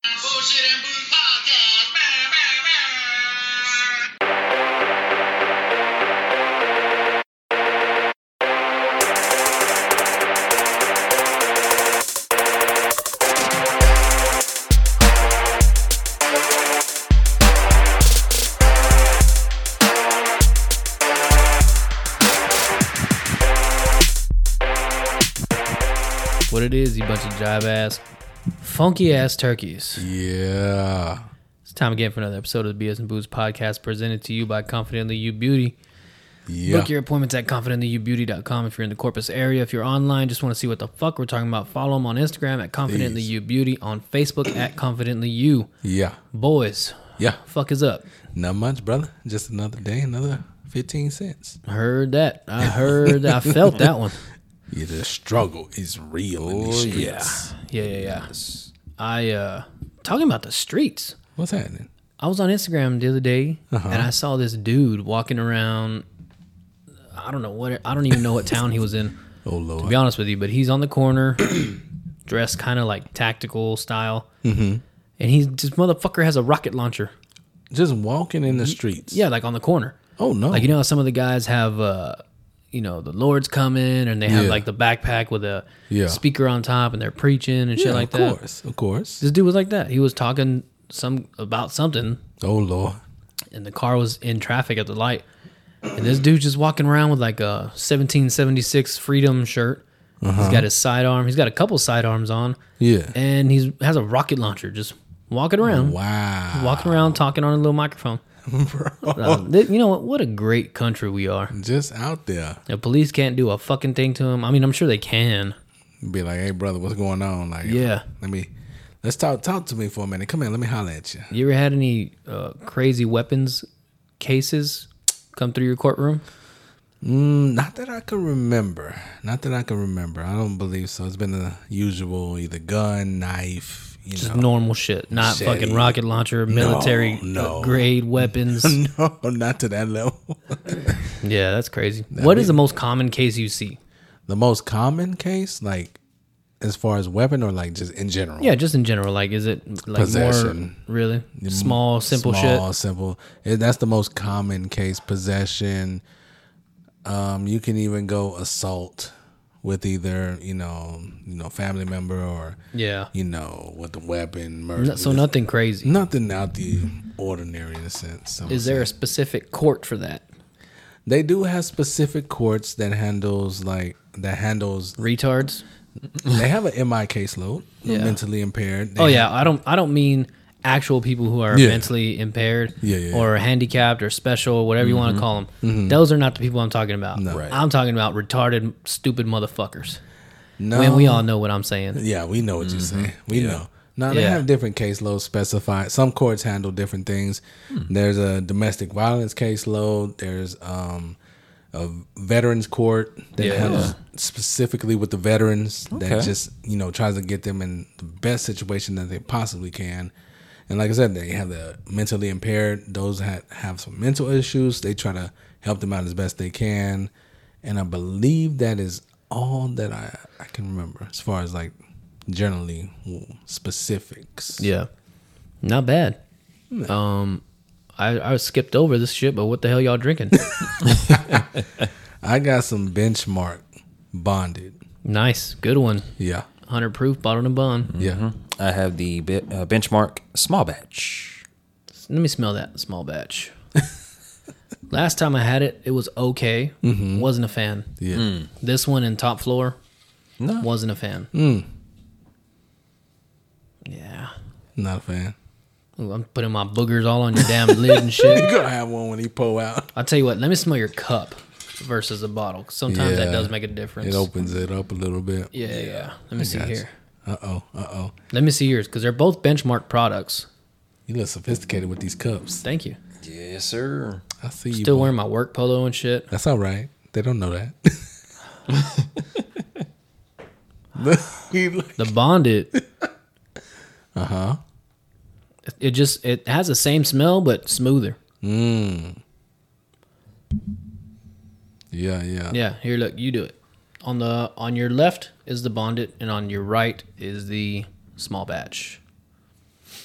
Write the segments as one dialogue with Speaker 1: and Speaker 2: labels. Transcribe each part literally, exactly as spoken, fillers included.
Speaker 1: Bullshit and Booze Podcast. Bah, bah,
Speaker 2: What it is, you bunch of jive ass, funky ass turkeys.
Speaker 3: Yeah.
Speaker 2: It's time again for another episode of the B S and Booze Podcast, presented to you by Confidently You Beauty.
Speaker 3: Yeah.
Speaker 2: Book your appointments at confidently you beauty dot com if you're in the Corpus area. If you're online, just want to see what the fuck we're talking about, follow them on Instagram at Confidently You Beauty, on Facebook at Confidently You.
Speaker 3: Yeah.
Speaker 2: Boys,
Speaker 3: Yeah.
Speaker 2: fuck is up?
Speaker 3: Not much, brother. Just another day, another fifteen cents.
Speaker 2: Heard that. I heard that. I felt that one.
Speaker 3: Yeah, the struggle is real in these streets.
Speaker 2: Yeah, yeah, yeah. I, uh, talking about the streets.
Speaker 3: What's happening?
Speaker 2: I was on Instagram the other day,
Speaker 3: Uh-huh.
Speaker 2: and I saw this dude walking around. I don't know what. I don't even know what town he was in,
Speaker 3: Oh,
Speaker 2: to
Speaker 3: Lord.
Speaker 2: be honest with you. But he's on the corner, dressed kind of like tactical style, mm-hmm. and he's this motherfucker has a rocket launcher.
Speaker 3: Just walking in the streets.
Speaker 2: Yeah, like on the corner.
Speaker 3: Oh, no.
Speaker 2: Like, you know how some of the guys have, uh, you know, the Lord's coming, and they have
Speaker 3: Yeah.
Speaker 2: like the backpack with a
Speaker 3: Yeah.
Speaker 2: speaker on top, and they're preaching and shit
Speaker 3: Yeah,
Speaker 2: like
Speaker 3: of
Speaker 2: that.
Speaker 3: Of course. Of course.
Speaker 2: This dude was like that. He was talking some about something.
Speaker 3: Oh, Lord.
Speaker 2: And the car was in traffic at the light. And this dude just walking around with like a seventeen seventy-six Freedom shirt.
Speaker 3: Uh-huh.
Speaker 2: He's got his sidearm. He's got a couple sidearms on.
Speaker 3: Yeah.
Speaker 2: And he's has a rocket launcher just walking around.
Speaker 3: Wow.
Speaker 2: Walking around talking on a little microphone.
Speaker 3: Bro.
Speaker 2: Uh, th- you know what? What a great country we are.
Speaker 3: Just out there.
Speaker 2: The police can't do a fucking thing to him. I mean, I'm sure they can.
Speaker 3: Be like, hey, brother, what's going on? Like,
Speaker 2: Yeah.
Speaker 3: Let me, let's talk, talk to me for a minute. Come here. Let me holler at you.
Speaker 2: You ever had any uh, crazy weapons cases come through your courtroom?
Speaker 3: Mm, not that I can remember. Not that I can remember. I don't believe so. It's been the usual, either gun, knife, you
Speaker 2: Just
Speaker 3: know.
Speaker 2: normal shit, not
Speaker 3: Machete.
Speaker 2: fucking rocket launcher, military
Speaker 3: no.
Speaker 2: grade weapons.
Speaker 3: No, not to that level.
Speaker 2: Yeah, that's crazy. What is the most common case you see?
Speaker 3: The most common case, like as far as weapon or like just in general?
Speaker 2: Yeah, just in general. Like, is it like
Speaker 3: Possession.
Speaker 2: more really small, simple
Speaker 3: Small,
Speaker 2: shit?
Speaker 3: simple. It, that's the most common case. Possession. Um, you can even go assault with either you know, you know, family member or
Speaker 2: Yeah.
Speaker 3: you know, with the weapon. Murder.
Speaker 2: No, so nothing crazy.
Speaker 3: Nothing out the ordinary in a sense. I would
Speaker 2: Is there
Speaker 3: say.
Speaker 2: a specific court for that?
Speaker 3: They do have specific courts that handles like that handles.
Speaker 2: Retards?
Speaker 3: They have an M I caseload,
Speaker 2: Yeah.
Speaker 3: mentally impaired. They
Speaker 2: Oh
Speaker 3: have-
Speaker 2: yeah, I don't. I don't mean actual people who are
Speaker 3: Yeah.
Speaker 2: mentally impaired,
Speaker 3: Yeah, yeah,
Speaker 2: or handicapped, or special, whatever you want to call them. Those are not the people I'm talking about.
Speaker 3: No. Right.
Speaker 2: I'm talking about retarded, stupid motherfuckers.
Speaker 3: No,
Speaker 2: When we all know what I'm saying.
Speaker 3: Yeah, we know what you're saying. We know. Now they
Speaker 2: Yeah.
Speaker 3: have different caseloads specified. Some courts handle different things. There's a domestic violence caseload. There's um, a veterans court that
Speaker 2: Yeah.
Speaker 3: handles specifically with the veterans that
Speaker 4: Okay.
Speaker 3: just you know tries to get them in the best situation that they possibly can. And like I said, they have the mentally impaired. Those that have some mental issues, they try to help them out as best they can. And I believe that is all that I, I can remember as far as like generally specifics.
Speaker 2: Yeah, not bad. Um, I I skipped over this shit, but what the hell y'all drinking?
Speaker 3: I got some Benchmark bonded.
Speaker 2: Nice, good one.
Speaker 3: Yeah.
Speaker 2: Hundred proof, bottled and bond.
Speaker 3: Yeah.
Speaker 4: I have the bi- uh, benchmark small batch.
Speaker 2: Let me smell that small batch. Last time I had it, it was okay. Wasn't a fan.
Speaker 3: Yeah.
Speaker 2: This one in top floor,
Speaker 4: No.
Speaker 2: wasn't a fan.
Speaker 3: Mm.
Speaker 2: Yeah.
Speaker 3: Not a fan.
Speaker 2: Ooh, I'm putting my boogers all on your damn lid and shit.
Speaker 3: You're gonna have one when he pull out.
Speaker 2: I'll tell you what, let me smell your cup versus a bottle. 'Cause sometimes that
Speaker 3: Yeah.
Speaker 2: does make a difference.
Speaker 3: It opens it up a little bit.
Speaker 2: Yeah, yeah. Let me see
Speaker 3: Gotcha.
Speaker 2: here.
Speaker 3: Uh oh. Uh oh.
Speaker 2: Let me see yours, because they're both benchmark products.
Speaker 3: You look sophisticated with these cups.
Speaker 2: Thank you.
Speaker 4: Yes, sir.
Speaker 3: I see you.
Speaker 2: Still
Speaker 3: boy.
Speaker 2: wearing my work polo and shit.
Speaker 3: That's all right. They don't know that. He like-
Speaker 2: The bonded,
Speaker 3: uh huh.
Speaker 2: it just it has the same smell but smoother.
Speaker 3: Mm. Yeah, yeah.
Speaker 2: Yeah, here, look, you do it. On the on your left is the bonded, and on your right is the small batch.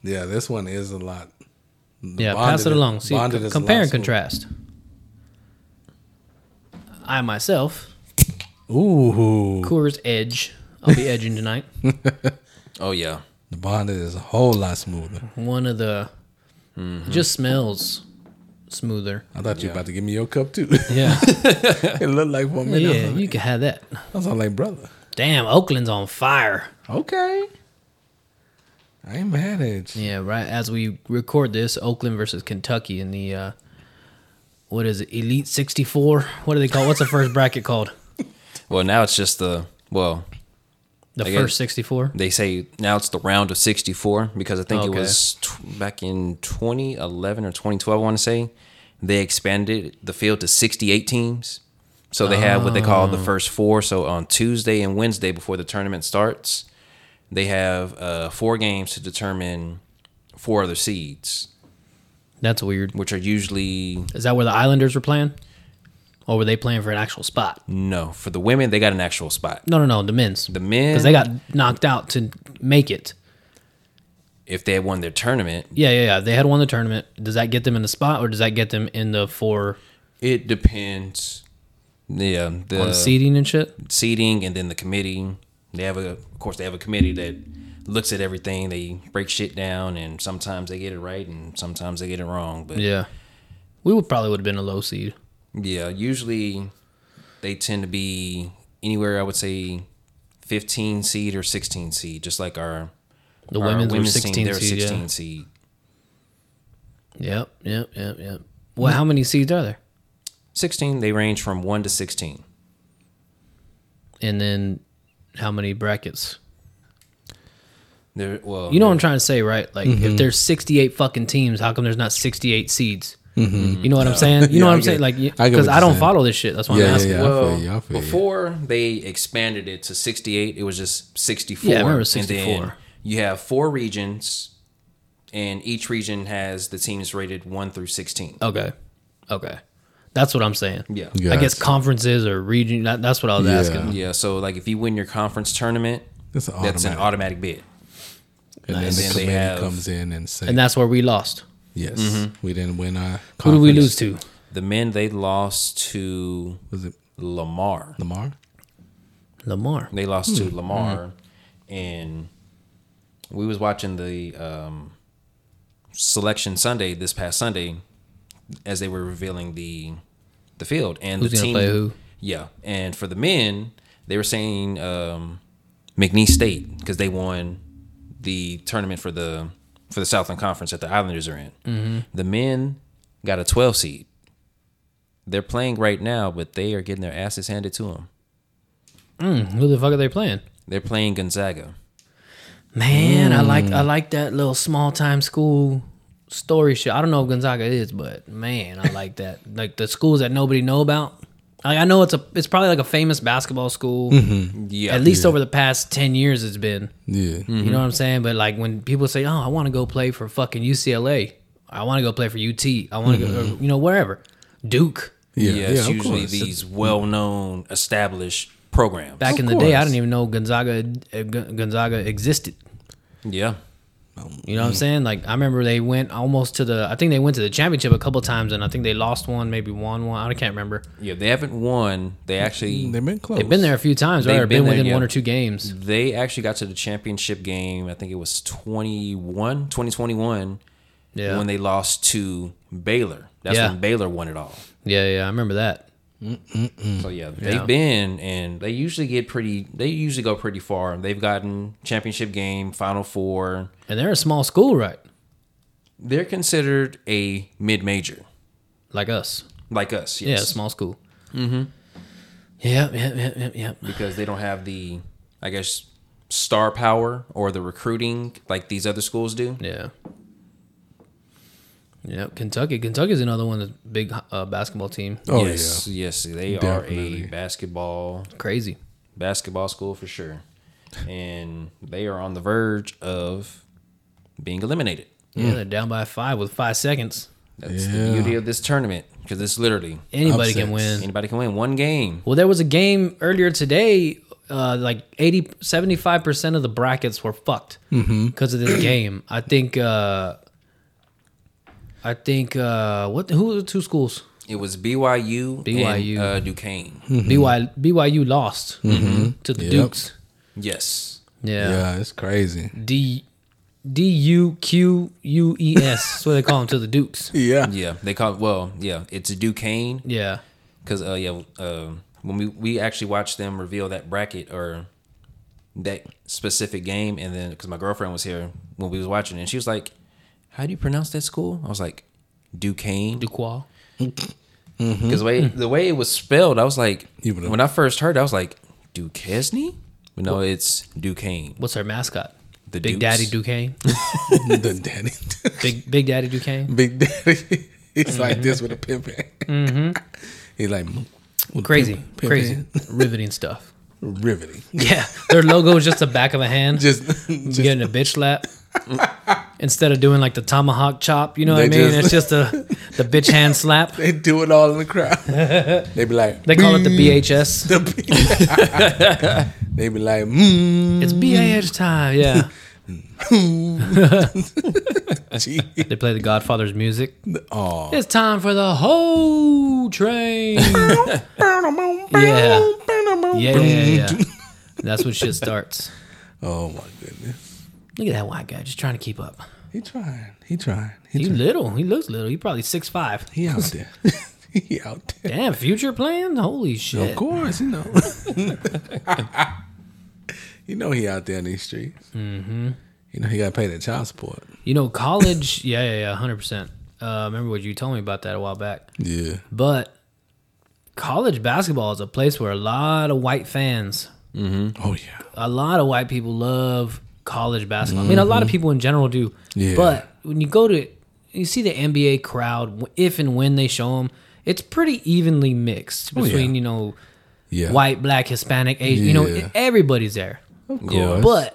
Speaker 3: Yeah, this one is a lot. The
Speaker 2: Yeah,
Speaker 3: Bonded
Speaker 2: pass it
Speaker 3: is-
Speaker 2: along. See,
Speaker 3: Bonded
Speaker 2: c-
Speaker 3: is a
Speaker 2: compare
Speaker 3: lot
Speaker 2: and
Speaker 3: smoother.
Speaker 2: contrast. I myself,
Speaker 3: Ooh,
Speaker 2: Coors Edge. I'll be edging tonight.
Speaker 4: Oh yeah.
Speaker 3: the Bonded is a whole lot smoother.
Speaker 2: One of the
Speaker 3: Mm-hmm.
Speaker 2: just smells smoother.
Speaker 3: I thought you were
Speaker 4: Yeah.
Speaker 3: about to give me your cup too.
Speaker 2: Yeah,
Speaker 3: It looked like for a minute. I
Speaker 2: yeah,
Speaker 3: was like,
Speaker 2: you can have that.
Speaker 3: I was like, brother.
Speaker 2: Damn, Oakland's on fire.
Speaker 3: Okay. I ain't mad at you.
Speaker 2: Yeah, right. As we record this, Oakland versus Kentucky in the uh, what is it? Elite sixty-four. What do they call? What's the first bracket called?
Speaker 4: Well, now it's just the well.
Speaker 2: The
Speaker 4: I
Speaker 2: first
Speaker 4: guess-
Speaker 2: sixty-four.
Speaker 4: They say now it's the round of sixty-four because I think
Speaker 2: Okay.
Speaker 4: it was t- back in twenty eleven or twenty twelve. I want to say they expanded the field to sixty-eight teams. So they have what they call the first four. So on Tuesday and Wednesday before the tournament starts, they have uh, four games to determine four other seeds,
Speaker 2: That's weird.
Speaker 4: which are usually
Speaker 2: Is that where the Islanders were playing, or were they playing for an actual spot?
Speaker 4: no. For the women, they got an actual spot.
Speaker 2: No, no, no. The men's.
Speaker 4: The men,
Speaker 2: Because they got knocked out to make it.
Speaker 4: if they had won their tournament,
Speaker 2: Yeah, yeah, yeah. They had won the tournament. Does that get them in the spot, or does that get them in the four
Speaker 4: it depends. Yeah, the
Speaker 2: on seeding and shit?
Speaker 4: seating and then the committee. They have a, of course, they have a committee that looks at everything. They break shit down, and sometimes they get it right, and sometimes they get it wrong. But yeah,
Speaker 2: Yeah, we would probably would have been a low seed.
Speaker 4: usually they tend to be anywhere. I would say fifteen seed or sixteen seed, just like our
Speaker 2: The
Speaker 4: our
Speaker 2: women's, were
Speaker 4: team.
Speaker 2: sixteen
Speaker 4: They're
Speaker 2: seed.
Speaker 4: sixteen
Speaker 2: Yeah.
Speaker 4: seed.
Speaker 2: Yep, yep, yep, yep. Well, how many seeds are there?
Speaker 4: Sixteen. They range from one to sixteen.
Speaker 2: And then how many brackets?
Speaker 4: There, well,
Speaker 2: You know what I'm trying to say, right? Like, if there's sixty-eight fucking teams, how come there's not sixty-eight seeds? You know what I'm saying? You know
Speaker 3: Yeah,
Speaker 2: what
Speaker 3: I
Speaker 2: I'm
Speaker 3: get
Speaker 2: saying?
Speaker 3: it.
Speaker 2: Like,
Speaker 3: I get
Speaker 2: because
Speaker 3: what
Speaker 2: I,
Speaker 3: you're
Speaker 2: don't
Speaker 3: saying.
Speaker 2: follow this shit. That's why
Speaker 3: Yeah,
Speaker 2: I'm
Speaker 3: yeah,
Speaker 2: asking.
Speaker 3: yeah. I
Speaker 4: Well,
Speaker 3: feel you, I feel you.
Speaker 4: before they expanded it to sixty-eight, it was just sixty-four.
Speaker 2: Yeah, I remember
Speaker 4: And
Speaker 2: sixty-four.
Speaker 4: then you have four regions, and each region has the teams rated one through sixteen.
Speaker 2: Okay, okay, that's what I'm saying.
Speaker 4: Yeah.
Speaker 3: Yeah.
Speaker 2: I guess
Speaker 3: Gotcha.
Speaker 2: conferences or region. That, that's what I was
Speaker 3: Yeah.
Speaker 2: asking.
Speaker 4: Yeah, so like if you win your conference tournament,
Speaker 3: That's an
Speaker 4: that's an
Speaker 3: automatic.
Speaker 4: automatic bid.
Speaker 3: And
Speaker 2: Nice.
Speaker 3: then
Speaker 4: And
Speaker 3: the
Speaker 4: they
Speaker 3: committee
Speaker 4: have-
Speaker 3: comes in and says,
Speaker 2: And that's where we lost.
Speaker 3: yes, we didn't win our
Speaker 2: Who did we
Speaker 3: conference.
Speaker 2: lose to?
Speaker 4: The men, they lost to
Speaker 3: Was it
Speaker 4: Lamar.
Speaker 3: Lamar?
Speaker 2: Lamar.
Speaker 4: They lost
Speaker 2: Hmm.
Speaker 4: to Lamar, and we was watching the um, selection Sunday this past Sunday as they were revealing the the field and
Speaker 2: Who's
Speaker 4: the
Speaker 2: gonna
Speaker 4: team.
Speaker 2: play who?
Speaker 4: Yeah, and for the men, they were saying um, McNeese State because they won the tournament for the for the Southland Conference that the Islanders are in.
Speaker 2: Mm-hmm.
Speaker 4: The men got a twelve seed. They're playing right now, but they are getting their asses handed to them.
Speaker 2: Mm, who the fuck are they playing?
Speaker 4: They're playing Gonzaga.
Speaker 2: Man, I like I like that little small time school story shit. I don't know if Gonzaga is, but man, I like that. Like the schools that nobody know about. Like, I know it's a it's probably like a famous basketball school.
Speaker 4: Yeah,
Speaker 2: At least over the past ten years, it's been.
Speaker 3: Yeah.
Speaker 2: You know what I'm saying? But like when people say, "Oh, I want to go play for fucking U C L A. I want to go play for U T. I want to go, or, you know, wherever, Duke."
Speaker 3: Yeah,
Speaker 4: Yeah,
Speaker 3: yeah,
Speaker 4: it's
Speaker 3: of
Speaker 4: usually
Speaker 3: course.
Speaker 4: these well-known, established programs.
Speaker 2: Back
Speaker 3: Of
Speaker 2: in the day, I
Speaker 3: course.
Speaker 2: didn't even know Gonzaga uh, Gon- Gonzaga existed.
Speaker 4: Yeah,
Speaker 2: You know what I'm saying? Like I remember they went almost to the. I think they went to the championship a couple times, and I think they lost one, maybe won one. I can't remember.
Speaker 4: yeah. They haven't won. They actually,
Speaker 3: They've been close.
Speaker 2: They've been there a few times, right?
Speaker 4: They've
Speaker 2: Or
Speaker 4: been
Speaker 2: been
Speaker 4: there,
Speaker 2: within
Speaker 4: yeah.
Speaker 2: one or two games.
Speaker 4: they actually got to the championship game. I think it was twenty-one, twenty twenty-one,
Speaker 2: Yeah,
Speaker 4: when they lost to Baylor. That's
Speaker 2: Yeah.
Speaker 4: when Baylor won it all.
Speaker 2: yeah, yeah. I remember that.
Speaker 4: So yeah, they've
Speaker 2: Yeah.
Speaker 4: been, and they usually get pretty. They usually go pretty far. They've gotten championship game, Final Four.
Speaker 2: And they're a small school, right?
Speaker 4: They're considered a mid-major,
Speaker 2: Like us.
Speaker 4: like us.
Speaker 2: Yeah,
Speaker 4: Yes.
Speaker 2: small school. Mm-hmm. Yep, yep, yep, yep, yep.
Speaker 4: because they don't have the, I guess, star power or the recruiting like these other schools do.
Speaker 2: Yeah. Yep, Kentucky. Kentucky's another one that's big uh, basketball team.
Speaker 3: Oh,
Speaker 4: yes, yes, they
Speaker 3: Definitely.
Speaker 4: are a basketball
Speaker 2: Crazy.
Speaker 4: basketball school for sure, and they are on the verge of being eliminated.
Speaker 2: Yeah, they're down by five with five seconds.
Speaker 4: That's
Speaker 3: Yeah.
Speaker 4: the beauty of this tournament because it's literally
Speaker 2: Anybody can
Speaker 3: Upsets.
Speaker 2: win.
Speaker 4: anybody can win one game.
Speaker 2: Well, there was a game earlier today. uh, like eighty, seventy-five percent of the brackets were fucked because of this game. I think. Uh, I think. Uh, what? Who were the two schools?
Speaker 4: It was B Y U,
Speaker 2: B Y U.
Speaker 4: and uh, Duquesne.
Speaker 2: B Y B Y U lost to the
Speaker 3: Yep.
Speaker 2: Dukes.
Speaker 4: Yes.
Speaker 2: Yeah.
Speaker 3: Yeah, it's crazy.
Speaker 2: D D U Q U E S. That's what they call them, to the Dukes.
Speaker 3: Yeah.
Speaker 4: Yeah. They call it, well, yeah, it's Duquesne.
Speaker 2: Yeah.
Speaker 4: Because, uh, yeah, uh, when we, we actually watched them reveal that bracket or that specific game, and then, because my girlfriend was here when we was watching it, and she was like, how do you pronounce that school? I was like, Duquesne.
Speaker 2: Duquois.
Speaker 4: Because the way the way it was spelled, I was like,
Speaker 3: You would've-
Speaker 4: when I first heard it, I was like, Duquesne? But no, it's Duquesne.
Speaker 2: What's their mascot?
Speaker 4: The
Speaker 2: Big
Speaker 4: Dukes.
Speaker 2: Daddy Duquesne.
Speaker 3: The daddy.
Speaker 2: Big Big Daddy Duquesne.
Speaker 3: Big daddy. He's like this with a pimp hand. Mm-hmm. He's like with
Speaker 2: Crazy,
Speaker 3: pimp- pimp
Speaker 2: crazy,
Speaker 3: hand.
Speaker 2: riveting stuff.
Speaker 3: Riveting.
Speaker 2: Yeah, their logo is just the back of a hand.
Speaker 3: Just, just
Speaker 2: Getting a bitch slap instead of doing like the tomahawk chop. You know what I
Speaker 3: They
Speaker 2: mean?
Speaker 3: just-
Speaker 2: It's just a the bitch hand slap.
Speaker 3: they do it all in the crowd. They be like,
Speaker 2: They call it the B H S.
Speaker 3: The B- they be like, mm,
Speaker 2: It's B A H time. Yeah,
Speaker 3: gee.
Speaker 2: they play the Godfather's music.
Speaker 3: Oh.
Speaker 2: It's time for the whole train. Yeah. Yeah, yeah, yeah. That's when shit starts.
Speaker 3: Oh my goodness.
Speaker 2: Look at that white guy just trying to keep up.
Speaker 3: He trying. He trying. He,
Speaker 2: He
Speaker 3: trying.
Speaker 2: little. He looks little. He probably six five.
Speaker 3: He out there. he out there.
Speaker 2: Damn, future plans? Holy shit.
Speaker 3: Of course, you know. you know he out there in these streets. Mm-hmm. You know he got to pay that child support.
Speaker 2: You know, college, yeah, yeah, yeah, one hundred percent. Uh, remember what you told me about that a while back.
Speaker 3: Yeah.
Speaker 2: But college basketball is a place where a lot of white fans,
Speaker 3: Oh yeah.
Speaker 2: a lot of white people love college basketball. I mean, a lot of people in general do.
Speaker 3: Yeah.
Speaker 2: But when you go to, you see the N B A crowd, if and when they show them, it's pretty evenly mixed
Speaker 3: Oh, yeah.
Speaker 2: between, you know,
Speaker 3: Yeah.
Speaker 2: white, black, Hispanic, Asian. You know,
Speaker 3: Yeah.
Speaker 2: everybody's there.
Speaker 3: Of course.
Speaker 4: Yeah.
Speaker 2: But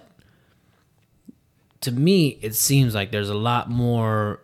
Speaker 2: to me, it seems like there's a lot more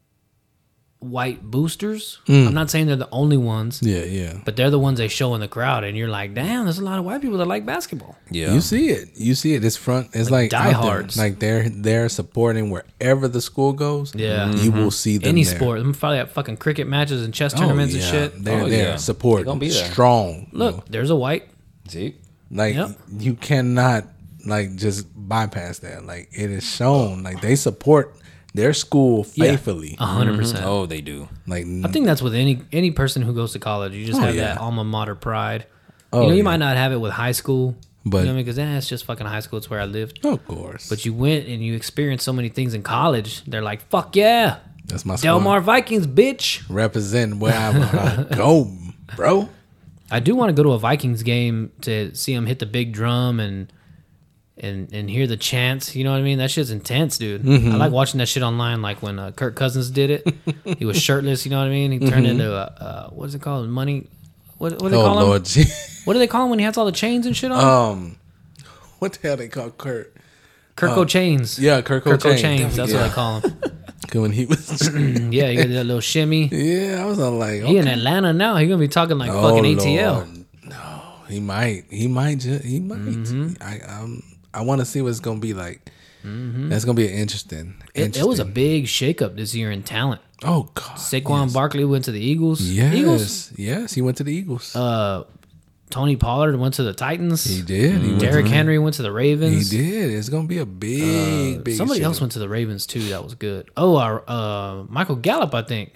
Speaker 2: white boosters. I'm not saying they're the only ones,
Speaker 3: yeah, yeah.
Speaker 2: but they're the ones they show in the crowd, and you're like, damn, there's a lot of white people that like basketball.
Speaker 4: Yeah.
Speaker 3: You see it. You see it. It's front. It's
Speaker 2: Like
Speaker 3: like, out there.
Speaker 2: diehards.
Speaker 3: Like they're they're supporting wherever the school goes.
Speaker 2: Yeah.
Speaker 3: You will see them
Speaker 2: Any
Speaker 3: there.
Speaker 2: sport, I'm probably at fucking cricket matches and chess
Speaker 3: Oh,
Speaker 2: tournaments
Speaker 3: yeah.
Speaker 2: and shit.
Speaker 3: They're
Speaker 4: Oh,
Speaker 3: there.
Speaker 4: yeah.
Speaker 3: Support.
Speaker 4: They're gonna be there.
Speaker 3: Strong.
Speaker 2: Look, there's a white.
Speaker 4: See?
Speaker 3: Like
Speaker 2: Yep.
Speaker 3: you cannot like just bypass that. Like it is shown. Like they support their school
Speaker 2: Yeah.
Speaker 3: faithfully.
Speaker 2: A hundred percent.
Speaker 4: Oh, they do.
Speaker 3: Like
Speaker 2: I think that's with any any person who goes to college. You just
Speaker 3: Oh,
Speaker 2: have
Speaker 3: yeah.
Speaker 2: that alma mater pride.
Speaker 3: Oh,
Speaker 2: you know, you
Speaker 3: yeah.
Speaker 2: might not have it with high school,
Speaker 3: But-
Speaker 2: you know, because eh, it's just fucking high school. It's where I lived.
Speaker 3: of course.
Speaker 2: But you went and you experienced so many things in college. They're like, fuck yeah,
Speaker 3: that's my
Speaker 2: Del
Speaker 3: squad.
Speaker 2: Mar Vikings, bitch.
Speaker 3: Represent where I wanna go, bro.
Speaker 2: I do want to go to a Vikings game to see them hit the big drum and and and hear the chants. You know what I mean? That shit's intense, dude.
Speaker 3: Mm-hmm.
Speaker 2: I like watching that shit online. Like when uh, Kirk Cousins did it, he was shirtless. You know what I mean? He turned into a uh, what is it called? Money. What what do they
Speaker 3: Mm-hmm. Oh
Speaker 2: call him?
Speaker 3: Lord, Gee.
Speaker 2: What do they call him when he has all the chains and shit on?
Speaker 3: um, what the hell they call Kurt?
Speaker 2: Kirko Chains.
Speaker 3: uh, Yeah, Kirk
Speaker 2: Kirko
Speaker 3: Chains.
Speaker 2: Chains. That's
Speaker 3: yeah.
Speaker 2: what I call him.
Speaker 3: When he was,
Speaker 2: Yeah, you got that little shimmy.
Speaker 3: yeah, I was all like,
Speaker 2: He in
Speaker 3: okay.
Speaker 2: Atlanta now. He gonna be talking like
Speaker 3: Oh,
Speaker 2: fucking A T L.
Speaker 3: Lord. No, he might. He might. Just, he might.
Speaker 2: Mm-hmm.
Speaker 3: I um. I want to see what it's gonna be like. That's gonna be interesting.
Speaker 2: It, it was a
Speaker 3: interesting.
Speaker 2: big shakeup this year in talent.
Speaker 3: Oh God.
Speaker 2: Saquon
Speaker 3: yes.
Speaker 2: Barkley went to the Eagles.
Speaker 3: Yes.
Speaker 2: Eagles.
Speaker 3: Yes. He went to the Eagles.
Speaker 2: Uh, Tony Pollard went to the Titans.
Speaker 3: he did. He went
Speaker 2: Derrick
Speaker 3: to,
Speaker 2: Henry went to the
Speaker 3: He
Speaker 2: Ravens.
Speaker 3: did. It's gonna be a big, big.
Speaker 2: Somebody
Speaker 3: shit.
Speaker 2: else went to the Ravens too. That was good. Oh, our uh, Michael Gallup, I think.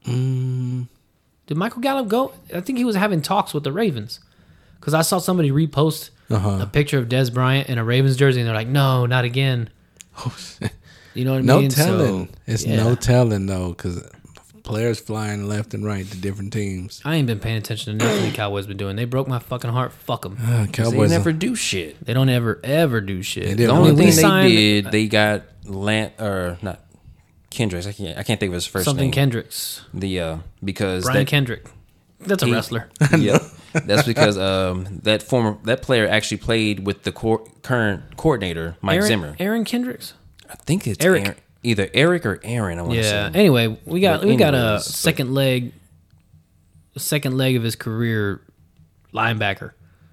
Speaker 3: Mm.
Speaker 2: Did Michael Gallup go? I think he was having talks with the Ravens. Because I saw somebody repost
Speaker 3: Uh-huh.
Speaker 2: a picture of Des Bryant in a Ravens jersey, and they're like, "No, not again."
Speaker 3: Oh, shit.
Speaker 2: You know what I
Speaker 3: No
Speaker 2: mean?
Speaker 3: telling.
Speaker 2: So,
Speaker 3: it's
Speaker 2: yeah.
Speaker 3: no telling though, because players flying left and right to different teams.
Speaker 2: I ain't been paying attention to nothing the Cowboys been doing. They broke my fucking heart. Fuck them.
Speaker 3: Uh,
Speaker 4: They
Speaker 3: Cowboys.
Speaker 4: never do shit.
Speaker 2: They don't ever ever do shit.
Speaker 3: They
Speaker 4: The
Speaker 3: did
Speaker 4: only
Speaker 3: one
Speaker 4: thing
Speaker 3: thing.
Speaker 4: they
Speaker 2: signed-
Speaker 4: did, they got Lant or not Kendricks. I can't. I can't think of his first
Speaker 2: something
Speaker 4: name.
Speaker 2: Kendricks,
Speaker 4: The uh because
Speaker 2: Brian
Speaker 4: that,
Speaker 2: Kendrick. That's a
Speaker 4: He-
Speaker 2: wrestler.
Speaker 4: Yep. That's because um that former that player actually played with the cor- current coordinator Mike
Speaker 2: Aaron,
Speaker 4: Zimmer.
Speaker 2: Aaron Kendricks.
Speaker 4: I think it's
Speaker 2: Eric.
Speaker 4: Aaron, either Eric or Aaron. I want to
Speaker 2: Yeah.
Speaker 4: say.
Speaker 2: Anyway, we got
Speaker 4: But
Speaker 2: we got a
Speaker 4: anyways,
Speaker 2: second leg, second leg of his career linebacker.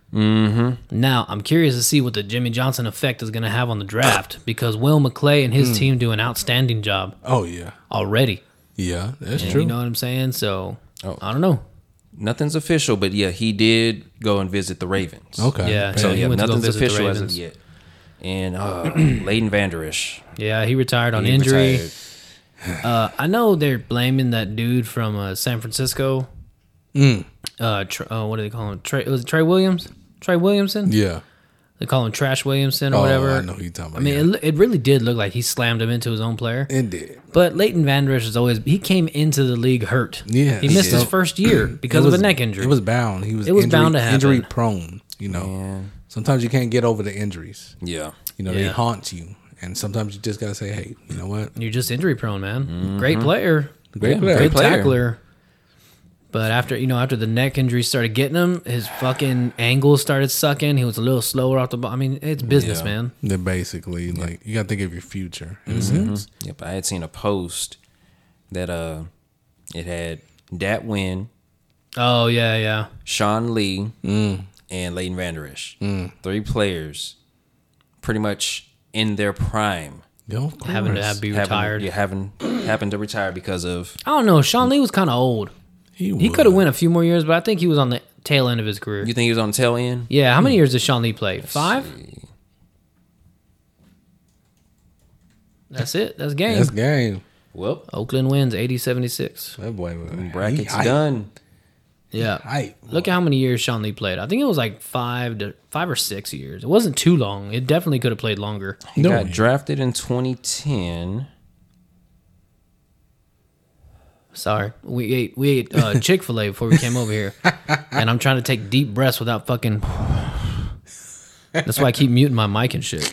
Speaker 2: Mm-hmm. Now, I'm curious to see what the Jimmy Johnson effect is going to have on the draft because Will McClay and his team do an outstanding job
Speaker 3: Oh yeah,
Speaker 2: already.
Speaker 3: yeah, that's
Speaker 2: And
Speaker 3: true.
Speaker 2: you know what I'm saying? So,
Speaker 4: Oh.
Speaker 2: I don't know.
Speaker 4: Nothing's official, but yeah, he did go and visit the Ravens.
Speaker 3: Okay.
Speaker 2: Yeah,
Speaker 4: So
Speaker 2: he
Speaker 4: yeah,
Speaker 2: went to go
Speaker 4: nothing's
Speaker 2: visit the
Speaker 4: official as of
Speaker 2: Ravens.
Speaker 4: yet. And uh, Leighton Vander Esch.
Speaker 2: Yeah, he retired on
Speaker 4: He
Speaker 2: injury.
Speaker 4: retired.
Speaker 2: Uh, I know they're blaming that dude from uh, San Francisco.
Speaker 3: Mm.
Speaker 2: Uh, tr- uh, what do they call him? Trey, was it Trey Williams? Trey Williamson?
Speaker 3: Yeah.
Speaker 2: They call him Trash Williamson or
Speaker 3: Oh,
Speaker 2: whatever.
Speaker 3: I know who you're talking about.
Speaker 2: I mean, it, it really did look like he slammed him into his own player.
Speaker 3: it did.
Speaker 2: But Leighton Vander Esch is always he came into the league hurt.
Speaker 3: Yeah,
Speaker 2: he missed
Speaker 3: yeah.
Speaker 2: his first year because
Speaker 3: It
Speaker 2: of
Speaker 3: was-
Speaker 2: a neck injury.
Speaker 3: It was bound. He was.
Speaker 2: It was
Speaker 3: injury,
Speaker 2: bound to happen.
Speaker 3: Injury prone. You know.
Speaker 4: Man.
Speaker 3: Sometimes you can't get over the injuries.
Speaker 4: Yeah.
Speaker 3: You know they
Speaker 2: Yeah.
Speaker 3: haunt you, and sometimes you just gotta say, "Hey, you know what?
Speaker 2: You're just injury prone, man. Great player,
Speaker 3: Great
Speaker 4: Yeah,
Speaker 3: player.
Speaker 2: great
Speaker 4: player.
Speaker 2: tackler. But after you know, after the neck injury started getting him, his fucking angles started sucking. He was a little slower off the ball. I mean, it's business,
Speaker 3: Yeah.
Speaker 2: man.
Speaker 3: They're basically like you gotta think of your future in a
Speaker 2: Mm-hmm.
Speaker 3: sense.
Speaker 4: Yep. I had seen a post that uh, it had Dat Win,
Speaker 2: Oh yeah, yeah.
Speaker 4: Sean Lee,
Speaker 3: Mm.
Speaker 4: and Leighton Vander Esch. Three players, pretty much in their prime.
Speaker 3: Yeah, of course.
Speaker 2: Having to have be
Speaker 4: having-
Speaker 2: retired.
Speaker 4: Yeah, having happened to retire because of
Speaker 2: I don't know. Sean Lee was kind of old.
Speaker 3: He,
Speaker 2: He
Speaker 3: would.
Speaker 2: could have went a few more years, but I think he was on the tail end of his career.
Speaker 4: you think he was on the tail end?
Speaker 2: Yeah, how many years did Sean Lee play? Five. That's it. That's game.
Speaker 3: That's game.
Speaker 4: Well,
Speaker 2: Oakland wins eighty seventy-six.
Speaker 3: That boy was
Speaker 4: brackets
Speaker 3: he hype.
Speaker 4: done.
Speaker 2: Yeah.
Speaker 3: Hype.
Speaker 2: Look at how many years Sean Lee played. I think it was like five to five or six years. It wasn't too long. It definitely could have played longer.
Speaker 4: He
Speaker 3: No,
Speaker 4: got
Speaker 3: he-
Speaker 4: drafted in twenty ten.
Speaker 2: Sorry, we ate we ate uh, Chick Fil A before we came over here, and I'm trying to take deep breaths without fucking. That's why I keep muting my mic and shit.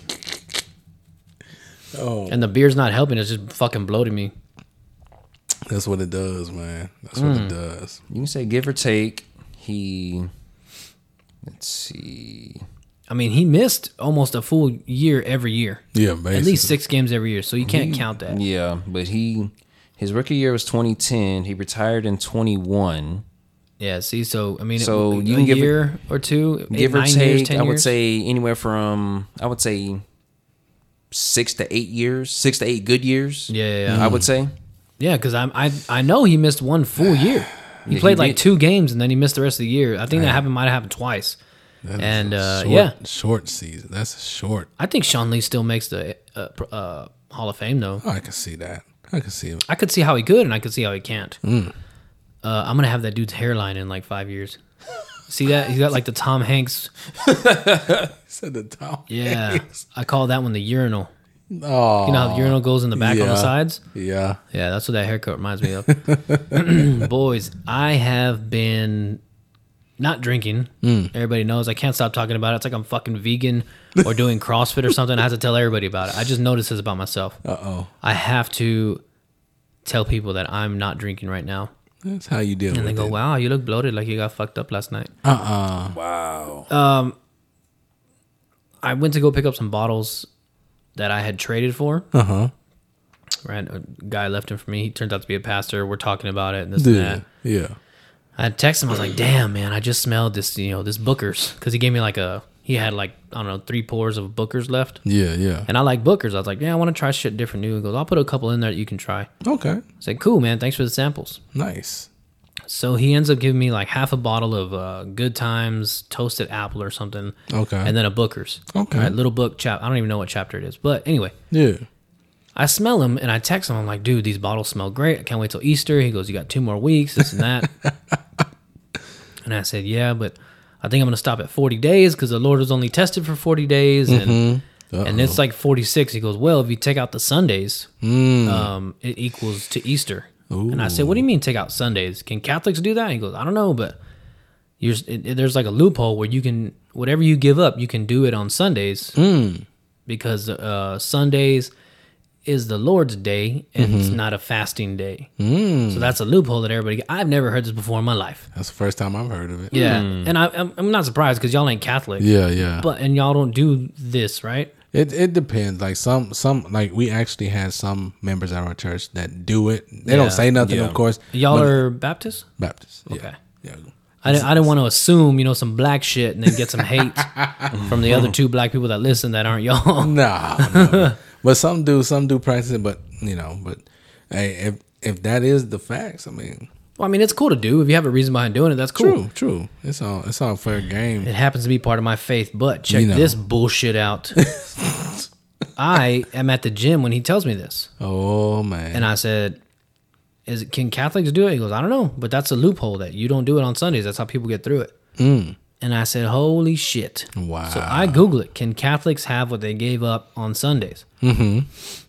Speaker 3: Oh,
Speaker 2: And the beer's not helping. It's just fucking bloating me.
Speaker 3: that's what it does, man. That's what it does.
Speaker 4: You can say give or take. He, let's see.
Speaker 2: I mean, he missed almost a full year every year.
Speaker 3: Yeah, basically.
Speaker 2: At least six games every year, so you can't count that.
Speaker 4: Yeah, but he, his rookie year was twenty ten. He retired in twenty-one.
Speaker 2: Yeah, see, so I mean,
Speaker 4: So
Speaker 2: a,
Speaker 4: you
Speaker 2: a
Speaker 4: can give it-
Speaker 2: year or two, eight,
Speaker 4: Give or
Speaker 2: nine
Speaker 4: take,
Speaker 2: years, ten
Speaker 4: I would
Speaker 2: years?
Speaker 4: say anywhere from I would say six to eight years, six to eight good years.
Speaker 2: Yeah, yeah, yeah.
Speaker 4: I would say.
Speaker 2: Yeah, because I I I know he missed one full year. He
Speaker 4: Yeah,
Speaker 2: played
Speaker 4: he
Speaker 2: like
Speaker 4: did.
Speaker 2: two games and then he missed the rest of the year. I think that happened might have happened twice.
Speaker 3: That is
Speaker 2: And
Speaker 3: a
Speaker 2: uh,
Speaker 3: short,
Speaker 2: yeah,
Speaker 3: short season. That's a short.
Speaker 2: I think Sean Lee still makes the uh, pr- uh, Hall of Fame though.
Speaker 3: Oh, I can see that. I can see it.
Speaker 2: I could see how he could and I could see how he can't.
Speaker 3: Mm.
Speaker 2: Uh, I'm gonna have that dude's hairline in like five years. See that? He's got like the Tom Hanks.
Speaker 3: Said the top.
Speaker 2: Yeah, I call that one the urinal.
Speaker 3: Oh,
Speaker 2: You know how the urinal goes in the back on the
Speaker 3: yeah.
Speaker 2: sides?
Speaker 3: yeah.
Speaker 2: Yeah, that's what that haircut reminds me of. Boys, I have been not drinking.
Speaker 3: Mm.
Speaker 2: Everybody knows I can't stop talking about it. It's like I'm fucking vegan or doing CrossFit or something. I have to tell everybody about it. I just noticed this about myself.
Speaker 3: Uh oh.
Speaker 2: I have to tell people that I'm not drinking right now.
Speaker 3: That's how you deal
Speaker 2: And
Speaker 3: with
Speaker 2: they go,
Speaker 3: it.
Speaker 2: wow, you look bloated like you got fucked up last night.
Speaker 3: Uh uh
Speaker 4: Wow.
Speaker 2: I went to go pick up some bottles that I had traded for.
Speaker 3: Uh huh.
Speaker 2: Right, a guy left them for me. He turns out to be a pastor. We're talking about it and this and
Speaker 3: Yeah.
Speaker 2: that.
Speaker 3: Yeah.
Speaker 2: I had texted him. I was like, "Damn, man, I just smelled this, you know, this Booker's," because he gave me like a. He had like I don't know three pours of Booker's left,
Speaker 3: Yeah. Yeah.
Speaker 2: and I like Booker's. I was like, "Yeah, I want to try shit different new." He goes, "I'll put a couple in there that you can try."
Speaker 3: Okay.
Speaker 2: I said, "Cool, man. Thanks for the samples."
Speaker 3: Nice.
Speaker 2: So he ends up giving me like half a bottle of uh, Good Times toasted apple or something,
Speaker 3: Okay.
Speaker 2: and then a Booker's.
Speaker 3: Okay.
Speaker 2: All right, little book chap. I don't even know what chapter it is, but anyway.
Speaker 3: Yeah.
Speaker 2: I smell him and I text him. I'm like, dude, these bottles smell great. I can't wait till Easter. He goes, you got two more weeks, this and that. And I said, yeah, but I think I'm going to stop at forty days because the Lord was only tested for forty days. And and it's like forty-six. He goes, well, if you take out the Sundays, um, it equals to Easter. And I said, what do you mean take out Sundays? Can Catholics do that? He goes, I don't know, but you're, it, it- there's like a loophole where you can, whatever you give up, you can do it on Sundays. Because uh, Sundays is the Lord's day and it's not a fasting day. So that's a loophole that everybody. I've never heard this before in my life.
Speaker 3: That's the first time I've heard of it.
Speaker 2: Yeah, and I, I'm, I'm not surprised because y'all ain't Catholic.
Speaker 3: Yeah. Yeah.
Speaker 2: But and y'all don't do this, right?
Speaker 3: It it depends. Like some some like we actually had some members at our church that do it. They
Speaker 2: Yeah.
Speaker 3: don't say nothing,
Speaker 4: Yeah.
Speaker 3: of course.
Speaker 2: Y'all
Speaker 3: but-
Speaker 2: are Baptist.
Speaker 3: Baptist. Yeah.
Speaker 2: Okay.
Speaker 3: Yeah.
Speaker 2: I didn't, I didn't want to assume, you know, some black shit and then get some hate from the other two black people that listen that aren't y'all.
Speaker 3: No, no. But some do, some do practice it. But you know, but hey, if if that is the facts, I mean,
Speaker 2: Well, I mean, it's cool to do if you have a reason behind doing it. That's cool.
Speaker 3: true, true. It's all it's all fair game.
Speaker 2: It happens to be part of my faith, but check
Speaker 3: You know.
Speaker 2: this bullshit out. I am at the gym when he tells me this,
Speaker 3: Oh man,
Speaker 2: and I said, "Is it, can Catholics do it?" He goes, "I don't know, but that's a loophole that you don't do it on Sundays. That's how people get through it."
Speaker 3: Mm.
Speaker 2: And I said, "Holy shit!"
Speaker 3: Wow.
Speaker 2: So I Google it. Can Catholics have what they gave up on Sundays?
Speaker 3: Mm-hmm.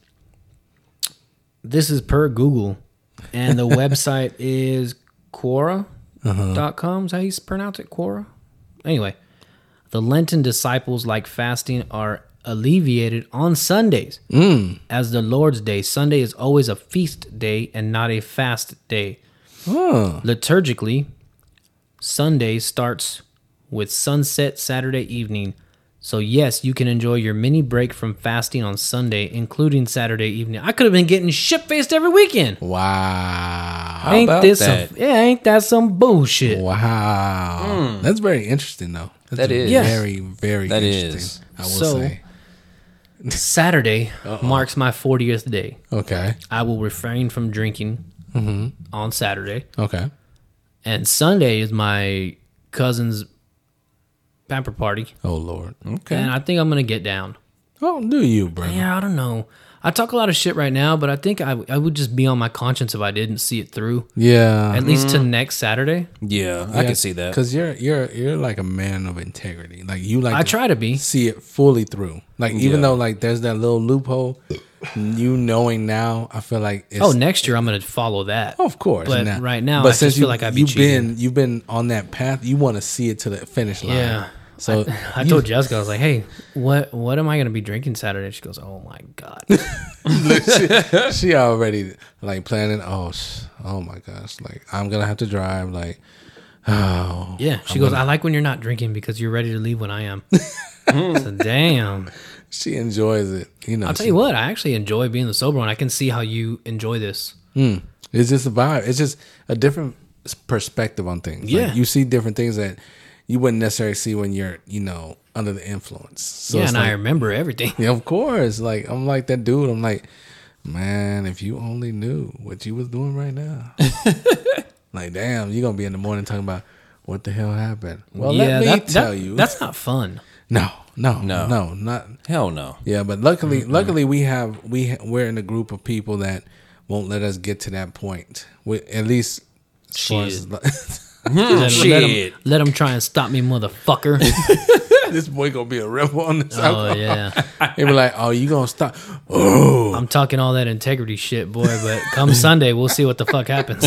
Speaker 2: This is per Google, and the website is Quora dot com. Is how you pronounce it? Quora? Anyway, the Lenten disciples like fasting are alleviated on Sundays
Speaker 3: Mm.
Speaker 2: as the Lord's Day. Sunday is always a feast day and not a fast day.
Speaker 3: Oh.
Speaker 2: Liturgically, Sunday starts with sunset Saturday evening. So yes, you can enjoy your mini break from fasting on Sunday, including Saturday evening. I could have been getting shit-faced every weekend.
Speaker 3: Wow.
Speaker 2: ain't
Speaker 4: about
Speaker 2: this
Speaker 4: that?
Speaker 2: some? Yeah, ain't that some bullshit?
Speaker 3: Wow. That's very interesting, though. That's
Speaker 4: That is.
Speaker 2: Yeah.
Speaker 3: very, very
Speaker 4: That
Speaker 3: interesting.
Speaker 4: is.
Speaker 3: I will
Speaker 2: So-
Speaker 3: say.
Speaker 2: Saturday marks my fortieth day.
Speaker 3: Okay.
Speaker 2: I will refrain from drinking on Saturday,
Speaker 3: Okay.
Speaker 2: and Sunday is my cousin's pamper party,
Speaker 3: Oh Lord.
Speaker 4: Okay.
Speaker 2: and I think I'm gonna get down.
Speaker 3: Oh, do you, bro?
Speaker 2: Yeah, I don't know. I talk a lot of shit right now, but I think I, I would just be on my conscience if I didn't see it through.
Speaker 3: Yeah.
Speaker 2: At least to next Saturday.
Speaker 4: yeah, I can see that.
Speaker 3: Because you're you're you're like a man of integrity. Like you like
Speaker 2: I
Speaker 3: to
Speaker 2: try to be.
Speaker 3: see it fully through. Like even
Speaker 4: Yeah.
Speaker 3: though like there's that little loophole, you knowing now, I feel like it's,
Speaker 2: Oh, next year I'm gonna follow that.
Speaker 3: of course.
Speaker 2: But
Speaker 3: now-
Speaker 2: right now,
Speaker 3: but
Speaker 2: I
Speaker 3: since
Speaker 2: just
Speaker 3: you,
Speaker 2: feel like I'd be
Speaker 3: you've
Speaker 2: cheating.
Speaker 3: been you've been on that path, you want to see it to the finish line.
Speaker 2: Yeah.
Speaker 3: So
Speaker 2: I
Speaker 3: you-
Speaker 2: told Jessica, I was like, "Hey, what what am I gonna be drinking Saturday?" She goes, "Oh my god."
Speaker 3: she, she already like planning. Oh, sh- oh my gosh! Like I'm gonna have to drive. Like, oh
Speaker 2: Yeah, she goes, "I like when you're not drinking because you're ready to leave when I am." So, damn.
Speaker 3: she enjoys it. You know,
Speaker 2: I'll tell
Speaker 3: she-
Speaker 2: you what, I actually enjoy being the sober one. I can see how you enjoy this.
Speaker 3: Mm. It's just a vibe. It's just a different s- perspective on things.
Speaker 2: Yeah.
Speaker 3: Like, you see different things that you wouldn't necessarily see when you're, you know, under the influence. So
Speaker 2: yeah,
Speaker 3: it's
Speaker 2: and I
Speaker 3: like,
Speaker 2: remember everything.
Speaker 3: yeah, of course. Like I'm like that dude. I'm like, man, if you only knew what you was doing right now. Like, damn, you're gonna be in the morning talking about what the hell happened. Well,
Speaker 2: yeah,
Speaker 3: let me
Speaker 2: that,
Speaker 3: tell
Speaker 2: that-
Speaker 3: you.
Speaker 2: that's not fun.
Speaker 3: no, no,
Speaker 4: No.
Speaker 3: no, no, not.
Speaker 4: Hell no.
Speaker 3: Yeah, but luckily, luckily we have we ha- we're in a group of people that won't let us get to that point. We, at least, as far as,
Speaker 2: Let, let,
Speaker 4: Shit.
Speaker 2: him, let him try and stop me, motherfucker.
Speaker 3: this boy gonna be a rebel on this.
Speaker 2: Oh yeah,
Speaker 3: They be like, "Oh, you gonna stop?" Oh,
Speaker 2: I'm talking all that integrity shit, boy. But come Sunday, we'll see what the fuck happens.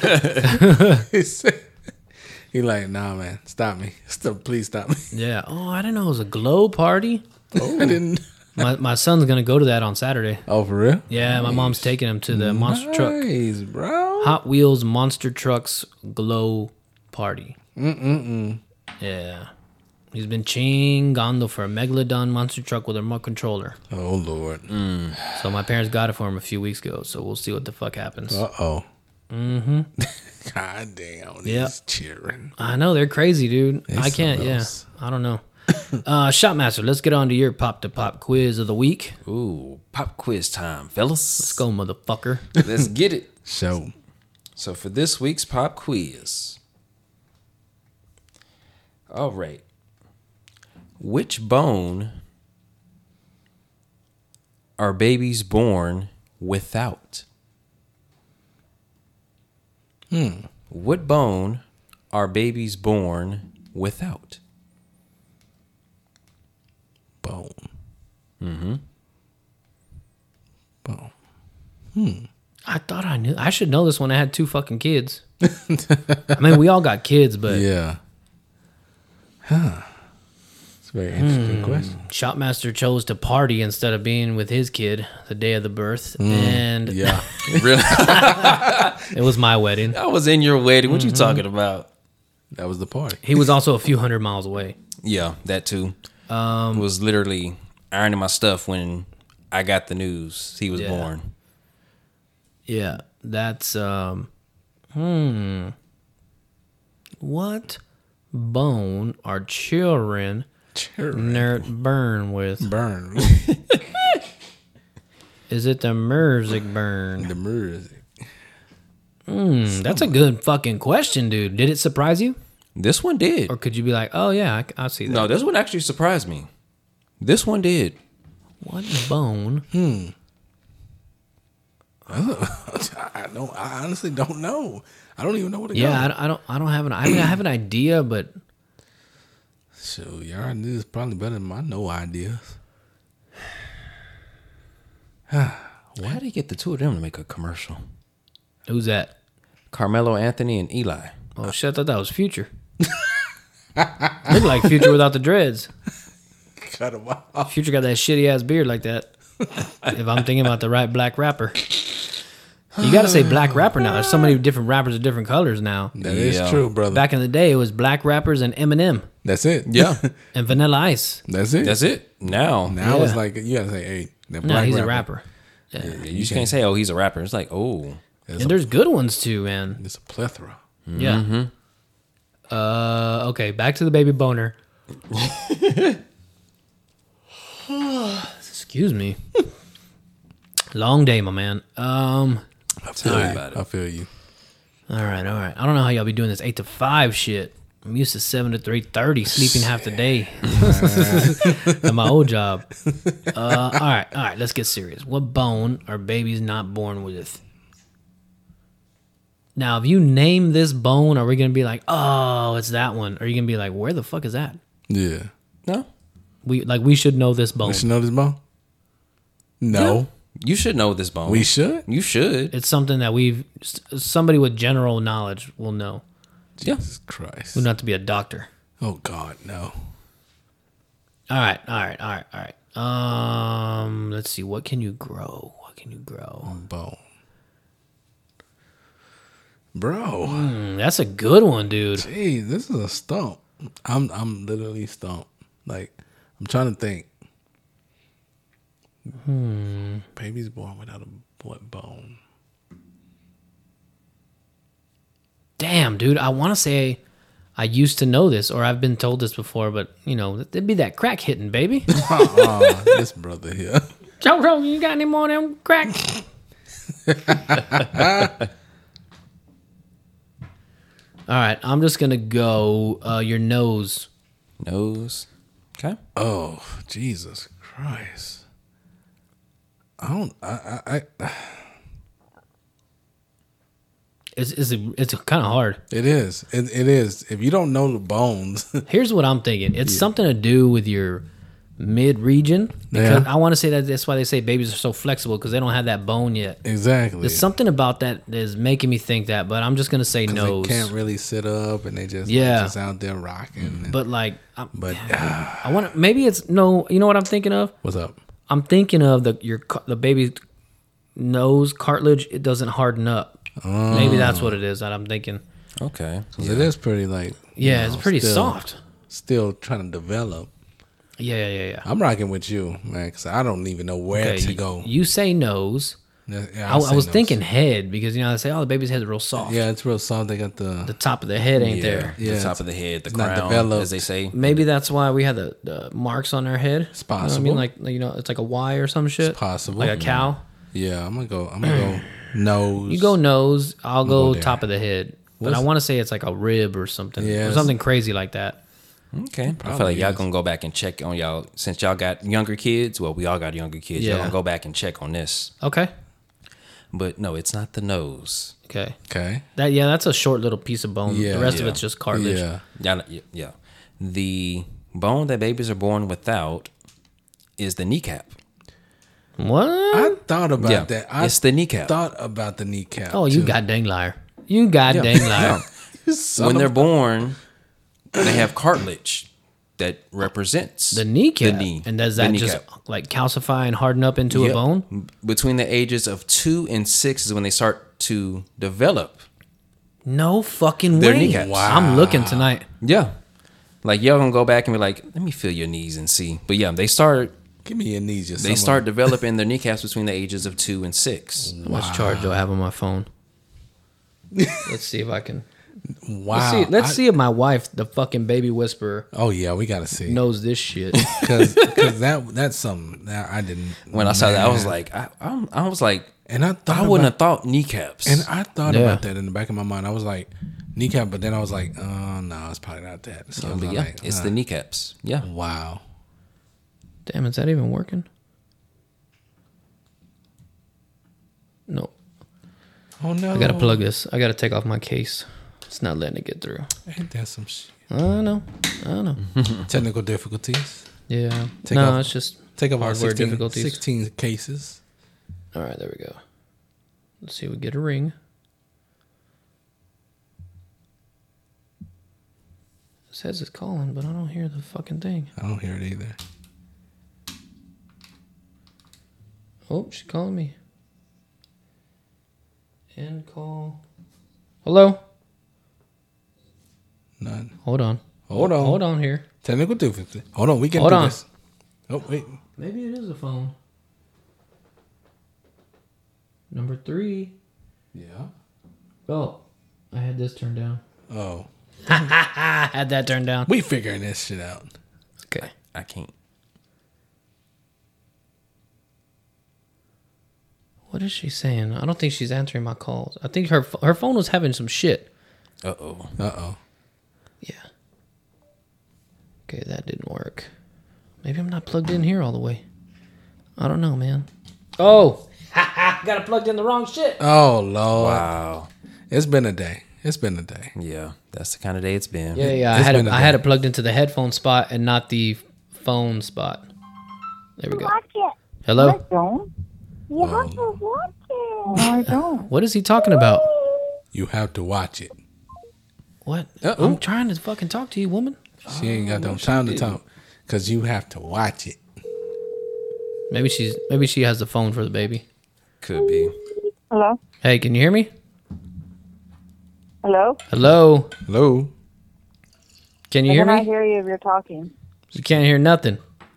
Speaker 3: he said, he like, "Nah, man, stop me! Stop, please stop me!"
Speaker 2: Yeah. Oh, I didn't know it was a glow party.
Speaker 3: I didn't.
Speaker 2: My my son's gonna go to that on Saturday.
Speaker 3: Oh, for real?
Speaker 2: Yeah, my mom's taking him to the monster truck,
Speaker 3: Nice, bro.
Speaker 2: Hot Wheels Monster Trucks glow party. Mm mm mm. Yeah. He's been chingando for a Megalodon monster truck with a remote controller.
Speaker 3: Oh Lord.
Speaker 2: So my parents got it for him a few weeks ago. So we'll see what the fuck happens.
Speaker 3: Uh oh. Mm-hmm. God damn. He's
Speaker 2: Yep.
Speaker 3: cheering.
Speaker 2: I know they're crazy, dude.
Speaker 3: It's
Speaker 2: I can't.
Speaker 3: something
Speaker 2: Yeah,
Speaker 3: else.
Speaker 2: I don't know. uh, Shotmaster, let's get on to your pop to pop quiz of the week.
Speaker 4: Ooh, pop quiz time, fellas.
Speaker 2: Let's go, motherfucker.
Speaker 4: Let's get it.
Speaker 3: So,
Speaker 4: So for this week's pop quiz. All right. Which bone are babies born without?
Speaker 3: hmm.
Speaker 4: What bone are babies born without?
Speaker 3: Bone. Mm-hmm. Bone.
Speaker 2: I thought I knew. I should know this when I had two fucking kids. I mean, we all got kids, but
Speaker 3: Yeah. Huh. It's a very interesting
Speaker 2: Hmm.
Speaker 3: question.
Speaker 2: Shotmaster chose to party instead of being with his kid the day of the birth, and
Speaker 3: Yeah.
Speaker 4: Really?
Speaker 2: it was my wedding.
Speaker 4: I was in your wedding. What you talking about?
Speaker 3: That was the party.
Speaker 2: He was also a few hundred miles away.
Speaker 4: Yeah, that too. Um, was literally ironing my stuff when I got the news he was
Speaker 2: Yeah.
Speaker 4: born.
Speaker 2: Yeah, that's um, hmm. What bone are children nerd burn with?
Speaker 3: Burn.
Speaker 2: Is it the Merzic burn?
Speaker 3: The music.
Speaker 2: Hmm, that's a good fucking question, dude. Did it surprise you?
Speaker 4: This one did.
Speaker 2: Or could you be like, oh, yeah, I, I'll see that.
Speaker 4: No, this one actually surprised me. This one did.
Speaker 2: What bone?
Speaker 3: Hmm. I don't. I honestly don't know. I don't even know what to
Speaker 2: Yeah,
Speaker 3: go.
Speaker 2: I, I don't. I don't have an. I mean, I have an idea, but
Speaker 3: So your idea is probably better than my no ideas.
Speaker 4: Why did he get the two of them to make a commercial?
Speaker 2: who's that?
Speaker 4: Carmelo Anthony and Eli.
Speaker 2: Oh shit! I thought that was Future. Look like Future without the dreads.
Speaker 3: Cut him off.
Speaker 2: Future got that shitty ass beard like that. If I'm thinking about the right black rapper, you got to say black rapper now. There's so many different rappers of different colors now.
Speaker 3: That is
Speaker 4: Yeah.
Speaker 3: true, brother.
Speaker 2: Back in the day, it was black rappers and Eminem
Speaker 3: That's it.
Speaker 4: Yeah.
Speaker 2: and Vanilla Ice.
Speaker 3: That's it.
Speaker 4: That's it. Now.
Speaker 3: Now
Speaker 2: Yeah.
Speaker 3: it's like you gotta say, hey, that
Speaker 2: No,
Speaker 3: black
Speaker 2: he's
Speaker 3: rapper.
Speaker 2: a rapper.
Speaker 4: Yeah, you just can't say, oh, he's a rapper. It's like, oh.
Speaker 3: It's,
Speaker 2: And
Speaker 3: a,
Speaker 2: there's good ones too, man.
Speaker 3: it's a plethora.
Speaker 2: Yeah. Uh, okay, back to the baby boner. Excuse me. Long day, my man. Um.
Speaker 3: I feel
Speaker 4: Tell me
Speaker 3: you.
Speaker 4: about it.
Speaker 3: I feel you.
Speaker 2: All right, all right. I don't know how y'all be doing this eight to five shit. I'm used to seven to three thirty, sleeping half the day at my old job. Uh, all right, all right. Let's get serious. What bone are babies not born with? Now, if you name this bone, are we gonna be like, oh, it's that one? Or are you gonna be like, where the fuck is that?
Speaker 3: Yeah.
Speaker 4: No.
Speaker 2: We like we should know this bone.
Speaker 3: We should know this bone. No,
Speaker 4: You should know this bone.
Speaker 3: we should.
Speaker 4: You should.
Speaker 2: It's something that we've somebody with general knowledge will know.
Speaker 4: Yeah.
Speaker 3: Jesus Christ.
Speaker 2: We don't have to be a doctor.
Speaker 3: Oh God, no.
Speaker 2: All right, all right, all right, all right. Um, let's see. What can you grow? What can you grow?
Speaker 3: Bone. Bro,
Speaker 2: Mm, that's a good one, dude.
Speaker 3: gee, this is a stump. I'm I'm literally stumped. Like I'm trying to think. Hmm. Baby's born without a what bone?
Speaker 2: Damn, dude. I want to say I used to know this, or I've been told this before, but you know, it'd be that crack hitting, baby.
Speaker 3: Oh, this brother here.
Speaker 2: Joe, Joe, you got any more of them crack? All right, I'm just gonna go uh, your nose.
Speaker 4: Nose. Okay.
Speaker 3: Oh, Jesus Christ. I don't. I. I. I
Speaker 2: It's it's it's kind of hard.
Speaker 3: it is. It, it is. If you don't know the bones,
Speaker 2: Here's what I'm thinking. It's something to do with your mid region. Because
Speaker 3: Yeah.
Speaker 2: I want to say that that's why they say babies are so flexible because they don't have that bone yet.
Speaker 3: exactly.
Speaker 2: There's something about that that is making me think that, but I'm just gonna say
Speaker 3: 'Cause
Speaker 2: nose.
Speaker 3: They can't really sit up, and they just
Speaker 2: Yeah.
Speaker 3: they're just out there rocking. And-
Speaker 2: But like, I'm,
Speaker 3: but
Speaker 2: I want to. Maybe it's no. You know what I'm thinking of?
Speaker 3: what's up?
Speaker 2: I'm thinking of the your ca- the baby's nose cartilage. It doesn't harden up. Maybe that's what it is that I'm thinking.
Speaker 4: Okay.
Speaker 3: 'Cause it is pretty like you
Speaker 2: Yeah,
Speaker 3: know,
Speaker 2: it's pretty
Speaker 3: still-
Speaker 2: soft.
Speaker 3: Still trying to develop.
Speaker 2: Yeah, yeah, yeah, yeah.
Speaker 3: I'm rocking with you, man, because I don't even know where
Speaker 2: Okay,
Speaker 3: to
Speaker 2: you,
Speaker 3: go.
Speaker 2: you say nose.
Speaker 3: Yeah,
Speaker 2: I,
Speaker 3: say
Speaker 2: I was
Speaker 3: no.
Speaker 2: thinking head because you know they say, oh, the baby's head's real soft.
Speaker 3: Yeah, it's real soft. They got the,
Speaker 2: The top of the head ain't
Speaker 4: Yeah.
Speaker 2: there.
Speaker 3: Yeah,
Speaker 4: the top
Speaker 3: it's-
Speaker 4: of the head, the
Speaker 3: it's not
Speaker 4: crown,
Speaker 3: developed.
Speaker 4: as they say.
Speaker 2: Maybe that's why we had the, the marks on our head.
Speaker 3: It's
Speaker 2: You know what I
Speaker 3: possible.
Speaker 2: mean, like you know, it's like a Y or some shit.
Speaker 3: It's possible.
Speaker 2: Like a cow.
Speaker 3: Yeah, I'm gonna go. I'm gonna go nose.
Speaker 2: You go nose. I'll go,
Speaker 3: go there.
Speaker 2: top of the head. But
Speaker 3: What's-
Speaker 2: I want to say it's like a rib or something.
Speaker 3: Yeah,
Speaker 2: or
Speaker 3: it's-
Speaker 2: something crazy like that.
Speaker 4: Okay. I feel
Speaker 3: Probably
Speaker 4: like y'all
Speaker 3: is.
Speaker 4: gonna go back and check on y'all since y'all got younger kids. Well, we all got younger kids. Y'all
Speaker 2: Yeah.
Speaker 4: gonna go back and check on this.
Speaker 2: Okay.
Speaker 4: But no, it's not the nose.
Speaker 2: Okay.
Speaker 3: Okay.
Speaker 2: That yeah, that's a short little piece of bone.
Speaker 3: Yeah.
Speaker 2: the rest of
Speaker 4: Yeah.
Speaker 2: it's just cartilage.
Speaker 3: Yeah.
Speaker 4: Yeah, yeah, yeah. The bone that babies are born without is the kneecap.
Speaker 2: What?
Speaker 3: I thought about
Speaker 4: Yeah,
Speaker 3: that. I
Speaker 4: it's the kneecap.
Speaker 3: thought about the kneecap.
Speaker 2: oh, you
Speaker 3: too.
Speaker 2: got dang liar. You got dang liar.
Speaker 3: Son
Speaker 4: When
Speaker 3: of
Speaker 4: they're
Speaker 3: a-
Speaker 4: born, they have cartilage that represents
Speaker 2: The kneecap.
Speaker 4: The knee.
Speaker 2: And does
Speaker 4: The
Speaker 2: that just
Speaker 4: kneecap.
Speaker 2: like calcify and harden up into
Speaker 4: Yep.
Speaker 2: a bone?
Speaker 4: Between the ages of two and six is when they start to develop.
Speaker 2: No fucking
Speaker 4: Their
Speaker 2: way.
Speaker 4: kneecaps. Wow.
Speaker 2: I'm looking tonight.
Speaker 4: Yeah. Like y'all gonna go back and be like, let me feel your knees and see. But yeah, they start
Speaker 3: Give me your knees. Just
Speaker 4: they
Speaker 3: someone-
Speaker 4: start developing their kneecaps between the ages of two and six.
Speaker 2: How much charge do I have on my phone? Let's see if I can.
Speaker 3: Wow.
Speaker 2: Let's see. Let's
Speaker 3: I-
Speaker 2: see if my wife, the fucking baby whisperer,
Speaker 3: Oh yeah, we gotta see.
Speaker 2: knows this shit.
Speaker 3: because that that's something that I didn't.
Speaker 4: When I saw that, I was
Speaker 3: Man.
Speaker 4: like, I, I, I was like,
Speaker 3: and I thought
Speaker 4: I wouldn't have
Speaker 3: about,
Speaker 4: thought kneecaps.
Speaker 3: and I thought
Speaker 2: Yeah.
Speaker 3: about that in the back of my mind. I was like kneecap, but then I was like, oh no, it's probably not that. So I was
Speaker 4: but yeah,
Speaker 3: like,
Speaker 4: it's
Speaker 3: huh.
Speaker 4: the kneecaps. Yeah.
Speaker 3: Wow.
Speaker 2: Damn, is that even working? No.
Speaker 3: Oh no.
Speaker 2: I gotta plug this. I gotta take off my case. It's not letting it get through.
Speaker 3: Ain't that some shit?
Speaker 2: I don't know. I don't know.
Speaker 3: Technical difficulties.
Speaker 2: Yeah.
Speaker 3: Take
Speaker 2: no,
Speaker 3: off-
Speaker 2: it's just
Speaker 3: Take off our
Speaker 2: hardware
Speaker 3: sixteen,
Speaker 2: difficulties.
Speaker 3: sixteen cases.
Speaker 2: All right, there we go. Let's see. We get a ring. It says it's calling, but I don't hear the fucking thing.
Speaker 3: I don't hear it either.
Speaker 2: Oh, she's calling me. End call. Hello.
Speaker 3: None.
Speaker 2: Hold on.
Speaker 3: Hold on.
Speaker 2: Hold on here.
Speaker 3: Technical difficulty. Hold on. We can
Speaker 2: Hold
Speaker 3: do
Speaker 2: on.
Speaker 3: this. Oh wait.
Speaker 2: Maybe it is a phone. Number three.
Speaker 3: Yeah.
Speaker 2: Oh, I had this turned down.
Speaker 3: Oh,
Speaker 2: I had that turned down.
Speaker 3: we figuring this shit out.
Speaker 2: Okay.
Speaker 4: I can't.
Speaker 2: What is she saying? I don't think she's answering my calls. I think her her phone was having some shit.
Speaker 4: Uh oh.
Speaker 3: Uh oh.
Speaker 2: Yeah. Okay, that didn't work. Maybe I'm not plugged in here all the way. I don't know, man. Oh, got it plugged in the wrong shit.
Speaker 3: Oh Lord.
Speaker 4: Wow.
Speaker 3: It's been a day. It's been a day.
Speaker 4: Yeah, that's the kind of day it's been.
Speaker 2: Yeah, yeah. I
Speaker 3: It's
Speaker 2: had
Speaker 3: been
Speaker 2: it.
Speaker 3: a
Speaker 2: I had
Speaker 3: day.
Speaker 2: it plugged into the headphone spot and not the phone spot. There we go.
Speaker 5: Watch it.
Speaker 2: Hello.
Speaker 5: Don't. You have to watch it. No, I don't.
Speaker 2: What is he talking about?
Speaker 3: You have to watch it.
Speaker 2: What?
Speaker 3: Uh-oh.
Speaker 2: I'm trying to fucking talk to you, woman.
Speaker 3: She ain't got no time to talk because you have to watch it.
Speaker 2: Maybe she's maybe she has the phone for the baby.
Speaker 4: Could be.
Speaker 5: Hello?
Speaker 2: Hey, can you hear me?
Speaker 5: Hello?
Speaker 2: Hello.
Speaker 3: Hello.
Speaker 2: Can you
Speaker 5: I
Speaker 2: hear
Speaker 5: cannot
Speaker 2: me?
Speaker 5: hear you if you're talking.
Speaker 2: You can't hear nothing.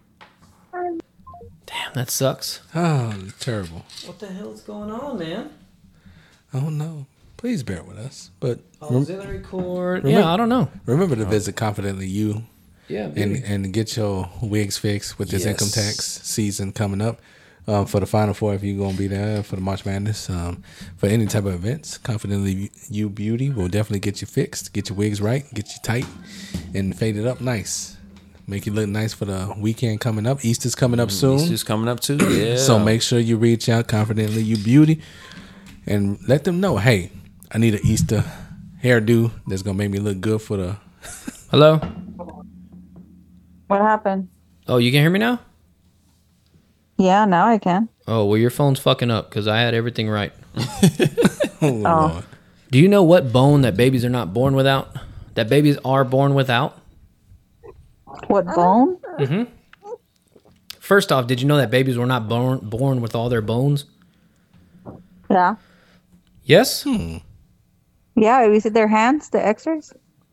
Speaker 2: Damn, that sucks.
Speaker 3: Oh, terrible.
Speaker 2: What the hell is going on, man?
Speaker 3: Oh no. Please bear with us. But rem-
Speaker 2: Auxiliary cord.
Speaker 3: remember-
Speaker 2: Yeah, I don't know.
Speaker 3: remember to visit Confidently You
Speaker 2: Yeah,
Speaker 3: and and get your wigs fixed with this
Speaker 4: Yes.
Speaker 3: income tax season coming up. Um, for the Final Four, if you're gonna be there for the March Madness, um, for any type of events, Confidently You Beauty will definitely get you fixed, get your wigs right, get you tight, and fade it up nice, make you look nice for the weekend coming up. Easter's coming up soon,
Speaker 4: Easter's coming up too. Yeah.
Speaker 3: so make sure you reach out Confidently You Beauty and let them know, hey, I need an Easter hairdo that's gonna make me look good for the.
Speaker 2: Hello.
Speaker 5: What happened?
Speaker 2: Oh, you can hear me now?
Speaker 5: Yeah, now I can.
Speaker 2: Oh, well, your phone's fucking up because I had everything right.
Speaker 3: Oh, Lord.
Speaker 2: Do you know what bone that babies are not born without? That babies are born without?
Speaker 5: What bone?
Speaker 2: First off, did you know that babies were not born born with all their bones?
Speaker 5: Yeah.
Speaker 2: Yes?
Speaker 5: Yeah, have you seen their hands, the x-rays?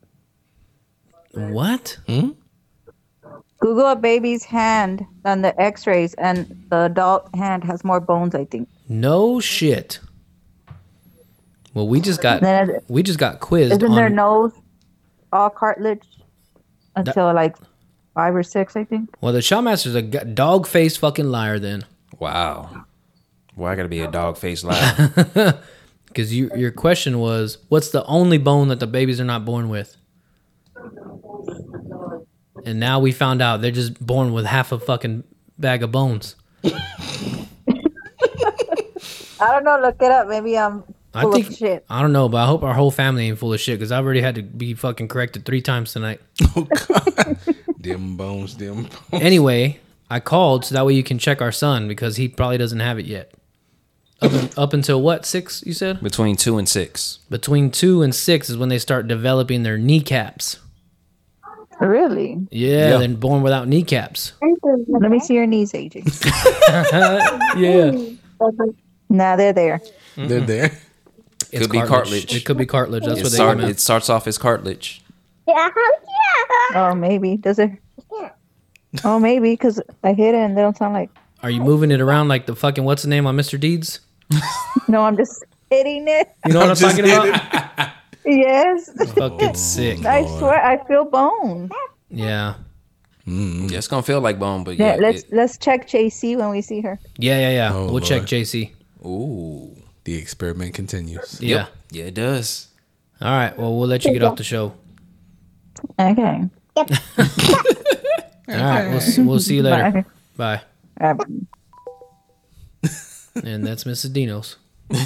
Speaker 2: What?
Speaker 5: Google a baby's hand on the x-rays, and the adult hand has more bones, I think.
Speaker 2: No shit. Well, we just got
Speaker 5: Then it-
Speaker 2: we just got quizzed
Speaker 5: Isn't
Speaker 2: on
Speaker 5: their nose all cartilage until like five or six, I think?
Speaker 2: Well, the Shotmaster's a dog faced fucking liar then.
Speaker 4: Wow. Well, I gotta be a dog faced liar.
Speaker 2: Because you, your question was, what's the only bone that the babies are not born with? And now we found out they're just born with half a fucking bag of bones.
Speaker 5: I don't know. Look it up. Maybe I'm
Speaker 2: I
Speaker 5: full
Speaker 2: think
Speaker 5: of shit.
Speaker 2: I don't know, but I hope our whole family ain't full of shit because I've already had to be fucking corrected three times tonight.
Speaker 3: Oh God, dim bones, dim bones.
Speaker 2: Anyway, I called so that way you can check our son because he probably doesn't have it yet. Up, un- up until what, six, you said?
Speaker 4: Between two and six.
Speaker 2: Between two and six is when they start developing their kneecaps.
Speaker 5: Really?
Speaker 2: Yeah,
Speaker 4: Yeah.
Speaker 2: they're born without kneecaps.
Speaker 5: Let me see your knees, A J.
Speaker 2: Yeah.
Speaker 5: Nah, they're there.
Speaker 3: They're there.
Speaker 2: It's
Speaker 4: Could be cartilage.
Speaker 2: It could be cartilage. That's
Speaker 4: It,
Speaker 2: what they
Speaker 4: start,
Speaker 2: come
Speaker 4: it starts off as cartilage.
Speaker 5: Oh, maybe. Does it? Oh, maybe, because I hit it and they don't sound like.
Speaker 2: Are you moving it around like the fucking what's the name on Mister Deeds?
Speaker 5: No, I'm just hitting it.
Speaker 2: You know what I'm
Speaker 3: just
Speaker 2: talking about?
Speaker 5: Yes.
Speaker 2: Fucking sick.
Speaker 5: I swear, I feel bone.
Speaker 2: Yeah.
Speaker 4: Yeah, it's gonna feel like bone, but
Speaker 5: Yeah,
Speaker 4: yeah.
Speaker 5: let's
Speaker 4: it-
Speaker 5: let's check J C when we see her.
Speaker 2: Yeah, yeah, yeah.
Speaker 3: Oh,
Speaker 2: we'll check
Speaker 3: Lord.
Speaker 2: J C.
Speaker 4: ooh.
Speaker 3: The experiment continues.
Speaker 2: Yeah.
Speaker 4: Yep. Yeah, it does.
Speaker 2: All right. Well, we'll let you get off the show.
Speaker 5: Okay.
Speaker 2: All right. We'll, s- we'll see you later.
Speaker 5: Bye.
Speaker 2: Bye.
Speaker 5: Uh,
Speaker 2: And that's Missus Dino's.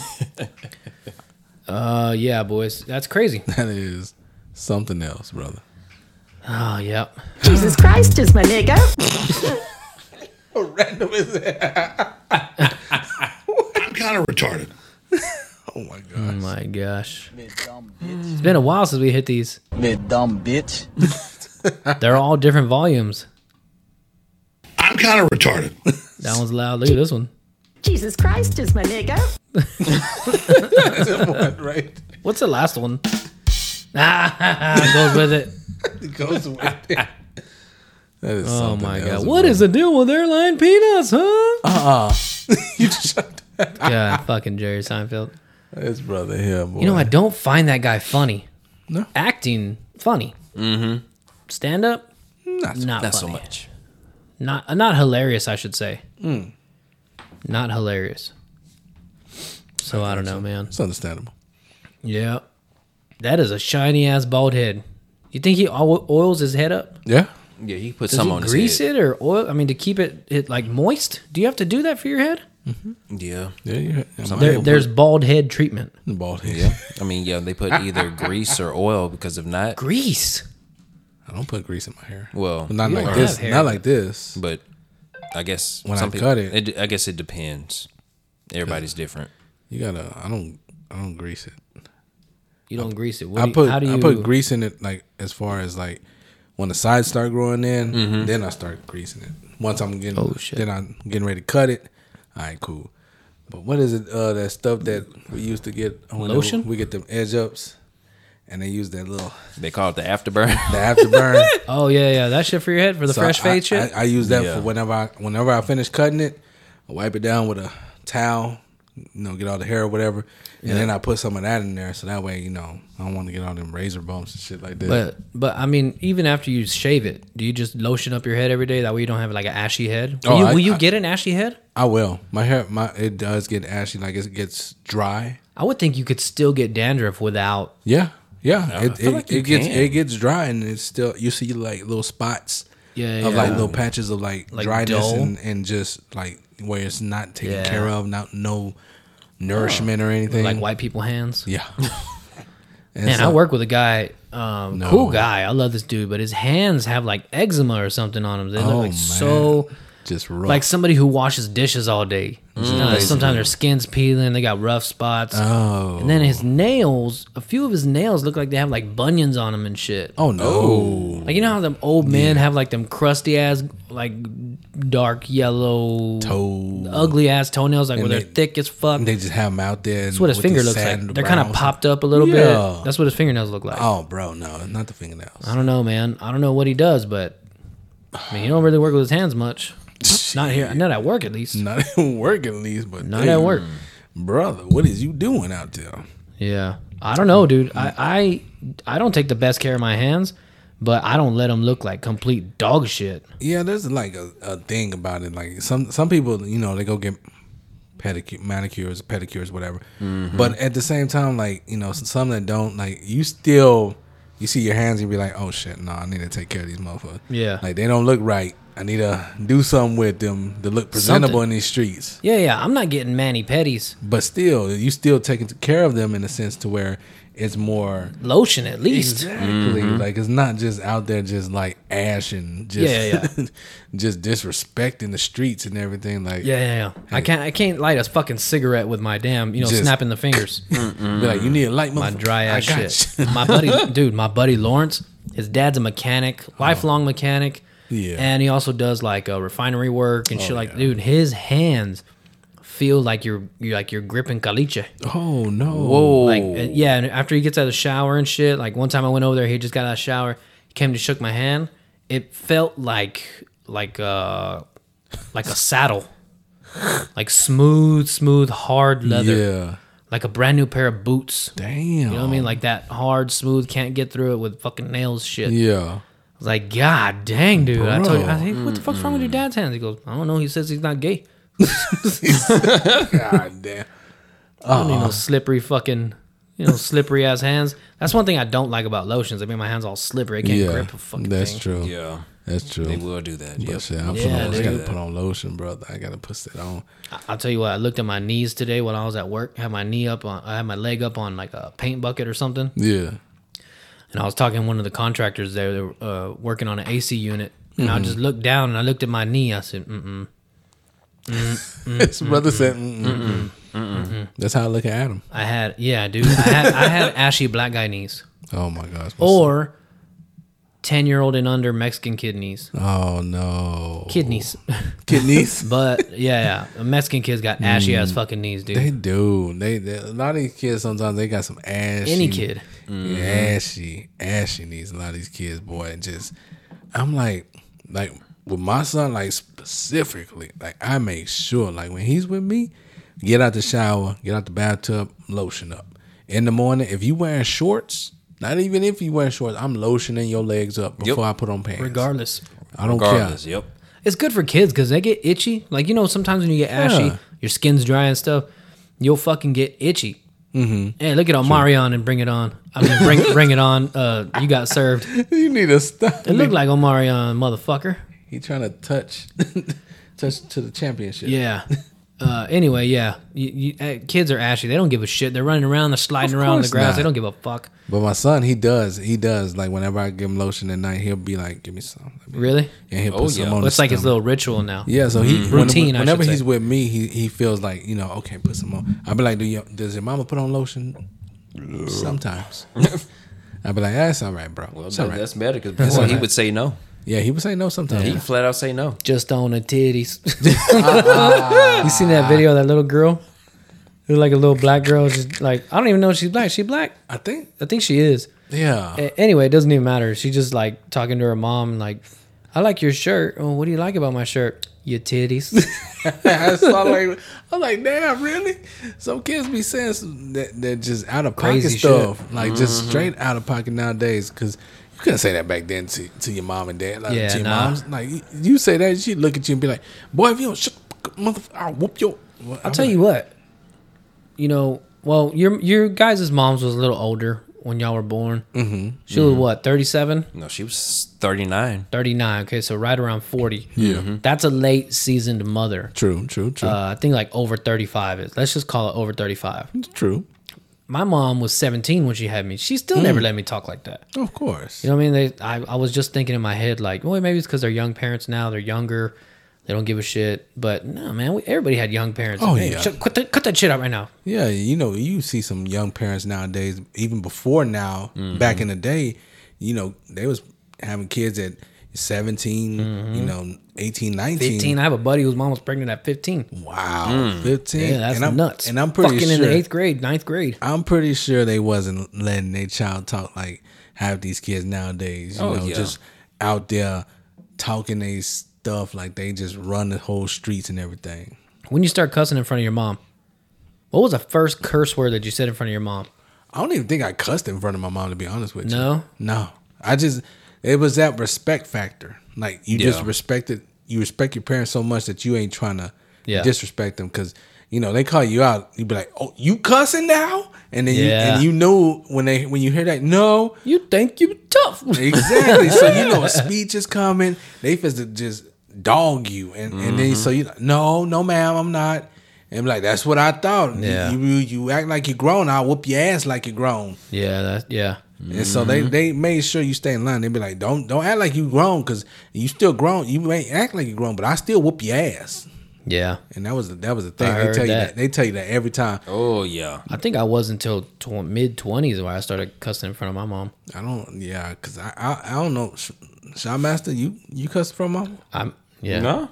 Speaker 2: uh, yeah, boys. That's crazy.
Speaker 3: That is something else, brother.
Speaker 2: Oh, yeah.
Speaker 6: Jesus Christ is my nigga.
Speaker 3: How random is that?
Speaker 1: I'm kind of retarded.
Speaker 3: Oh my god.
Speaker 2: Oh, my gosh. It's been a while since we hit these.
Speaker 7: Mid dumb bitch.
Speaker 2: They're all different volumes.
Speaker 1: I'm kind of retarded.
Speaker 2: That one's loud. Look at this one.
Speaker 6: Jesus Christ is my nigga.
Speaker 3: What, right?
Speaker 2: What's the last one? Ah, goes with it.
Speaker 3: It goes with it. That is
Speaker 2: Oh
Speaker 3: something
Speaker 2: my
Speaker 3: else,
Speaker 2: god. What
Speaker 3: bro.
Speaker 2: is the deal with airline peanuts, huh?
Speaker 3: Uh-uh. You shut that.
Speaker 2: God, fucking Jerry Seinfeld.
Speaker 3: This brother here, boy.
Speaker 2: You know, I don't find that guy funny.
Speaker 3: No.
Speaker 2: Acting funny. Mm-hmm. Stand up,
Speaker 3: Not so-
Speaker 2: not,
Speaker 4: Not
Speaker 2: funny.
Speaker 4: so much.
Speaker 2: Not uh, not hilarious, I should say.
Speaker 3: Hmm.
Speaker 2: Not hilarious. So I don't know, man.
Speaker 3: It's understandable.
Speaker 2: Yeah, that is a shiny ass bald head. You think he o- oils his head up?
Speaker 3: Yeah.
Speaker 4: Yeah, he put
Speaker 2: Does
Speaker 4: some
Speaker 2: he
Speaker 4: on
Speaker 2: grease
Speaker 4: his head.
Speaker 2: it or oil? I mean, to keep it, it like moist. Do you have to do that for your head?
Speaker 4: Yeah.
Speaker 3: Yeah, yeah.
Speaker 4: Some
Speaker 2: There,
Speaker 4: people
Speaker 2: there's
Speaker 4: put-
Speaker 2: bald head treatment.
Speaker 3: The bald head.
Speaker 4: Yeah. I mean, yeah, they put either grease or oil because if not,
Speaker 2: Grease.
Speaker 3: I don't put grease in my hair.
Speaker 4: well,
Speaker 3: But not
Speaker 2: You
Speaker 3: like
Speaker 2: don't
Speaker 3: this.
Speaker 2: have hair.
Speaker 3: Not like this.
Speaker 4: but I guess
Speaker 3: When
Speaker 4: some
Speaker 3: I
Speaker 4: people,
Speaker 3: cut it-
Speaker 4: I guess it depends. Everybody's different.
Speaker 3: You gotta. I don't. I don't grease it.
Speaker 2: You don't grease it. What
Speaker 3: I
Speaker 2: do you-
Speaker 3: put.
Speaker 2: how do you?
Speaker 3: I put grease in it like as far as like when the sides start growing in, then I start greasing it. Once I'm getting,
Speaker 2: Oh, shit.
Speaker 3: then I'm getting ready to cut it. All right, cool. But what is it? Uh, that stuff that we used to get whenever
Speaker 2: Lotion?
Speaker 3: We get them edge ups, and they use that little
Speaker 4: They call it the afterburn.
Speaker 3: the afterburn.
Speaker 2: Oh yeah, yeah. That shit for your head for the
Speaker 3: So
Speaker 2: fresh
Speaker 3: I,
Speaker 2: fade shit.
Speaker 3: I, I use that
Speaker 4: Yeah.
Speaker 3: for whenever I whenever I finish cutting it, I wipe it down with a towel, you know, get all the hair or whatever, and then I put some of that in there so that way, you know, I don't want to get all them razor bumps and shit like that.
Speaker 2: But but I mean, even after you shave it, do you just lotion up your head every day? That way you don't have like an ashy head. Will
Speaker 3: Oh,
Speaker 2: you,
Speaker 3: I-
Speaker 2: will you
Speaker 3: I-
Speaker 2: get an ashy head?
Speaker 3: I will. My hair, my it does get ashy, like it gets dry.
Speaker 2: I would think you could still get dandruff without.
Speaker 3: Yeah, yeah. it
Speaker 4: feel
Speaker 3: it,
Speaker 4: like you
Speaker 3: it gets
Speaker 4: can.
Speaker 3: it gets dry and it's still you see like little spots
Speaker 2: Yeah,
Speaker 3: of
Speaker 2: yeah.
Speaker 3: like little patches of like,
Speaker 2: Like
Speaker 3: dryness
Speaker 2: dull?
Speaker 3: and, and just like where it's not taken
Speaker 2: Yeah.
Speaker 3: care of, not no nourishment or anything.
Speaker 2: like white people hands.
Speaker 3: Yeah. And
Speaker 2: Man,
Speaker 3: so-
Speaker 2: I work with a guy, um,
Speaker 3: No.
Speaker 2: cool guy. I love this dude, but his hands have like eczema or something on them. They look
Speaker 3: Oh,
Speaker 2: like
Speaker 3: man.
Speaker 2: so
Speaker 3: just rough.
Speaker 2: like somebody who washes dishes all day. You know, sometimes their skin's peeling. They got rough spots.
Speaker 3: oh,
Speaker 2: And then his nails, a few of his nails look like they have like bunions on them and shit.
Speaker 3: oh no,
Speaker 2: Like you know how them old men have like them crusty ass, like dark yellow,
Speaker 3: toe.
Speaker 2: ugly ass toenails, like
Speaker 3: And
Speaker 2: where
Speaker 3: they-
Speaker 2: they're thick as fuck.
Speaker 3: They just have them out there.
Speaker 2: That's what his finger looks like. They're kind of popped up a little
Speaker 3: Yeah.
Speaker 2: bit. That's what his fingernails look like.
Speaker 3: Oh, bro, no, not the fingernails.
Speaker 2: I don't know, man. I don't know what he does, but I mean, he don't really work with his hands much. Not here, not at work at least.
Speaker 3: Not even work at least, but
Speaker 2: Not
Speaker 3: damn,
Speaker 2: at work.
Speaker 3: brother. What is you doing out there?
Speaker 2: Yeah, I don't know, dude. I, I I don't take the best care of my hands, but I don't let them look like complete dog shit.
Speaker 3: Yeah, there's like a, a thing about it. Like some some people, you know, they go get pedicure, manicures, pedicures, whatever. But at the same time, like you know, some that don't, like you still, you see your hands and you be like, oh shit, no, I need to take care of these motherfuckers.
Speaker 2: Yeah.
Speaker 3: like they don't look right. I need to do something with them to look presentable
Speaker 2: Something.
Speaker 3: in these streets.
Speaker 2: Yeah, yeah. I'm not getting mani pedis.
Speaker 3: But still, you still taking care of them in a sense to where it's more
Speaker 2: Lotion at least.
Speaker 3: exactly like it's not just out there just like ash and just
Speaker 2: Yeah, yeah,
Speaker 3: just disrespecting the streets and everything. Like
Speaker 2: Yeah, yeah, yeah. I can't I can't light a fucking cigarette with my damn, you know,
Speaker 3: Just-
Speaker 2: snapping the fingers.
Speaker 3: be like, you need a light,
Speaker 2: My
Speaker 3: motherfucker.
Speaker 2: dry ass
Speaker 3: I got
Speaker 2: shit.
Speaker 3: you.
Speaker 2: My buddy, dude, my buddy Lawrence, his dad's a mechanic, lifelong mechanic.
Speaker 3: Yeah.
Speaker 2: And he also does like uh, refinery work and shit like
Speaker 3: yeah.
Speaker 2: dude, his hands feel like you're you're like you're gripping caliche.
Speaker 3: Oh no!
Speaker 4: Whoa.
Speaker 2: Like uh, yeah, and after he gets out of the shower and shit, like one time I went over there, he just got out of the shower, he came to shook my hand. It felt like like uh like a saddle. Like smooth, smooth, hard leather.
Speaker 3: Yeah.
Speaker 2: like a brand new pair of boots.
Speaker 3: Damn.
Speaker 2: You know what I mean? Like that hard, smooth, can't get through it with fucking nails shit.
Speaker 3: Yeah.
Speaker 2: I was like, God dang, dude. I told you,
Speaker 3: Bro.
Speaker 2: I said, what the fuck's wrong with your dad's hands? He goes, I don't know. He says he's not gay.
Speaker 3: God damn.
Speaker 2: I don't need no slippery fucking, you know, slippery ass hands. That's one thing I don't like about lotions. I mean, my hands all slippery. I can't
Speaker 3: Yeah,
Speaker 2: grip a fucking
Speaker 3: that's
Speaker 2: thing.
Speaker 3: true.
Speaker 4: Yeah,
Speaker 3: That's true.
Speaker 4: they will do that.
Speaker 3: But
Speaker 4: Yep.
Speaker 3: shit, I'm
Speaker 2: Yeah,
Speaker 3: put on, I
Speaker 2: dude.
Speaker 3: gotta put on lotion, brother. I gotta put that on.
Speaker 2: I- I'll tell you what. I looked at my knees today when I was at work. I had my knee up on. I had my leg up on like a paint bucket or something.
Speaker 3: Yeah.
Speaker 2: And I was talking to one of the contractors there. They were uh, working on an A C unit. And
Speaker 3: Mm-hmm.
Speaker 2: I just looked down and I looked at my knee. I said, mm-mm.
Speaker 3: His brother said, mm-mm. Mm-mm. That's how I look at Adam.
Speaker 2: I had, yeah, dude. I had, I had ashy black guy knees.
Speaker 3: Oh my gosh.
Speaker 2: Or ten-year-old and under Mexican kidneys.
Speaker 3: Oh no.
Speaker 2: Kidneys.
Speaker 3: Kidneys.
Speaker 2: But, yeah, yeah. Mexican kids got ashy-ass fucking knees, dude.
Speaker 3: They do. They, they a lot of these kids sometimes they got some ashy.
Speaker 2: Any kid.
Speaker 3: Yeah, ashy, ashy knees. A lot of these kids, boy, and just I'm like, like with my son, like specifically, like I make sure, like when he's with me, get out the shower, get out the bathtub, lotion up. In the morning, if you wearing shorts, not even if you wearing shorts, I'm lotioning your legs up before
Speaker 4: Yep.
Speaker 3: I put on pants.
Speaker 2: Regardless.
Speaker 3: I don't
Speaker 4: Regardless,
Speaker 3: care.
Speaker 4: yep.
Speaker 2: It's good for kids because they get itchy. Like, you know, sometimes when you get ashy,
Speaker 3: Yeah.
Speaker 2: your skin's dry and stuff, you'll fucking get itchy. Mm-hmm. Hey, look at Omarion and bring it on. I mean, bring bring it on. Uh, you got served.
Speaker 3: You need to stop.
Speaker 2: It looked like Omarion, motherfucker.
Speaker 3: He trying to touch, touch to the championship.
Speaker 2: Yeah. Uh, anyway, yeah. You, you, uh, kids are ashy. They don't give a shit. They're running around. They're sliding
Speaker 3: Of
Speaker 2: around in the
Speaker 3: course
Speaker 2: grass.
Speaker 3: not.
Speaker 2: They don't give a fuck.
Speaker 3: But my son, he does. He does. Like whenever I give him lotion at night, he'll be like, "Give me some." Let me-
Speaker 2: Really?
Speaker 3: And he'll
Speaker 4: Oh,
Speaker 3: put some
Speaker 4: yeah.
Speaker 3: on.
Speaker 2: It's
Speaker 3: the
Speaker 2: like his
Speaker 3: stomach.
Speaker 2: little ritual now.
Speaker 3: Yeah, so he when-
Speaker 2: Routine, I
Speaker 3: whenever
Speaker 2: should
Speaker 3: he's
Speaker 2: say.
Speaker 3: with me, he he feels like, you know, okay, put some on. I'll be like, Do you, does your mama put on lotion? Sometimes. I'll be like, that's all right, bro.
Speaker 4: Well,
Speaker 3: It's
Speaker 4: that-
Speaker 3: all right.
Speaker 4: that's better because before he
Speaker 3: alright.
Speaker 4: would say no.
Speaker 3: Yeah, he would say no sometimes.
Speaker 4: He flat out say no.
Speaker 2: Just on the titties. You seen that video of that little girl? It was like a little black girl. Just like, I don't even know if she's black. She black?
Speaker 3: I think.
Speaker 2: I think she is.
Speaker 3: Yeah.
Speaker 2: A- Anyway, it doesn't even matter. She just like talking to her mom, like, I like your shirt. Oh, what do you like about my shirt? Your titties.
Speaker 3: so I'm like, I'm like, damn, really? Some kids be saying some, that that just out of pocket
Speaker 2: Crazy
Speaker 3: stuff, like just straight out of pocket nowadays. Because you couldn't say that back then to, to your mom and dad. Like,
Speaker 2: Yeah,
Speaker 3: to your
Speaker 2: nah.
Speaker 3: moms. Like you- you say that, she'd look at you and be like, "Boy, if you don't shut, the fuck up, motherfucker, I'll whoop your." Well,
Speaker 2: I'll tell you what. You know, well, your your guys' moms was a little older when y'all were born. Mm-hmm. She was what, thirty-seven?
Speaker 4: No, she was thirty-nine.
Speaker 2: thirty-nine. Okay, so right around forty.
Speaker 3: Yeah.
Speaker 2: That's a late seasoned mother.
Speaker 3: True, true, true,
Speaker 2: Uh, I think like over thirty-five is. Let's just call it over thirty-five.
Speaker 3: true.
Speaker 2: My mom was seventeen when she had me. She still never let me talk like that.
Speaker 3: Of course.
Speaker 2: You know what I mean? They, I, I was just thinking in my head, like, well, maybe it's because they're young parents now. They're younger. They don't give a shit. But no, man, we, everybody had young parents.
Speaker 3: Oh,
Speaker 2: Hey,
Speaker 3: yeah.
Speaker 2: shut- cut, that, cut that shit out right now.
Speaker 3: Yeah, you know, you see some young parents nowadays, even before now, back in the day, you know, they was having kids at seventeen, you know, eighteen, nineteen.
Speaker 2: fifteen. I have a buddy whose mom was pregnant at fifteen.
Speaker 3: Wow, fifteen.
Speaker 2: Yeah, that's
Speaker 3: and I'm,
Speaker 2: nuts.
Speaker 3: And I'm pretty
Speaker 2: Fucking
Speaker 3: sure
Speaker 2: in the eighth grade, ninth grade.
Speaker 3: I'm pretty sure they wasn't letting their child talk like have these kids nowadays. You
Speaker 4: Oh,
Speaker 3: know,
Speaker 4: yeah.
Speaker 3: just out there talking they stuff like they just run the whole streets and everything.
Speaker 2: When you start cussing in front of your mom, what was the first curse word that you said in front of your mom?
Speaker 3: I don't even think I cussed in front of my mom, to be honest with you.
Speaker 2: No?
Speaker 3: No. I just, it was that respect factor. Like, you just
Speaker 4: Yeah.
Speaker 3: respected, you respect your parents so much that you ain't trying to
Speaker 2: Yeah.
Speaker 3: disrespect them. Because, you know, they call you out. You be like, oh, you cussing now? And then you,
Speaker 2: Yeah.
Speaker 3: and you know when they, when you hear that, no.
Speaker 2: You think you tough.
Speaker 3: Exactly. So, you know, a speech is coming. They supposed to just dog you. And, and then, so you like, no, no, ma'am, I'm not. And be like, that's what I thought.
Speaker 2: Yeah.
Speaker 3: You, you, you act like you're grown, I'll whoop your ass like you're grown.
Speaker 2: Yeah, that, yeah.
Speaker 3: And so they, they made sure you stay in line. They be like, don't don't act like you grown, because you still grown. You ain't act like you grown, but I still whoop your ass.
Speaker 2: Yeah.
Speaker 3: And that was that was the thing.
Speaker 2: I
Speaker 3: They
Speaker 2: heard
Speaker 3: tell you
Speaker 2: that.
Speaker 3: that. They tell you that every time.
Speaker 4: Oh yeah.
Speaker 2: I think I was until tw- mid twenties where I started cussing in front of my mom.
Speaker 3: I don't. Yeah, because I, I I don't know. Sh- Shawn Master, you you cuss from mom?
Speaker 2: I'm yeah,
Speaker 4: No.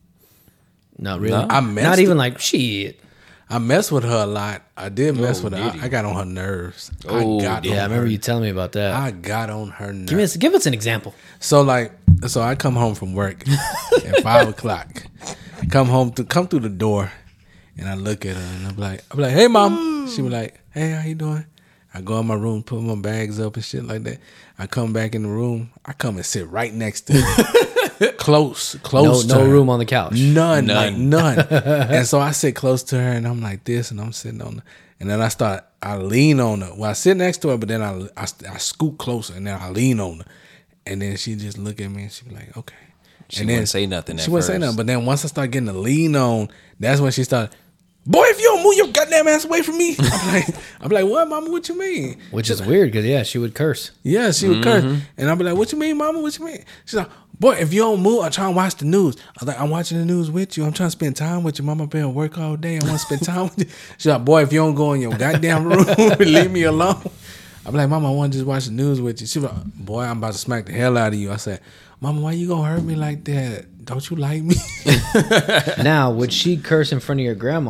Speaker 2: not really.
Speaker 4: No.
Speaker 3: I messed
Speaker 2: not even
Speaker 3: it.
Speaker 2: like shit.
Speaker 3: I mess with her a lot. I did mess
Speaker 4: Oh,
Speaker 3: with her.
Speaker 4: did
Speaker 3: I,
Speaker 4: you?
Speaker 3: I got on her nerves.
Speaker 4: Oh,
Speaker 3: I got
Speaker 2: Yeah, I
Speaker 3: on
Speaker 2: remember
Speaker 3: her.
Speaker 2: you telling me about that.
Speaker 3: I got on her nerves.
Speaker 2: give me a, give us an example.
Speaker 3: So like, so I come home from work at five o'clock. Come home to come through the door, and I look at her and I'm like, I'm like, hey mom, She was like, "Hey, how you doing?" I go in my room, put my bags up and shit like that. I come back in the room. I come and sit right next to her. close, close
Speaker 2: No,
Speaker 3: to
Speaker 2: no
Speaker 3: her.
Speaker 2: room on the couch.
Speaker 3: None, like none. And so I sit close to her and I'm like this and I'm sitting on her. And then I start, I lean on her. Well, I sit next to her, but then I, I, I scoot closer and then I lean on her. And then she just look at me and she be like, okay.
Speaker 4: She
Speaker 3: and then,
Speaker 4: wouldn't say nothing at
Speaker 3: She wouldn't say
Speaker 4: first.
Speaker 3: nothing. But then once I start getting the lean on, that's when she started, boy, if you don't move your goddamn ass away from me. I'm like, I'm like, what, mama? What you mean?
Speaker 2: Which is weird because, yeah, she would curse.
Speaker 3: Yeah, she would curse. And I'd be like, what you mean, mama? What you mean? She's like, boy, if you don't move, I'm trying to watch the news. I was like, I'm watching the news with you. I'm trying to spend time with you. Mama been at work all day. I want to spend time with you. She's like, boy, if you don't go in your goddamn room and leave me alone. I'm like, mama, I want to just watch the news with you. She was like, boy, I'm about to smack the hell out of you. I said, mama, why you going to hurt me like that? Don't you like me?
Speaker 2: Now, would she curse in front of your grandma?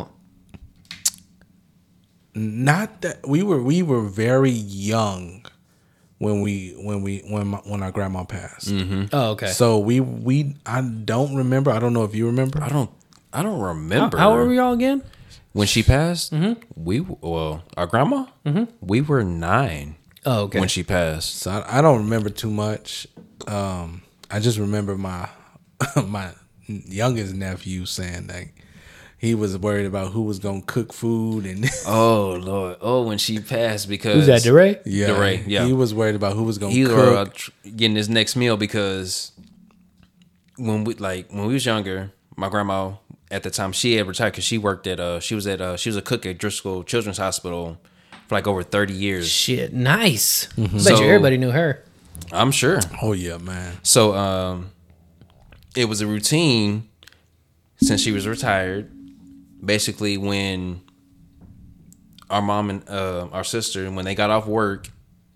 Speaker 3: Not that we were we were very young when we when we when my, when our grandma passed.
Speaker 2: Oh, okay.
Speaker 3: So we we I don't remember. I don't know if you remember.
Speaker 4: I don't. I don't
Speaker 2: how,
Speaker 4: remember.
Speaker 2: how old were y'all again?
Speaker 4: When she passed, mm-hmm. we well, our grandma, mm-hmm. we were nine
Speaker 2: Oh, okay.
Speaker 4: when she passed.
Speaker 3: So I, I don't remember too much. Um, I just remember my my youngest nephew saying like he was worried about who was gonna cook food and
Speaker 4: Oh Lord! Oh, when she passed because
Speaker 2: Who's that, DeRay?
Speaker 3: yeah,
Speaker 4: DeRay, yeah.
Speaker 3: he was worried about who was gonna
Speaker 4: he was
Speaker 3: cook.
Speaker 4: uh, tr- getting his next meal because when we like when we was younger, my grandma at the time she had retired because she worked at uh she was at uh she was a cook at Driscoll Children's Hospital for like over thirty years.
Speaker 2: Shit, nice. Bet
Speaker 4: So-
Speaker 2: you everybody knew her.
Speaker 4: I'm sure.
Speaker 3: Oh yeah, man.
Speaker 4: So um, it was a routine since she was retired. Basically, when our mom and uh, our sister, when they got off work,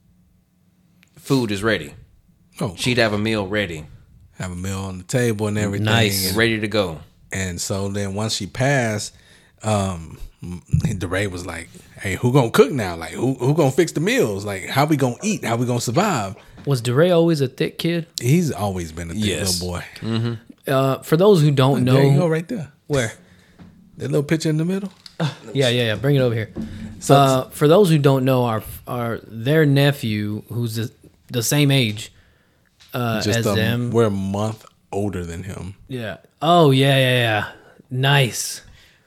Speaker 4: food is ready.
Speaker 3: Oh,
Speaker 4: She'd have a meal ready,
Speaker 3: have a meal on the table and everything.
Speaker 2: Nice.
Speaker 3: And,
Speaker 4: ready to go.
Speaker 3: and so then once she passed, um, DeRay was like, "Hey, who gonna cook now? Like, who who gonna fix the meals? Like, how we gonna eat? How we gonna survive?"
Speaker 2: Was DeRay always a thick kid?
Speaker 3: He's always been a thick
Speaker 4: Yes.
Speaker 3: little boy.
Speaker 2: Uh, for those who don't know,
Speaker 3: There you go, right there.
Speaker 2: where?
Speaker 3: That little picture in the middle.
Speaker 2: Yeah, yeah, yeah. Bring it over here.
Speaker 3: So-
Speaker 2: uh, for those who don't know, our our their nephew, who's the, the same age uh,
Speaker 3: Just
Speaker 2: as
Speaker 3: um,
Speaker 2: them.
Speaker 3: we're a month older than him.
Speaker 2: Yeah. Oh, yeah, yeah, yeah. Nice.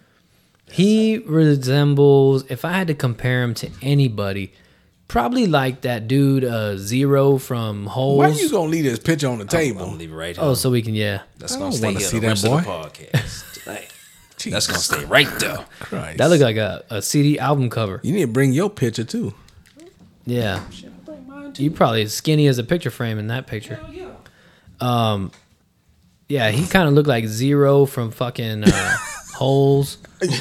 Speaker 2: He resembles, if I had to compare him to anybody, probably like that dude uh, Zero from Holes.
Speaker 3: Why you gonna leave this picture on the
Speaker 4: I'm
Speaker 3: table?
Speaker 4: gonna leave it right here.
Speaker 2: Oh, so we can, yeah.
Speaker 4: That's
Speaker 3: I
Speaker 4: gonna
Speaker 3: don't
Speaker 4: stay
Speaker 3: wanna
Speaker 4: here
Speaker 3: see
Speaker 4: the
Speaker 3: that
Speaker 4: rest
Speaker 3: boy.
Speaker 4: of the podcast tonight. That's gonna stay right there.
Speaker 3: Christ.
Speaker 2: That looked like a, a C D album cover.
Speaker 3: You need to bring your picture too.
Speaker 2: Yeah. You probably as skinny as a picture frame in that picture. Um, yeah, he kind of looked like Zero from fucking uh, Holes.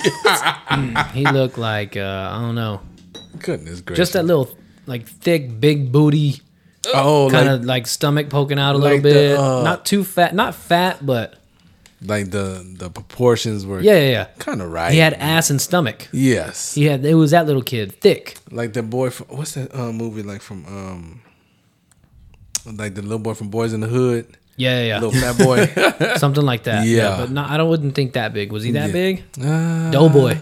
Speaker 2: Mm, he looked like uh, I don't know,
Speaker 3: Goodness gracious.
Speaker 2: just that little like thick, big booty,
Speaker 3: oh,
Speaker 2: kind
Speaker 3: like,
Speaker 2: of like, stomach poking out a little
Speaker 3: like the,
Speaker 2: bit.
Speaker 3: uh,
Speaker 2: Not too fat, not fat, but
Speaker 3: like the the proportions were
Speaker 2: yeah, yeah, yeah.
Speaker 3: kind of right.
Speaker 2: He had ass and stomach.
Speaker 3: yes,
Speaker 2: He had it was that little kid, thick.
Speaker 3: like the boy from what's that uh, movie like from um like the little boy from Boys in the Hood,
Speaker 2: Yeah, yeah,
Speaker 3: little fat boy.
Speaker 2: yeah. Something like that.
Speaker 3: Yeah.
Speaker 2: but not, I don't wouldn't think that big. Was he that
Speaker 3: Yeah.
Speaker 2: big?
Speaker 3: Uh,
Speaker 2: Doughboy,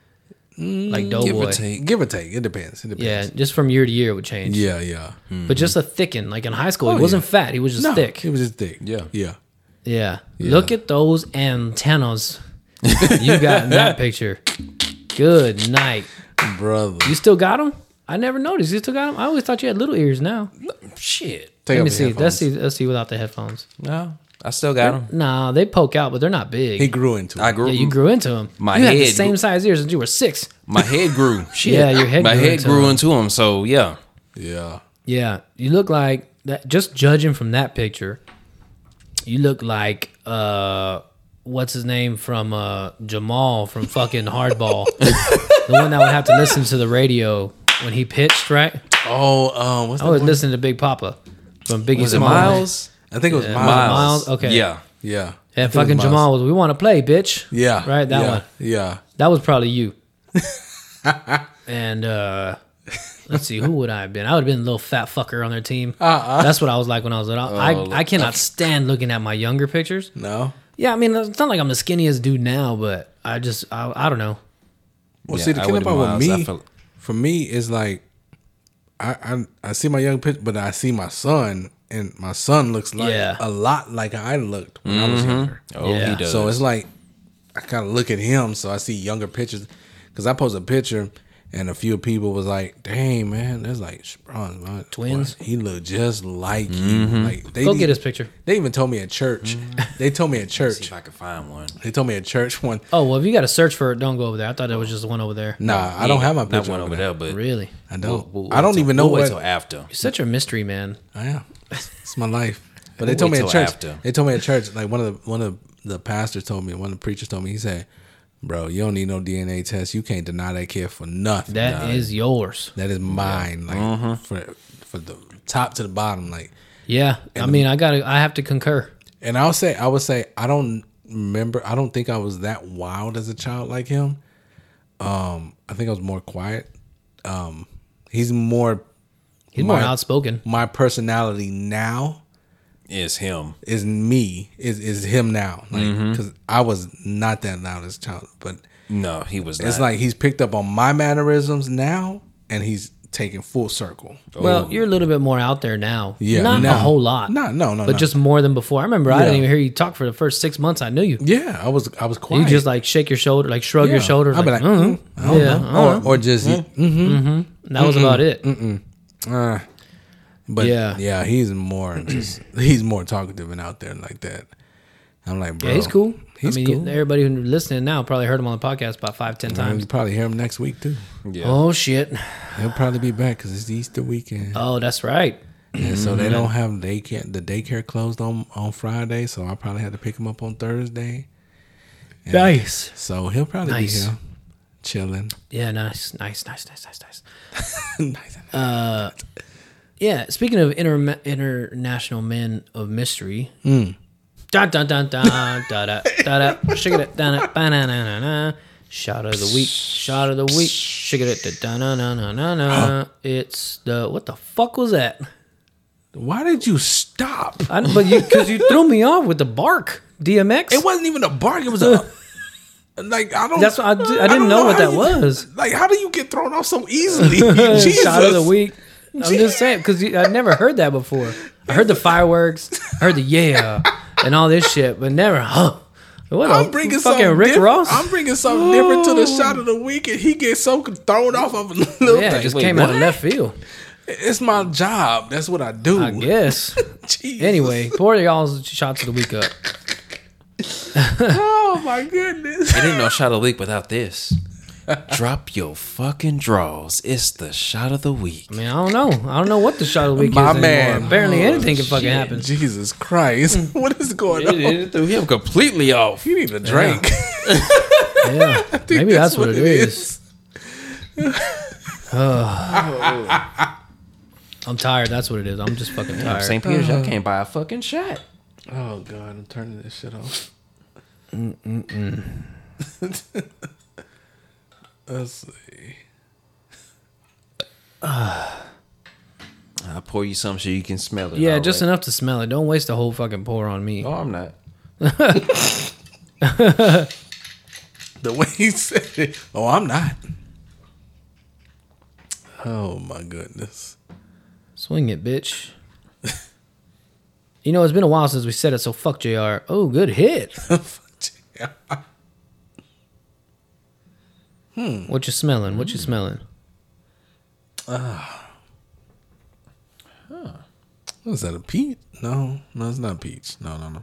Speaker 2: like
Speaker 4: Give or
Speaker 2: Doughboy.
Speaker 4: take.
Speaker 3: Give or take, it depends. It
Speaker 2: Yeah,
Speaker 3: depends.
Speaker 2: just from year to year it would change.
Speaker 3: Yeah, yeah.
Speaker 2: But just a thicken. Like in high school,
Speaker 3: Oh,
Speaker 2: he wasn't
Speaker 3: yeah.
Speaker 2: fat. He was just
Speaker 3: No,
Speaker 2: thick.
Speaker 3: He was just thick.
Speaker 4: Yeah.
Speaker 3: yeah.
Speaker 2: yeah.
Speaker 3: Yeah.
Speaker 2: Look at those antennas you got in that picture. Good night.
Speaker 3: Brother.
Speaker 2: You still got them? I never noticed. You still got them? I always thought you had little ears now.
Speaker 4: Shit.
Speaker 3: Take
Speaker 2: Let
Speaker 3: off
Speaker 2: me
Speaker 3: the
Speaker 2: see.
Speaker 3: headphones.
Speaker 2: Let's see. Let's see without the headphones.
Speaker 4: No, I still got them.
Speaker 2: Nah, they poke out, but they're not big.
Speaker 3: He grew into it.
Speaker 4: I grew.
Speaker 2: yeah, you grew into them.
Speaker 4: My
Speaker 2: you had the
Speaker 4: head
Speaker 2: same
Speaker 4: grew-
Speaker 2: size ears since you were six.
Speaker 4: My head grew. Shit.
Speaker 2: Yeah, your head
Speaker 4: My
Speaker 2: grew
Speaker 4: head
Speaker 2: into
Speaker 4: grew
Speaker 2: them.
Speaker 4: into them. So yeah.
Speaker 3: Yeah.
Speaker 2: Yeah, you look like that. Just judging from that picture, you look like uh, what's his name from uh, Jamal from fucking Hardball, the one that would have to listen to the radio when he pitched. Right?
Speaker 3: Oh, um, what's
Speaker 2: I
Speaker 3: that
Speaker 2: was
Speaker 3: boy?
Speaker 2: listening to Big Papa from Biggie
Speaker 4: Was it
Speaker 2: Smalls.
Speaker 4: Miles?
Speaker 3: I think it was
Speaker 2: Yeah,
Speaker 3: Miles.
Speaker 2: Miles. Okay.
Speaker 4: Yeah.
Speaker 3: Yeah. I
Speaker 2: And
Speaker 3: think it was
Speaker 2: fucking
Speaker 3: Miles.
Speaker 2: Jamal was, we want to play, bitch.
Speaker 3: Yeah.
Speaker 2: Right, that
Speaker 3: yeah,
Speaker 2: one.
Speaker 3: Yeah.
Speaker 2: That was probably you. And uh, let's see, who would I have been? I would have been a little fat fucker on their team.
Speaker 3: Uh-uh.
Speaker 2: That's what I was like when I was little. I, I cannot stand looking at my younger pictures.
Speaker 3: No.
Speaker 2: Yeah, I mean, it's not like I'm the skinniest dude now, but I just, I, I don't know.
Speaker 3: Well,
Speaker 4: Yeah,
Speaker 3: see, the
Speaker 4: I
Speaker 3: killing
Speaker 4: wouldn't
Speaker 3: part with
Speaker 4: miles. I
Speaker 3: me,
Speaker 4: feel-
Speaker 3: for me, is like, I, I I see my young picture, but I see my son, and my son looks like
Speaker 2: Yeah.
Speaker 3: a lot like I looked when I was younger.
Speaker 4: Oh,
Speaker 2: Yeah.
Speaker 4: he does.
Speaker 3: So it's like I kind of look at him, so I see younger pictures. Because I posted a picture, and a few people was like, "Dang, man, that's like bronze, man.
Speaker 2: Twins?
Speaker 3: Boy, he look just like
Speaker 4: Mm-hmm.
Speaker 3: you." Like they
Speaker 2: Go
Speaker 3: e-
Speaker 2: get his picture.
Speaker 3: They even told me at church. They told me at
Speaker 4: see
Speaker 3: church.
Speaker 4: if I can find one.
Speaker 3: They told me at church one.
Speaker 2: Oh well, if you got to search for it, don't go over there. I thought it was just the one over there.
Speaker 3: Nah, I don't have my
Speaker 4: Not
Speaker 3: picture
Speaker 4: one
Speaker 3: over
Speaker 4: over
Speaker 3: there.
Speaker 4: there, but
Speaker 2: Really,
Speaker 3: I don't.
Speaker 4: We'll- we'll
Speaker 3: I don't
Speaker 4: wait till-
Speaker 3: even know
Speaker 4: we'll wait
Speaker 3: what.
Speaker 4: till after.
Speaker 2: you're such a mystery man.
Speaker 3: I am. It's my life. But they
Speaker 4: We'll
Speaker 3: told me
Speaker 4: wait
Speaker 3: at
Speaker 4: till
Speaker 3: church.
Speaker 4: after.
Speaker 3: They told me at church. Like one of the one of the pastors told me. One of the preachers told me. He said, "Bro, you don't need no D N A test. You can't deny that kid for nothing.
Speaker 2: That is yours.
Speaker 3: That is mine. Like
Speaker 4: Mm-hmm.
Speaker 3: for for the top to the bottom. Like,
Speaker 2: Yeah, I mean, I gotta, I have to concur.
Speaker 3: and I'll say, I would say, I don't remember. I don't think I was that wild as a child like him. Um, I think I was more quiet. Um, he's more.
Speaker 2: He's more
Speaker 3: my-
Speaker 2: outspoken.
Speaker 3: My personality now
Speaker 4: It's him.
Speaker 3: is me. Is is him now? Like,
Speaker 4: Mm-hmm.
Speaker 3: because I was not that loud as a child, but
Speaker 4: No, he was not.
Speaker 3: it's like he's picked up on my mannerisms now, and he's taking full circle.
Speaker 2: Well, you're a little bit more out there now.
Speaker 3: Yeah,
Speaker 2: not
Speaker 3: now.
Speaker 2: a whole lot.
Speaker 3: No, no, no,
Speaker 2: but
Speaker 3: no.
Speaker 2: just more than before. I remember I
Speaker 3: Yeah.
Speaker 2: didn't even hear you talk for the first six months. I knew you.
Speaker 3: Yeah, I was I was quiet.
Speaker 2: You just like shake your shoulder, like shrug your
Speaker 3: Yeah.
Speaker 2: shoulders.
Speaker 3: I'd be
Speaker 2: like,
Speaker 3: like,
Speaker 2: "Mhm."
Speaker 3: I don't
Speaker 2: yeah,
Speaker 3: know.
Speaker 2: uh-huh.
Speaker 3: or or just mm-hmm.
Speaker 2: And that was about it.
Speaker 3: Uh, but
Speaker 2: Yeah.
Speaker 3: yeah, yeah, he's more just he's more talkative and out there like that. I'm like, bro,
Speaker 2: Yeah, he's cool.
Speaker 3: He's
Speaker 2: I mean,
Speaker 3: cool.
Speaker 2: everybody who's listening now probably heard him on the podcast about five, ten
Speaker 3: You
Speaker 2: times.
Speaker 3: probably hear him next week too.
Speaker 4: yeah.
Speaker 2: Oh shit!
Speaker 3: He'll probably be back because it's Easter weekend,
Speaker 2: Oh, that's right.
Speaker 3: and so they don't have daycare. The daycare closed on on Friday, so I probably had to pick him up on Thursday. And
Speaker 2: Nice.
Speaker 3: So he'll probably
Speaker 2: Nice.
Speaker 3: be here, chilling.
Speaker 2: Yeah, nice, nice, nice, nice, nice, nice.
Speaker 3: nice.
Speaker 2: Yeah, speaking of inter- international men of mystery.
Speaker 3: Hmm.
Speaker 2: Dun, dun, dun, dun, da, da, da, da, shake it, da, da, ba, na, na, na, na. Shot of the week, shot of the week, shake it, da, da, na, na, na, na. It's the, what the fuck was that?
Speaker 3: Why did you stop?
Speaker 2: I, but you, because you threw me off with the bark, D M X.
Speaker 3: It wasn't even a bark. It was a like I don't.
Speaker 2: That's what I, di- I
Speaker 3: don't
Speaker 2: didn't know what
Speaker 3: how
Speaker 2: that
Speaker 3: you-
Speaker 2: was.
Speaker 3: Like, how do you get thrown off so easily? Jesus.
Speaker 2: Shot of the week. I'm just saying because I'd never heard that before. I heard the fireworks, I heard the yeah, and all this shit, but never huh. What
Speaker 3: I'm
Speaker 2: a
Speaker 3: bringing
Speaker 2: fucking
Speaker 3: something
Speaker 2: Rick
Speaker 3: different.
Speaker 2: Ross.
Speaker 3: I'm bringing something different to the shot of the week, and he gets so thrown off of a little
Speaker 2: yeah,
Speaker 3: thing.
Speaker 2: it just
Speaker 3: Wait,
Speaker 2: came out of
Speaker 3: what?
Speaker 2: left field.
Speaker 3: It's my job. That's what I do.
Speaker 2: I guess.
Speaker 3: Jesus.
Speaker 2: Anyway, pour y'all's shots of the week up.
Speaker 3: Oh my goodness.
Speaker 4: I didn't know shot of the week without this. Drop your fucking draws. It's the shot of the week.
Speaker 2: I mean, I don't know. I don't know what the shot of the week
Speaker 3: My
Speaker 2: is
Speaker 3: man.
Speaker 2: anymore. Apparently,
Speaker 3: Oh,
Speaker 2: anything can fucking happen.
Speaker 3: Jesus Christ. What is going on?
Speaker 4: It, it threw him completely off.
Speaker 3: You need a drink.
Speaker 2: Yeah, maybe that's, what it is. I'm tired. That's what it is. I'm just fucking tired.
Speaker 4: Saint Peter's, y'all can't buy a fucking shot.
Speaker 3: Oh God, I'm turning this shit off. Let's see.
Speaker 4: I'll pour you some so you can smell it.
Speaker 2: Yeah,
Speaker 4: all
Speaker 2: just
Speaker 4: right?
Speaker 2: enough to smell it. Don't waste a whole fucking pour on me.
Speaker 4: Oh, I'm not.
Speaker 3: The way he said it. Oh, I'm not. Oh my goodness.
Speaker 2: Swing it, bitch. You know, it's been a while since we said it, so fuck J R. Oh, good hit. What you smelling? What you smelling?
Speaker 3: Was that a peach? No, no, it's not a peach. No, no, no.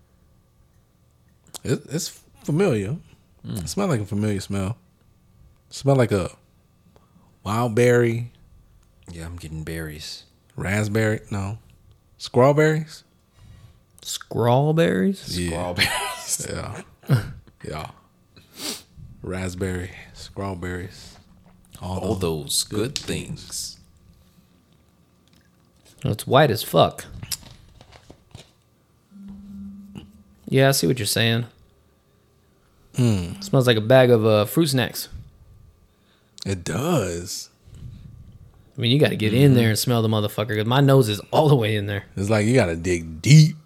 Speaker 3: It, it's familiar. It smells like a familiar smell. Smell like a wild berry,
Speaker 4: Yeah, I'm getting berries.
Speaker 3: raspberry. No, strawberries.
Speaker 2: Scrawberries?
Speaker 3: Yeah,
Speaker 4: Strawberries.
Speaker 3: yeah, yeah. Raspberry, strawberries. All
Speaker 4: All
Speaker 3: those.
Speaker 4: those good things.
Speaker 2: It's white as fuck. Yeah, I see what you're saying. Smells like a bag of uh, fruit snacks.
Speaker 3: It does.
Speaker 2: I mean, you got to get in there and smell the motherfucker because my nose is all the way in there.
Speaker 3: It's like you gotta dig deep.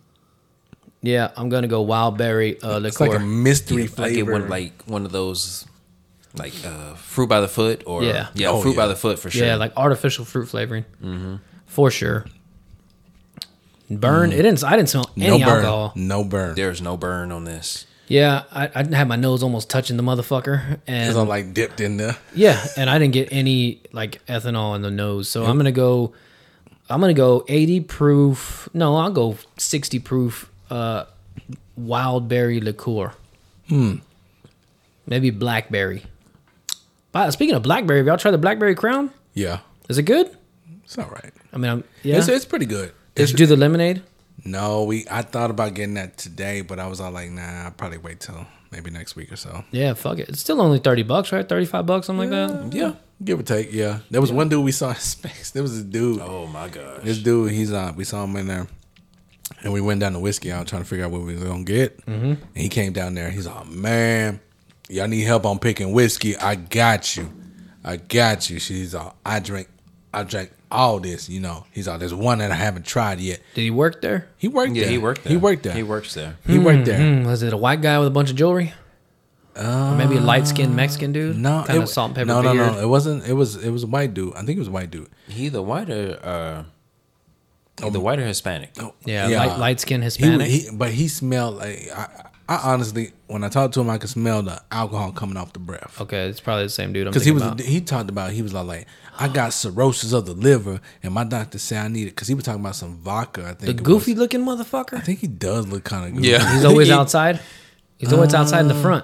Speaker 2: Yeah, I'm gonna go wild berry uh, liqueur.
Speaker 3: It's like a mystery
Speaker 4: I get
Speaker 3: flavor.
Speaker 4: one like one of those like uh, fruit by the foot, or
Speaker 2: Yeah.
Speaker 4: yeah,
Speaker 3: Oh,
Speaker 4: fruit by
Speaker 3: yeah.
Speaker 4: the foot for sure.
Speaker 2: Yeah, like artificial fruit flavoring, mm-hmm. for sure. Burn. It didn't. I didn't smell
Speaker 3: No
Speaker 2: any
Speaker 3: burn.
Speaker 2: alcohol.
Speaker 3: No burn.
Speaker 4: There's no burn on this.
Speaker 2: Yeah, I, I had my nose almost touching the motherfucker, and
Speaker 3: Because I'm like dipped in there.
Speaker 2: yeah, and I didn't get any like ethanol in the nose. So I'm gonna go. I'm gonna go eighty proof. No, I'll go sixty proof. Uh, wild berry liqueur. Hmm. Maybe blackberry. But speaking of blackberry, have y'all tried the blackberry crown?
Speaker 3: Yeah.
Speaker 2: Is it good?
Speaker 3: It's all right.
Speaker 2: I mean, I'm, yeah.
Speaker 3: It's, it's pretty good.
Speaker 2: Did
Speaker 3: It's,
Speaker 2: you do the lemonade?
Speaker 3: no, we. I thought about getting that today, but I was all like, nah, I'll probably wait till maybe next week or so.
Speaker 2: Yeah, fuck it. It's still only thirty bucks, right? Thirty-five bucks, something like that.
Speaker 3: Yeah, give or take. Yeah, there was one dude we saw in space. There was a dude.
Speaker 4: Oh my gosh.
Speaker 3: This dude, he's uh, we saw him in there, and we went down to whiskey out trying to figure out what we was gonna get. Mm-hmm. And he came down there. He's like, man, y'all need help on picking whiskey. I got you. I got you. She's all, I drink, I drank all this. You know, he's all, there's one that I haven't tried yet.
Speaker 2: Did he work there?
Speaker 3: He worked
Speaker 4: Yeah,
Speaker 3: there.
Speaker 4: he worked there.
Speaker 3: He worked there.
Speaker 4: He works there.
Speaker 3: He worked there.
Speaker 2: Hmm, was it a white guy with a bunch of jewelry? Or maybe a light skinned Mexican dude?
Speaker 3: No,
Speaker 2: kind
Speaker 3: it,
Speaker 2: of salt and pepper
Speaker 3: no, no,
Speaker 2: beard.
Speaker 3: no. It wasn't. It was. It was a white dude. I think it was a white dude.
Speaker 4: He either white or uh, either white or Hispanic.
Speaker 2: Yeah, light, light skinned Hispanic.
Speaker 3: He, he, but he smelled like. I, I honestly, when I talked to him, I could smell the alcohol coming off the breath.
Speaker 2: Okay, it's probably the same dude. I'm
Speaker 3: Because he
Speaker 2: thinking
Speaker 3: was,
Speaker 2: about.
Speaker 3: he talked about, he was like, like, I got cirrhosis of the liver, and my doctor said I need it. Because he was talking about some vodka. I think
Speaker 2: the
Speaker 3: it
Speaker 2: goofy
Speaker 3: was.
Speaker 2: looking
Speaker 3: I
Speaker 2: motherfucker.
Speaker 3: think he does look kind of goofy.
Speaker 4: Yeah.
Speaker 2: He's always outside. He's always outside in the front.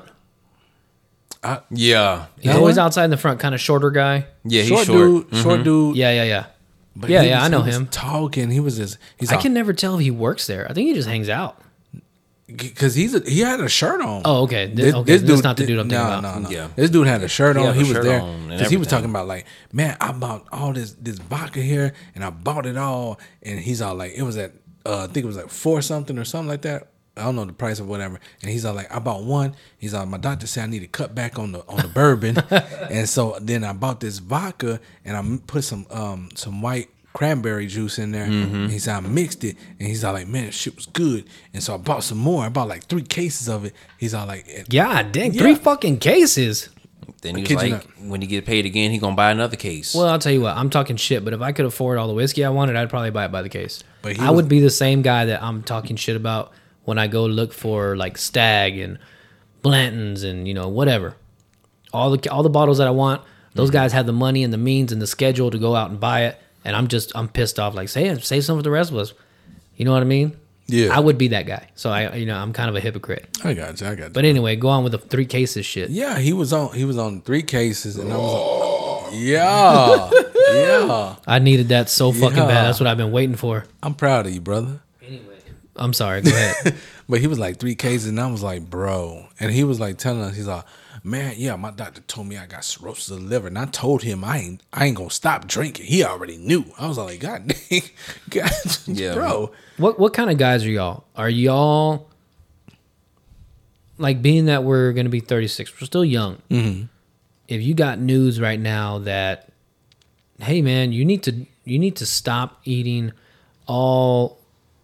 Speaker 4: Yeah.
Speaker 2: He's
Speaker 3: That
Speaker 2: always
Speaker 3: one?
Speaker 2: outside in the front, kind of shorter guy.
Speaker 4: Yeah, he's
Speaker 3: short,
Speaker 4: short.
Speaker 3: dude, short dude.
Speaker 2: Yeah, yeah, yeah.
Speaker 3: But
Speaker 2: Yeah,
Speaker 3: he
Speaker 2: yeah,
Speaker 3: was-
Speaker 2: I know
Speaker 3: he was
Speaker 2: him.
Speaker 3: Talking, he was just. He's
Speaker 2: I can never tell if he works there. I think he just hangs out.
Speaker 3: because he's a, he had a shirt on.
Speaker 2: Oh, okay. This, okay, this is not the dude I'm thinking
Speaker 3: no,
Speaker 2: about.
Speaker 3: No, no,
Speaker 4: Yeah.
Speaker 3: This dude had a shirt
Speaker 4: He
Speaker 3: on.
Speaker 4: had
Speaker 3: He,
Speaker 4: a
Speaker 3: was
Speaker 4: shirt
Speaker 3: there
Speaker 4: on and
Speaker 3: because he was
Speaker 4: everything.
Speaker 3: talking about like, man, I bought all this this vodka here, and I bought it all, and he's all like, it was at uh, I think it was like four something or something like that. I don't know the price of whatever. And he's all like, I bought one. He's all, my doctor said I need to cut back on the on the bourbon, and so then I bought this vodka, and I put some um some white cranberry juice in there.
Speaker 4: Mm-hmm.
Speaker 3: And he said I mixed it, and he's all like, man, shit was good. And so I bought some more. I bought like three cases of it. He's all like,
Speaker 2: God dang,
Speaker 3: Yeah.
Speaker 2: three fucking cases.
Speaker 4: Then he was
Speaker 3: kid you
Speaker 4: like, when he get paid again, he gonna buy another case.
Speaker 2: Well, I'll tell you what, I'm talking shit, but if I could afford all the whiskey I wanted, I'd probably buy it by the case.
Speaker 3: But he
Speaker 2: I
Speaker 3: was-
Speaker 2: would be the same guy that I'm talking shit about when I go look for like Stag and Blanton's and, you know, whatever. All the all the bottles that I want, those guys have the money and the means and the schedule to go out and buy it, and I'm just I'm pissed off like, say save some for the rest of us. You know what I mean?
Speaker 3: Yeah.
Speaker 2: I would be that guy. So I you know, I'm kind of a hypocrite.
Speaker 3: I got you, I got you.
Speaker 2: But anyway, go on with the three cases shit.
Speaker 3: Yeah, he was on. He was on three cases, and I was like, yeah, yeah.
Speaker 2: I needed that so fucking
Speaker 3: Yeah.
Speaker 2: bad. That's what I've been waiting for.
Speaker 3: I'm proud of you, brother.
Speaker 2: I'm sorry. Go ahead.
Speaker 3: But he was like three cases, and I was like, bro. And he was like telling us, he's like, man, yeah, my doctor told me I got cirrhosis of the liver, and I told him I ain't, I ain't gonna stop drinking. He already knew. I was like, God dang, God,
Speaker 4: Yeah.
Speaker 3: bro.
Speaker 2: What what kind of guys are y'all? Are y'all like, being that we're gonna be thirty-six, we're still young. Mm-hmm. If you got news right now that, hey man, you need to you need to stop eating all.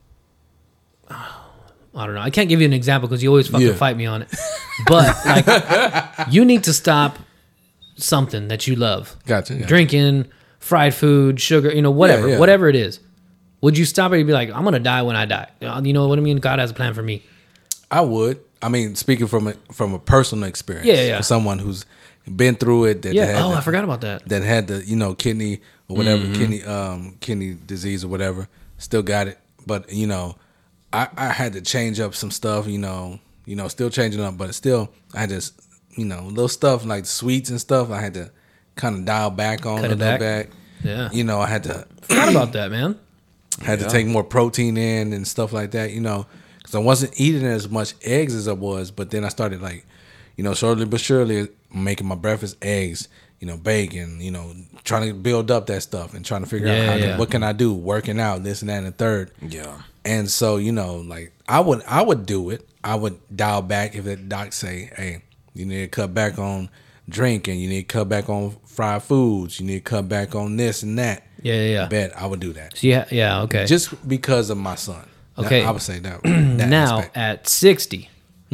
Speaker 2: I don't know. I can't give you an example because you always fucking
Speaker 3: Yeah.
Speaker 2: fight me on it. But like, you need to stop something that you love.
Speaker 3: Gotcha. gotcha.
Speaker 2: Drinking, fried food, sugar, you know, whatever,
Speaker 3: yeah.
Speaker 2: whatever it is. Would you stop it and be like, I'm gonna die when I die? You know what I mean? God has a plan for me.
Speaker 3: I would. I mean, speaking from a from a personal experience,
Speaker 2: Yeah, yeah.
Speaker 3: for someone who's been through it, that
Speaker 2: Yeah.
Speaker 3: had
Speaker 2: Oh,
Speaker 3: the-
Speaker 2: I forgot about that.
Speaker 3: that had the you know kidney or whatever kidney um kidney disease or whatever, still got it. But you know, I, I had to change up some stuff. You know, you know, still changing up, but still I had to you know little stuff like sweets and stuff. I had to kind of dial back on
Speaker 2: Cut
Speaker 3: a
Speaker 2: it
Speaker 3: little
Speaker 2: back.
Speaker 3: back.
Speaker 2: Yeah.
Speaker 3: You know, I had to
Speaker 2: Forgot about that, man.
Speaker 3: had to take more protein in and stuff like that, you know, because I wasn't eating as much eggs as I was. But then I started like, you know, slowly but surely making my breakfast eggs, you know, bacon, you know, trying to build up that stuff and trying to figure
Speaker 2: Yeah,
Speaker 3: out how
Speaker 2: yeah.
Speaker 3: to, what can I do, working out, this and that and the third.
Speaker 4: yeah.
Speaker 3: And so, you know, like I would, I would do it. I would dial back if the doc say, hey, you need to cut back on drinking, you need to cut back on fried foods, you need to cut back on this and that.
Speaker 2: Yeah, yeah, yeah.
Speaker 3: I bet I would do that.
Speaker 2: So yeah, yeah, okay.
Speaker 3: Just because of my son.
Speaker 2: Okay.
Speaker 3: I would say that. that
Speaker 2: now
Speaker 3: aspect.
Speaker 2: at sixty,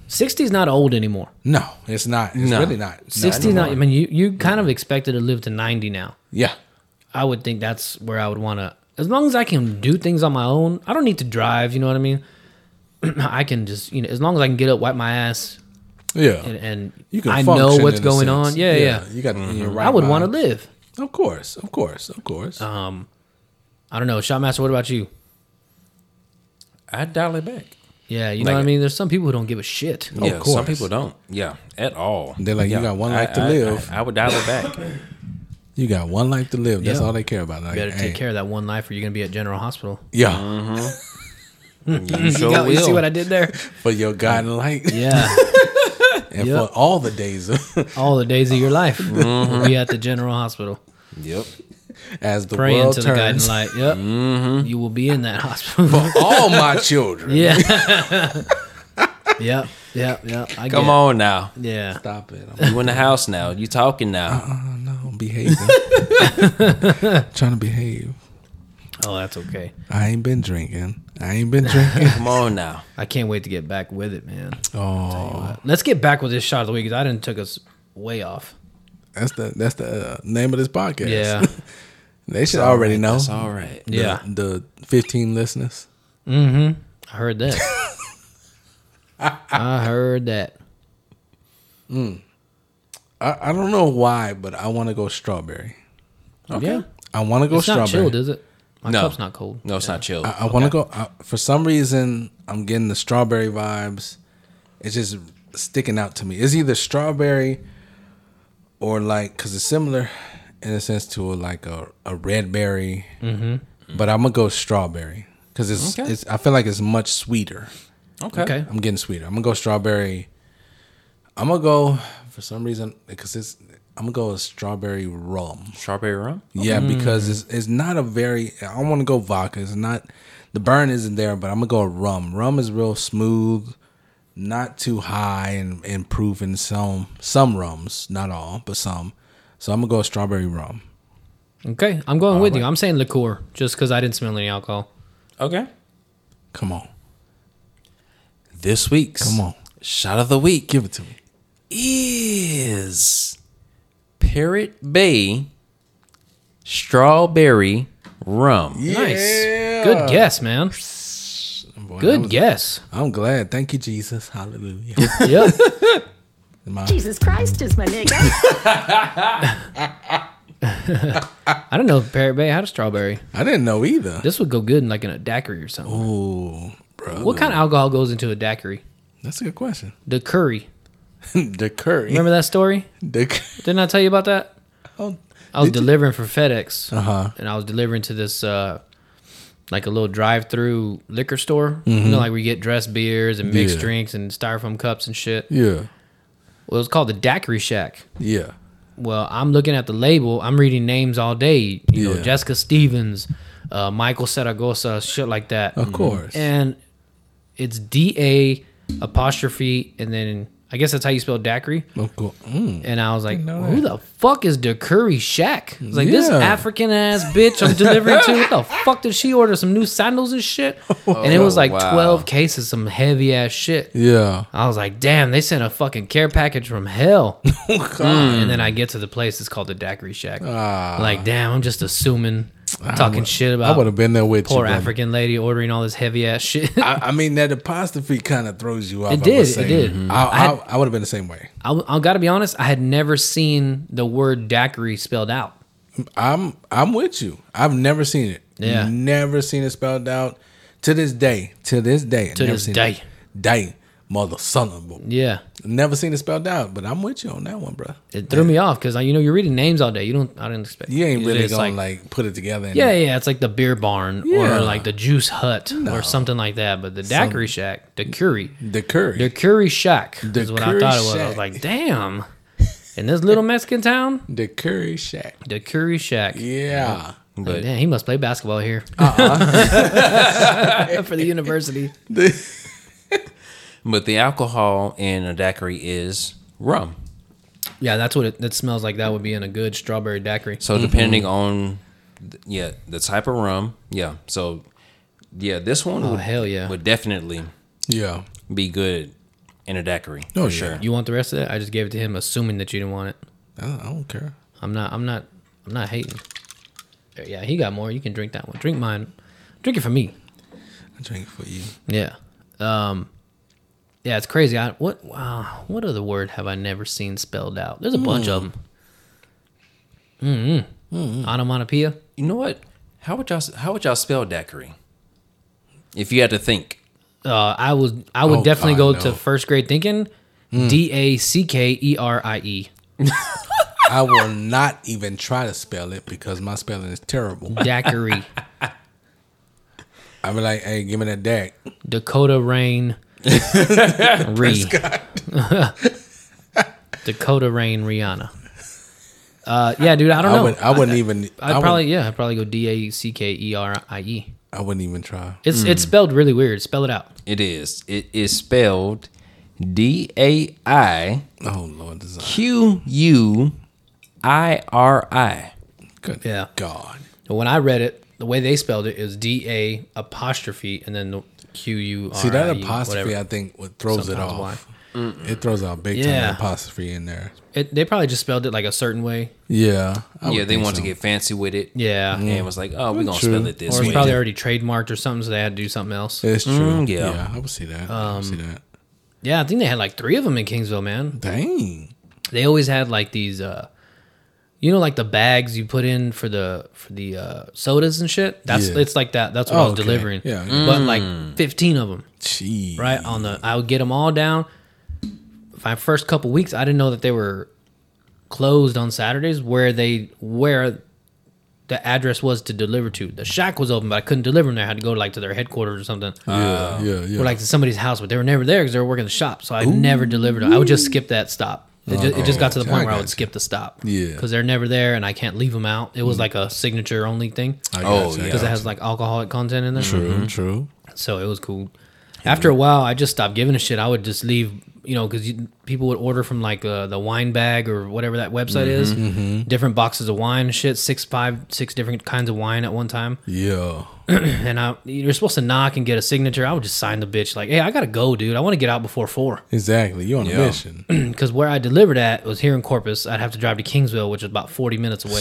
Speaker 2: sixty's not old anymore.
Speaker 3: No, it's not. It's
Speaker 4: No.
Speaker 3: really not. No,
Speaker 2: sixty's not. I mean, you you kind of expected to live to ninety now.
Speaker 3: Yeah.
Speaker 2: I would think that's where I would want to. As long as I can do things on my own, I don't need to drive. You know what I mean? I can just, you know, as long as I can get up, wipe my ass,
Speaker 3: Yeah.
Speaker 2: and, and
Speaker 3: You can
Speaker 2: I know
Speaker 3: function
Speaker 2: what's
Speaker 3: in a
Speaker 2: going
Speaker 3: sense.
Speaker 2: on. Yeah, yeah.
Speaker 3: You got in your right
Speaker 2: I would want to
Speaker 3: mind.
Speaker 2: live.
Speaker 3: Of course, of course, of course.
Speaker 2: Um, I don't know, Shotmaster. What about you?
Speaker 4: I'd dial it back.
Speaker 2: Yeah, you know
Speaker 4: Like-
Speaker 2: what I mean. There's some people who don't give a shit.
Speaker 3: Of
Speaker 4: Yeah, some
Speaker 3: course.
Speaker 4: people don't. Yeah, at all.
Speaker 3: They're like, you
Speaker 4: Yeah.
Speaker 3: got one life
Speaker 4: I-
Speaker 3: to
Speaker 4: I-
Speaker 3: live.
Speaker 4: I, I would dial it back.
Speaker 3: You got one life to live. That's
Speaker 2: Yeah.
Speaker 3: all they care about. Like,
Speaker 2: You better
Speaker 3: hey,
Speaker 2: take care of that one life, or you're gonna be at General Hospital.
Speaker 3: Yeah,
Speaker 4: You
Speaker 2: You,
Speaker 4: sure
Speaker 2: got- you
Speaker 4: will.
Speaker 2: see what I did there?
Speaker 3: for your guiding light,
Speaker 2: Yeah,
Speaker 3: and
Speaker 2: Yep.
Speaker 3: for all the days
Speaker 2: all the days of your life will be at the General Hospital,
Speaker 4: Yep.
Speaker 3: as the
Speaker 2: praying
Speaker 3: world
Speaker 2: to the guiding
Speaker 3: turns.
Speaker 2: light. Yep, you will be in that hospital.
Speaker 3: For all my children.
Speaker 2: Yeah. Yep. Yep. Yep. I
Speaker 4: Come
Speaker 2: get it.
Speaker 4: on now.
Speaker 2: Yeah.
Speaker 3: Stop it. I'm
Speaker 4: You in the house now. You talking now.
Speaker 3: oh, no, I'm behaving. Trying to behave.
Speaker 2: Oh, that's okay.
Speaker 3: I ain't been drinking. I ain't been drinking.
Speaker 4: Come on now.
Speaker 2: I can't wait to get back with it, man.
Speaker 3: Oh,
Speaker 2: Let's get back with this shot of the week because I didn't took us way off.
Speaker 3: that's the that's the uh, name of this podcast.
Speaker 2: Yeah.
Speaker 3: They should already know.
Speaker 4: That's all right.
Speaker 3: The-
Speaker 2: Yeah.
Speaker 3: the fifteen listeners.
Speaker 2: Mm-hmm. I heard that. I heard that.
Speaker 3: I, I don't know why, but I want to go strawberry.
Speaker 2: Yeah.
Speaker 3: I want to go
Speaker 2: It's not
Speaker 3: strawberry.
Speaker 2: chilled, is it? My
Speaker 4: No.
Speaker 2: cup's not cold.
Speaker 4: No, it's not chill.
Speaker 3: I, I want to go. I, for some reason, I'm getting the strawberry vibes. It's just sticking out to me. It's either strawberry or like, because it's similar in a sense to a, like a, a red berry. Mm-hmm. But I'm gonna go strawberry because it's
Speaker 4: Okay.
Speaker 3: it's. I feel like it's much sweeter.
Speaker 4: okay.
Speaker 2: Okay.
Speaker 3: I'm getting sweeter. I'm gonna go strawberry. I'm gonna go for some reason because it's. I'm gonna go with strawberry rum.
Speaker 4: Strawberry rum?
Speaker 3: Yeah, because it's it's not a very. I don't want to go vodka. It's not. The burn isn't there, but I'm gonna go with rum. Rum is real smooth, not too high and and proof in some some rums, not all, but some. So I'm gonna go with strawberry rum.
Speaker 2: Okay. I'm going with you. I'm saying liqueur just because I didn't smell any alcohol.
Speaker 4: Okay.
Speaker 3: Come on,
Speaker 4: This week's
Speaker 3: come on,
Speaker 4: shot of the week
Speaker 3: give it to me.
Speaker 4: is Parrot Bay Strawberry Rum.
Speaker 2: Nice. Good guess, man.
Speaker 3: Boy, that
Speaker 2: Good
Speaker 3: was-
Speaker 2: guess.
Speaker 3: I'm glad. Thank you, Jesus. Hallelujah.
Speaker 2: Yep.
Speaker 3: My-
Speaker 6: Jesus Christ is my nigga.
Speaker 2: I don't know if Parrot Bay had a strawberry.
Speaker 3: I didn't know either.
Speaker 2: This would go good in like in a daiquiri or something.
Speaker 3: Ooh, bro.
Speaker 2: What kind of alcohol goes into a daiquiri?
Speaker 3: That's a good question.
Speaker 2: The curry.
Speaker 3: The curry.
Speaker 2: Remember that story?
Speaker 3: The,
Speaker 2: Didn't I tell you about that?
Speaker 3: oh,
Speaker 2: I was
Speaker 3: did you?
Speaker 2: delivering for FedEx,
Speaker 3: Uh-huh.
Speaker 2: and I was delivering to this uh, like a little drive-through liquor store. You know, like where you get dressed beers and mixed
Speaker 3: Yeah.
Speaker 2: drinks and styrofoam cups and shit.
Speaker 3: Yeah.
Speaker 2: Well, it was called the Daiquiri Shack.
Speaker 3: Yeah.
Speaker 2: Well, I'm looking at the label. I'm reading names all day. You know,
Speaker 3: Yeah.
Speaker 2: Jessica Stevens, uh, Michael Saragosa, shit like that.
Speaker 3: Of course.
Speaker 2: And it's D A apostrophe and then I guess that's how you spell daiquiri.
Speaker 3: Of course. Mm.
Speaker 2: And I was like,
Speaker 3: know
Speaker 2: who the fuck is the Curry Shack? I was like, this
Speaker 3: Yeah.
Speaker 2: African ass bitch I'm delivering to. What the fuck did she order? Some new sandals and shit? And it was like
Speaker 4: wow.
Speaker 2: twelve cases, some heavy ass shit.
Speaker 3: Yeah.
Speaker 2: I was like, damn, they sent a fucking care package from hell.
Speaker 3: Oh,
Speaker 2: And then I get to the place, it's called the Daiquiri Shack. like, damn, I'm just assuming, talking shit
Speaker 3: I
Speaker 2: about
Speaker 3: would have been there with
Speaker 2: poor
Speaker 3: you. brother.
Speaker 2: African lady ordering all this heavy ass shit.
Speaker 3: I, I mean, that apostrophe kind of throws you off.
Speaker 2: It
Speaker 3: I
Speaker 2: did,
Speaker 3: would
Speaker 2: it
Speaker 3: say.
Speaker 2: did.
Speaker 3: I,
Speaker 2: Mhm.
Speaker 3: I,
Speaker 2: I had-
Speaker 3: I would have been the same way.
Speaker 2: I, I gotta be honest, I had never seen the word daiquiri spelled out.
Speaker 3: I'm I'm with you. I've never seen it.
Speaker 2: Yeah.
Speaker 3: Never seen it spelled out. To this day. To this day.
Speaker 2: To
Speaker 3: never
Speaker 2: this
Speaker 3: seen
Speaker 2: day.
Speaker 3: It. Day. Mother son of a.
Speaker 2: Yeah.
Speaker 3: Never seen it spelled out, but I'm with you on that one, bro.
Speaker 2: It threw me off because you know you're reading names all day. You don't. I didn't expect.
Speaker 3: You ain't
Speaker 2: usually
Speaker 3: really
Speaker 2: it's
Speaker 3: gonna
Speaker 2: like,
Speaker 3: like, put it together. And,
Speaker 2: yeah, yeah. It's like the beer barn
Speaker 3: Yeah.
Speaker 2: or like the Juice Hut or something like that. But the Daiquiri Shack, the Curry,
Speaker 3: The curry.
Speaker 2: the Curry Shack
Speaker 3: The
Speaker 2: is what
Speaker 3: Curry
Speaker 2: I thought it was. I was
Speaker 3: Shack.
Speaker 2: like, damn. In this little Mexican town,
Speaker 3: the curry shack.
Speaker 2: the Curry Shack.
Speaker 3: Yeah.
Speaker 2: Like,
Speaker 4: But
Speaker 2: damn, he must play basketball here
Speaker 3: Uh-uh.
Speaker 2: for the university.
Speaker 4: but the alcohol in a daiquiri is rum.
Speaker 2: Yeah, that's what it, it smells like. That would be in a good strawberry daiquiri.
Speaker 4: So depending on th- yeah, the type of rum, yeah. So yeah, this one
Speaker 2: Oh,
Speaker 4: would,
Speaker 2: hell yeah.
Speaker 4: would definitely
Speaker 3: Yeah.
Speaker 4: be good and a daiquiri.
Speaker 3: Oh,
Speaker 4: for
Speaker 3: yeah.
Speaker 4: sure.
Speaker 2: You want the rest of it? I just gave it to him, assuming that you didn't want it.
Speaker 3: I don't, I don't care.
Speaker 2: I'm not. I'm not. I'm not hating. Yeah, he got more. You can drink that one. Drink mine. Drink it for me.
Speaker 3: I drink for you.
Speaker 2: Yeah. Um. Yeah, it's crazy. I, what? Wow. What other word have I never seen spelled out? There's a bunch of them. Mm-hmm. Mm-hmm. Onomatopoeia.
Speaker 4: You know what? How would y'all How would y'all spell daiquiri? If you had to think.
Speaker 2: Uh, I would. I would
Speaker 3: Oh,
Speaker 2: definitely
Speaker 3: God,
Speaker 2: go to
Speaker 3: no.
Speaker 2: first grade thinking. D a c k e r i e.
Speaker 3: I will not even try to spell it because my spelling is terrible.
Speaker 2: Daiquiri.
Speaker 3: I be like, hey, give me that dac.
Speaker 2: Dakota Rain. Re. Dakota Rain Rihanna. Uh, yeah, dude. I don't
Speaker 3: I
Speaker 2: know.
Speaker 3: would. I wouldn't even. I
Speaker 2: I'd
Speaker 3: would,
Speaker 2: probably yeah. I'd probably go D a c k e r i e.
Speaker 3: I wouldn't even try.
Speaker 2: It's it's spelled really weird. Spell it out.
Speaker 4: It is. It is spelled D A I
Speaker 3: Oh Lord, design.
Speaker 4: Q U I R I.
Speaker 3: Good
Speaker 2: Yeah.
Speaker 3: God.
Speaker 2: When I read it, the way they spelled it is D A apostrophe and then the Q U R I E.
Speaker 3: See that apostrophe?
Speaker 2: whatever.
Speaker 3: I think what throws it
Speaker 2: Sometimes
Speaker 3: off. It throws out big time
Speaker 2: Yeah.
Speaker 3: the apostrophe in there.
Speaker 2: It, they probably just spelled it like a certain way.
Speaker 3: Yeah. I
Speaker 4: Yeah,
Speaker 3: would
Speaker 4: they
Speaker 3: think
Speaker 4: wanted
Speaker 3: so.
Speaker 4: to get fancy with it.
Speaker 2: Yeah.
Speaker 4: And was like, oh, we're going to
Speaker 3: True.
Speaker 4: spell it this
Speaker 2: Or it's
Speaker 4: way.
Speaker 2: probably already trademarked or something, so they had to do something else.
Speaker 3: It's true.
Speaker 4: Mm, yeah.
Speaker 3: yeah. I would see that. I would see that.
Speaker 2: Yeah, I think they had like three of them in Kingsville, man.
Speaker 3: Dang.
Speaker 2: They always had like these, uh, you know, like the bags you put in for the for the uh, sodas and shit. That's
Speaker 3: Yeah.
Speaker 2: it's like that. That's what I
Speaker 3: Oh,
Speaker 2: was
Speaker 3: okay.
Speaker 2: delivering.
Speaker 3: Yeah, yeah.
Speaker 2: But like fifteen of them,
Speaker 3: Jeez.
Speaker 2: right on the. I would get them all down. My first couple weeks, I didn't know that they were closed on Saturdays. Where they where the address was to deliver to. The shack was open, but I couldn't deliver them there. I had to go like to their headquarters or something.
Speaker 3: Yeah, yeah, yeah.
Speaker 2: Or like to somebody's house, but they were never there because they were working the shop. So I never delivered them. I would just skip that stop. It just, it just got to the
Speaker 3: Oh,
Speaker 2: point
Speaker 3: I
Speaker 2: where I
Speaker 3: got
Speaker 2: would
Speaker 3: you.
Speaker 2: skip the stop.
Speaker 3: Yeah.
Speaker 2: Because they're never there and I can't leave them out. It was like a signature only thing
Speaker 3: I
Speaker 4: Oh,
Speaker 3: gotcha, I
Speaker 4: yeah.
Speaker 2: because it
Speaker 3: gotcha.
Speaker 2: has like alcoholic content in there.
Speaker 3: True, true.
Speaker 2: So it was cool. After a while, I just stopped giving a shit. I would just leave, you know, because people would order from like uh, the wine bag or whatever that website is, different boxes of wine and shit, six, five, six different kinds of wine at one time.
Speaker 3: Yeah.
Speaker 2: And I, you're supposed to knock and get a signature. I would just sign the bitch like, hey, I gotta go, dude. I want to get out before four.
Speaker 3: Exactly. You're on a
Speaker 4: Yeah.
Speaker 3: mission.
Speaker 2: Because where I delivered at was here in Corpus. I'd have to drive to Kingsville, which is about forty minutes away.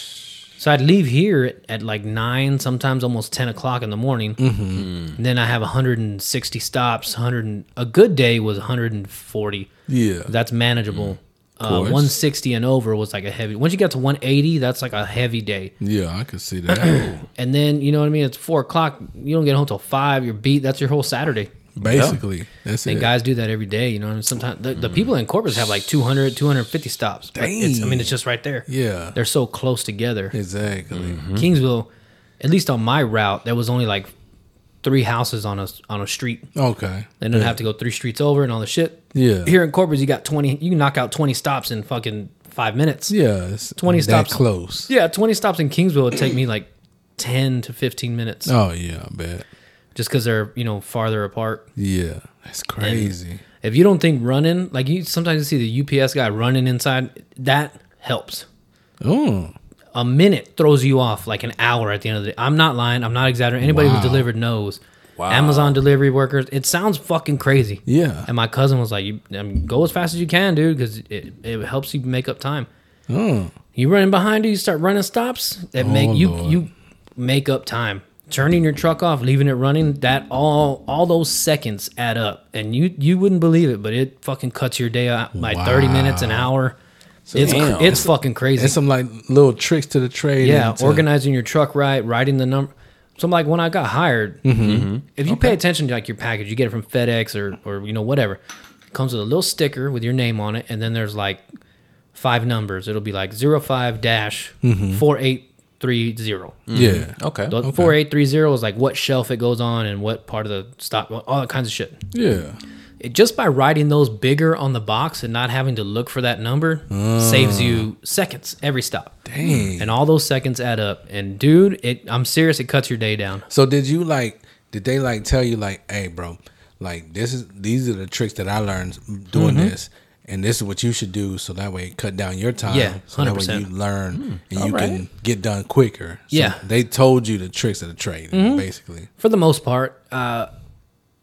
Speaker 2: So I'd leave here at, at like nine, sometimes almost ten o'clock in the morning. Mm-hmm. Then I have one hundred sixty stops. one hundred and, a good day was one hundred forty.
Speaker 3: Yeah.
Speaker 2: That's manageable. Uh,
Speaker 3: course.
Speaker 2: one sixty and over was like a heavy. Once you get to one eighty, that's like a heavy day.
Speaker 3: Yeah, I could see that.
Speaker 2: And then you know what I mean. It's four o'clock. You don't get home till five. You're beat. That's your whole Saturday.
Speaker 3: Basically. That's
Speaker 2: And
Speaker 3: it.
Speaker 2: guys do that every day, you know. And sometimes the, the people in Corpus have like two hundred, two hundred fifty stops. But it's, I mean, it's just right there.
Speaker 3: Yeah.
Speaker 2: They're so close together.
Speaker 3: Exactly.
Speaker 2: Kingsville, at least on my route, there was only like three houses on a on a street.
Speaker 3: Okay.
Speaker 2: Then I'd have to go three streets over and all the shit.
Speaker 3: Yeah.
Speaker 2: Here in Corpus, you got twenty. You can knock out twenty stops in fucking five minutes.
Speaker 3: Yeah. It's
Speaker 2: twenty
Speaker 3: that
Speaker 2: stops
Speaker 3: close.
Speaker 2: Yeah, twenty stops in Kingsville would take me like ten to fifteen minutes,
Speaker 3: Oh, yeah, I bet.
Speaker 2: just because they're you know farther apart.
Speaker 3: Yeah. That's crazy.
Speaker 2: If you don't think running, like you sometimes you see the U P S guy running inside, that helps.
Speaker 3: Oh.
Speaker 2: A minute throws you off like an hour at the end of the day. I'm not lying. I'm not exaggerating. Anybody
Speaker 3: Wow.
Speaker 2: who's delivered knows.
Speaker 4: Wow.
Speaker 2: Amazon delivery workers. It sounds fucking crazy.
Speaker 3: Yeah.
Speaker 2: And my cousin was like, "You I mean, go as fast as you can, dude, because it, it helps you make up time.
Speaker 3: Oh.
Speaker 2: You running behind you, you start running stops. That make you
Speaker 3: Lord.
Speaker 2: you make up time. Turning your truck off, leaving it running. That all all those seconds add up, and you you wouldn't believe it, but it fucking cuts your day out by thirty minutes, an hour. It's
Speaker 4: Damn.
Speaker 2: it's fucking crazy.
Speaker 3: There's some like little tricks to the trade.
Speaker 2: Yeah,
Speaker 3: and to-
Speaker 2: organizing your truck right, writing the number. So like when I got hired,
Speaker 3: Mm-hmm.
Speaker 2: if you pay attention to like your package, you get it from FedEx or or you know whatever. It comes with a little sticker with your name on it, and then there's like five numbers. It'll be like zero five dash four eight three zero.
Speaker 3: Yeah.
Speaker 4: Okay.
Speaker 2: The four eight three zero is like what shelf it goes on and what part of the stock, all that kinds of shit.
Speaker 3: Yeah.
Speaker 2: It, just by writing those bigger on the box and not having to look for that number saves you seconds every stop.
Speaker 3: Dang.
Speaker 2: And all those seconds add up. And dude, it I'm serious, it cuts your day down.
Speaker 3: So did you like? Did they like tell you like, hey, bro, like this is these are the tricks that I learned doing
Speaker 2: Mm-hmm.
Speaker 3: this, and this is what you should do, so that way it cut down your time.
Speaker 2: Yeah,
Speaker 3: so that way
Speaker 2: one hundred
Speaker 3: you
Speaker 2: percent.
Speaker 3: learn and
Speaker 4: all
Speaker 3: you
Speaker 4: right.
Speaker 3: can get done quicker. So
Speaker 2: Yeah.
Speaker 3: they told you the tricks of the trade,
Speaker 2: Mm-hmm.
Speaker 3: basically.
Speaker 2: For the most part, uh,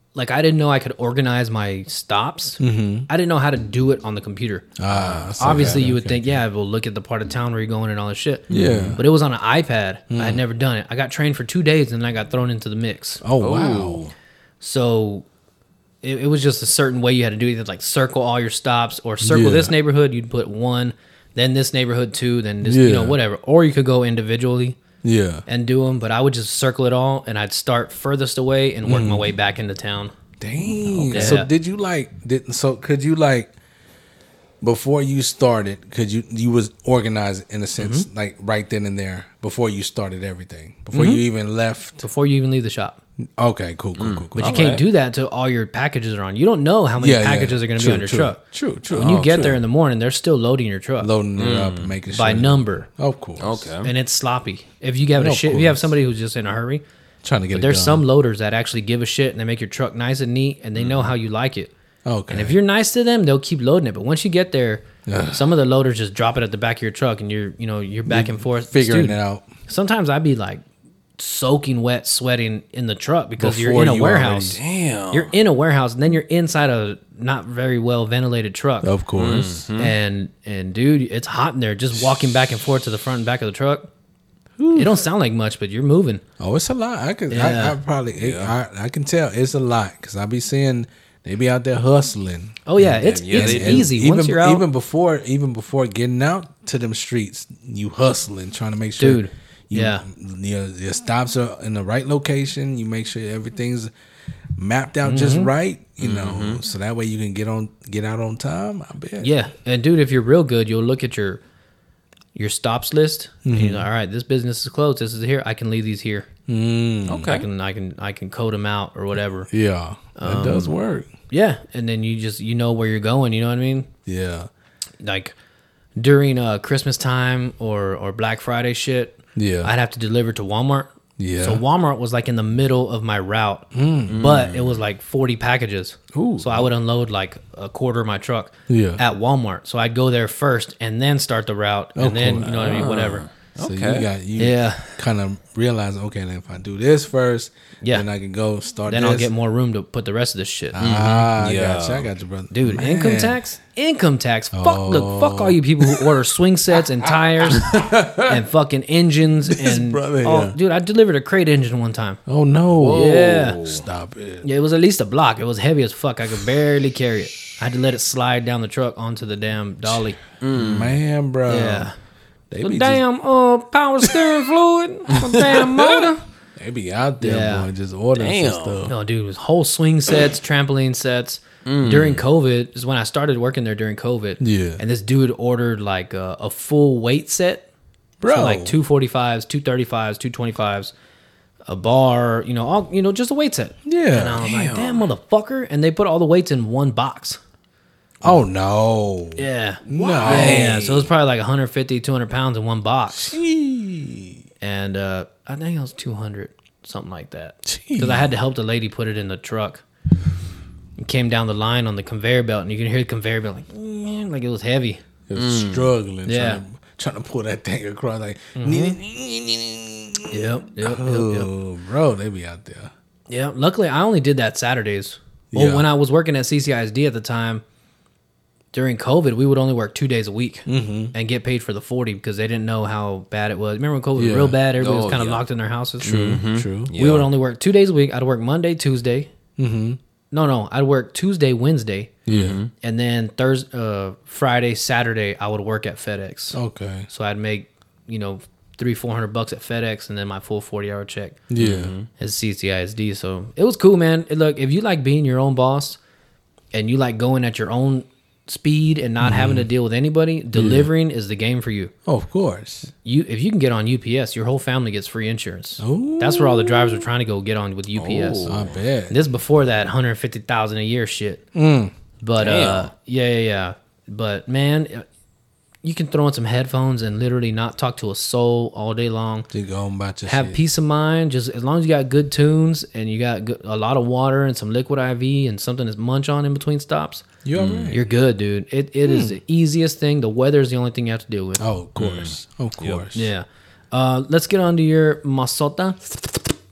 Speaker 2: like I didn't know I could organize my stops. Mm-hmm. I didn't know how to do it on the computer.
Speaker 3: Ah, so
Speaker 2: Obviously,
Speaker 3: okay,
Speaker 2: you would
Speaker 3: okay.
Speaker 2: think, yeah, we'll look at the part of town where you're going and all this shit.
Speaker 3: Yeah.
Speaker 2: But it was on an iPad. I had never done it. I got trained for two days and then I got thrown into the mix.
Speaker 3: Oh wow.
Speaker 2: So it, it was just a certain way you had to do it. You had to, like circle all your stops or circle
Speaker 3: Yeah.
Speaker 2: this neighborhood. You'd put one, then this neighborhood two, then this, you know,
Speaker 3: Yeah.
Speaker 2: whatever. Or you could go individually
Speaker 3: Yeah.
Speaker 2: and do them. But I would just circle it all and I'd start furthest away and work my
Speaker 3: Mm.
Speaker 2: way back into town.
Speaker 3: Dang.
Speaker 2: Yeah.
Speaker 3: So did you like did so could you like before you started, could you you was organized in a sense,
Speaker 2: Mm-hmm.
Speaker 3: like right then and there, before you started everything? Before you even left?
Speaker 2: Before you even leave the shop.
Speaker 3: Okay, cool, cool, cool, cool.
Speaker 2: But you can't do that until all your packages are on. You don't know how many
Speaker 3: Yeah, yeah.
Speaker 2: packages are going to be
Speaker 3: True,
Speaker 2: on your
Speaker 3: true.
Speaker 2: truck.
Speaker 3: True, true.
Speaker 2: When you
Speaker 3: Oh,
Speaker 2: get
Speaker 3: true.
Speaker 2: there in the morning, they're still loading your truck
Speaker 3: Loading it up and making sure
Speaker 2: by number,
Speaker 3: Of course.
Speaker 4: Okay.
Speaker 2: and it's sloppy. If you have a
Speaker 3: Of
Speaker 2: shit, if you have
Speaker 3: course.
Speaker 2: somebody who's just in a hurry,
Speaker 3: Trying to get
Speaker 2: but
Speaker 3: it
Speaker 2: there's
Speaker 3: done.
Speaker 2: some loaders that actually give a shit and they make your truck nice and neat and they know how you like it.
Speaker 3: Okay.
Speaker 2: And if you're nice to them, they'll keep loading it. But once you get there, some of the loaders just drop it at the back of your truck and you're, you know, you're back and forth
Speaker 3: figuring
Speaker 2: Dude,
Speaker 3: it out.
Speaker 2: Sometimes I'd be like soaking wet, sweating in the truck because you're
Speaker 3: Before
Speaker 2: in a
Speaker 3: you
Speaker 2: warehouse.
Speaker 3: already-
Speaker 4: Damn.
Speaker 2: You're in a warehouse and then you're inside a not very well ventilated truck.
Speaker 3: Of course.
Speaker 2: And and dude, it's hot in there. Just walking back and forth to the front and back of the truck. It don't sound like much, but you're moving.
Speaker 3: Oh, it's a lot. I could,
Speaker 2: Yeah.
Speaker 3: I, I probably, it, I, I can tell it's a lot because I be seeing they be out there hustling.
Speaker 2: Oh yeah, it's
Speaker 4: yeah,
Speaker 2: it's
Speaker 4: they do.
Speaker 2: easy.
Speaker 3: Even
Speaker 2: Once you're out,
Speaker 3: even before even before getting out to them streets, you hustling, trying to make sure,
Speaker 2: Dude,
Speaker 3: you,
Speaker 2: yeah.
Speaker 3: your, your stops are in the right location. You make sure everything's mapped out just
Speaker 2: Mm-hmm.
Speaker 3: right. You know, so that way you can get on, get out on time. I bet.
Speaker 2: yeah. And dude, if you're real good, you'll look at your your stops list. And
Speaker 3: Mm-hmm.
Speaker 2: you're like, all right, this business is closed. This is here. I can leave these here.
Speaker 3: Mm,
Speaker 4: Okay.
Speaker 2: I can I can I can code them out or whatever.
Speaker 3: yeah, that does
Speaker 2: Um,
Speaker 3: work.
Speaker 2: Yeah, and then you just you know where you're going. You know what I mean?
Speaker 3: Yeah,
Speaker 2: Like during uh, Christmas time or or Black Friday shit.
Speaker 3: Yeah.
Speaker 2: I'd have to deliver to Walmart.
Speaker 3: Yeah.
Speaker 2: So Walmart was like in the middle of my route, but it was like forty packages.
Speaker 3: Ooh.
Speaker 2: So I would unload like a quarter of my truck
Speaker 3: Yeah.
Speaker 2: at Walmart. So I'd go there first and then start the route, and
Speaker 3: Of
Speaker 2: then
Speaker 3: course.
Speaker 2: you know what I mean, whatever.
Speaker 3: So
Speaker 4: Okay.
Speaker 3: you got you
Speaker 2: Yeah.
Speaker 3: kind of realize, okay, then if I do this first,
Speaker 2: Yeah.
Speaker 3: then I can go start.
Speaker 2: Then
Speaker 3: this.
Speaker 2: I'll get more room to put the rest of this shit.
Speaker 3: Ah, I
Speaker 4: Yeah.
Speaker 3: got you. I got you, brother.
Speaker 2: Dude,
Speaker 3: Man.
Speaker 2: income tax, income tax. Fuck, look, fuck all you people who order swing sets and tires and fucking engines and
Speaker 3: brother,
Speaker 2: all-
Speaker 3: yeah.
Speaker 2: dude, I delivered a crate engine one time.
Speaker 3: Oh no!
Speaker 2: Yeah.
Speaker 3: Stop it.
Speaker 2: Yeah, it was at least a block. It was heavy as fuck. I could barely carry it. I had to let it slide down the truck onto the damn dolly.
Speaker 3: Man, bro.
Speaker 2: Yeah.
Speaker 3: They
Speaker 2: The
Speaker 3: be
Speaker 2: damn uh power steering fluid, the damn motor.
Speaker 3: just, they be out there,
Speaker 2: Yeah.
Speaker 3: boy, just ordering
Speaker 4: Damn.
Speaker 3: some stuff.
Speaker 2: No, dude, it was whole swing sets, trampoline sets. During COVID is when I started working there during COVID.
Speaker 3: Yeah.
Speaker 2: And this dude ordered like a, a full weight set.
Speaker 3: Bro.
Speaker 2: So like two forty-fives, two thirty-fives, two twenty-fives, a bar, you know, all you know, just a weight set.
Speaker 3: Yeah.
Speaker 2: And I was like, damn motherfucker. And they put all the weights in one box.
Speaker 3: Oh no!
Speaker 2: Yeah.
Speaker 3: No.
Speaker 2: Yeah, so it was probably like one hundred fifty, two hundred pounds in one box.
Speaker 3: Gee.
Speaker 2: And uh, I think it was two hundred, something like that. Because I had to help the lady put it in the truck. It came down the line on the conveyor belt, and you can hear the conveyor belt like, "Mm," like it was heavy.
Speaker 3: It was struggling,
Speaker 2: Yeah.
Speaker 3: trying, to, trying to pull that thing across. Like,
Speaker 2: Yep, yep, yep, yep.
Speaker 3: oh, bro, they be out there.
Speaker 2: Yeah, luckily I only did that Saturdays. Well,
Speaker 3: Yeah.
Speaker 2: when I was working at C C I S D at the time, during COVID, we would only work two days a week and get paid for the forty because they didn't know how bad it was. Remember when COVID was
Speaker 3: Yeah.
Speaker 2: real bad? Everybody
Speaker 4: Oh,
Speaker 2: was kind of
Speaker 4: yeah.
Speaker 2: locked in their houses.
Speaker 3: True.
Speaker 2: We would only work two days a week. I'd work Monday, Tuesday. Mm-hmm. No, no, I'd work Tuesday, Wednesday,
Speaker 3: Yeah.
Speaker 2: and then Thursday, uh, Friday, Saturday, I would work at FedEx.
Speaker 3: Okay.
Speaker 2: So I'd make, you know, three, four hundred bucks at FedEx, and then my full forty hour check
Speaker 3: Yeah.
Speaker 2: as C C I S D. So it was cool, man. It- look, if you like being your own boss, and you like going at your own speed and not having to deal with anybody, delivering is the game for you.
Speaker 3: Oh, of course.
Speaker 2: You, if you can get on U P S, your whole family gets free insurance. That's where all the drivers are trying to go get on with U P S.
Speaker 3: I bet.
Speaker 2: This before that one hundred fifty thousand a year shit. But uh, yeah, yeah, yeah. But man, you can throw in some headphones and literally not talk to a soul all day long.
Speaker 3: Just go on about your
Speaker 2: Have
Speaker 3: shit.
Speaker 2: peace of mind. Just as long as you got good tunes and you got good, a lot of water and some liquid I V and something to munch on in between stops,
Speaker 3: You all right?
Speaker 2: you're good, dude. It it is the easiest thing. The weather is the only thing you have to deal with.
Speaker 3: Oh, of course. Of course.
Speaker 2: Yeah. Uh, let's get on to your masota.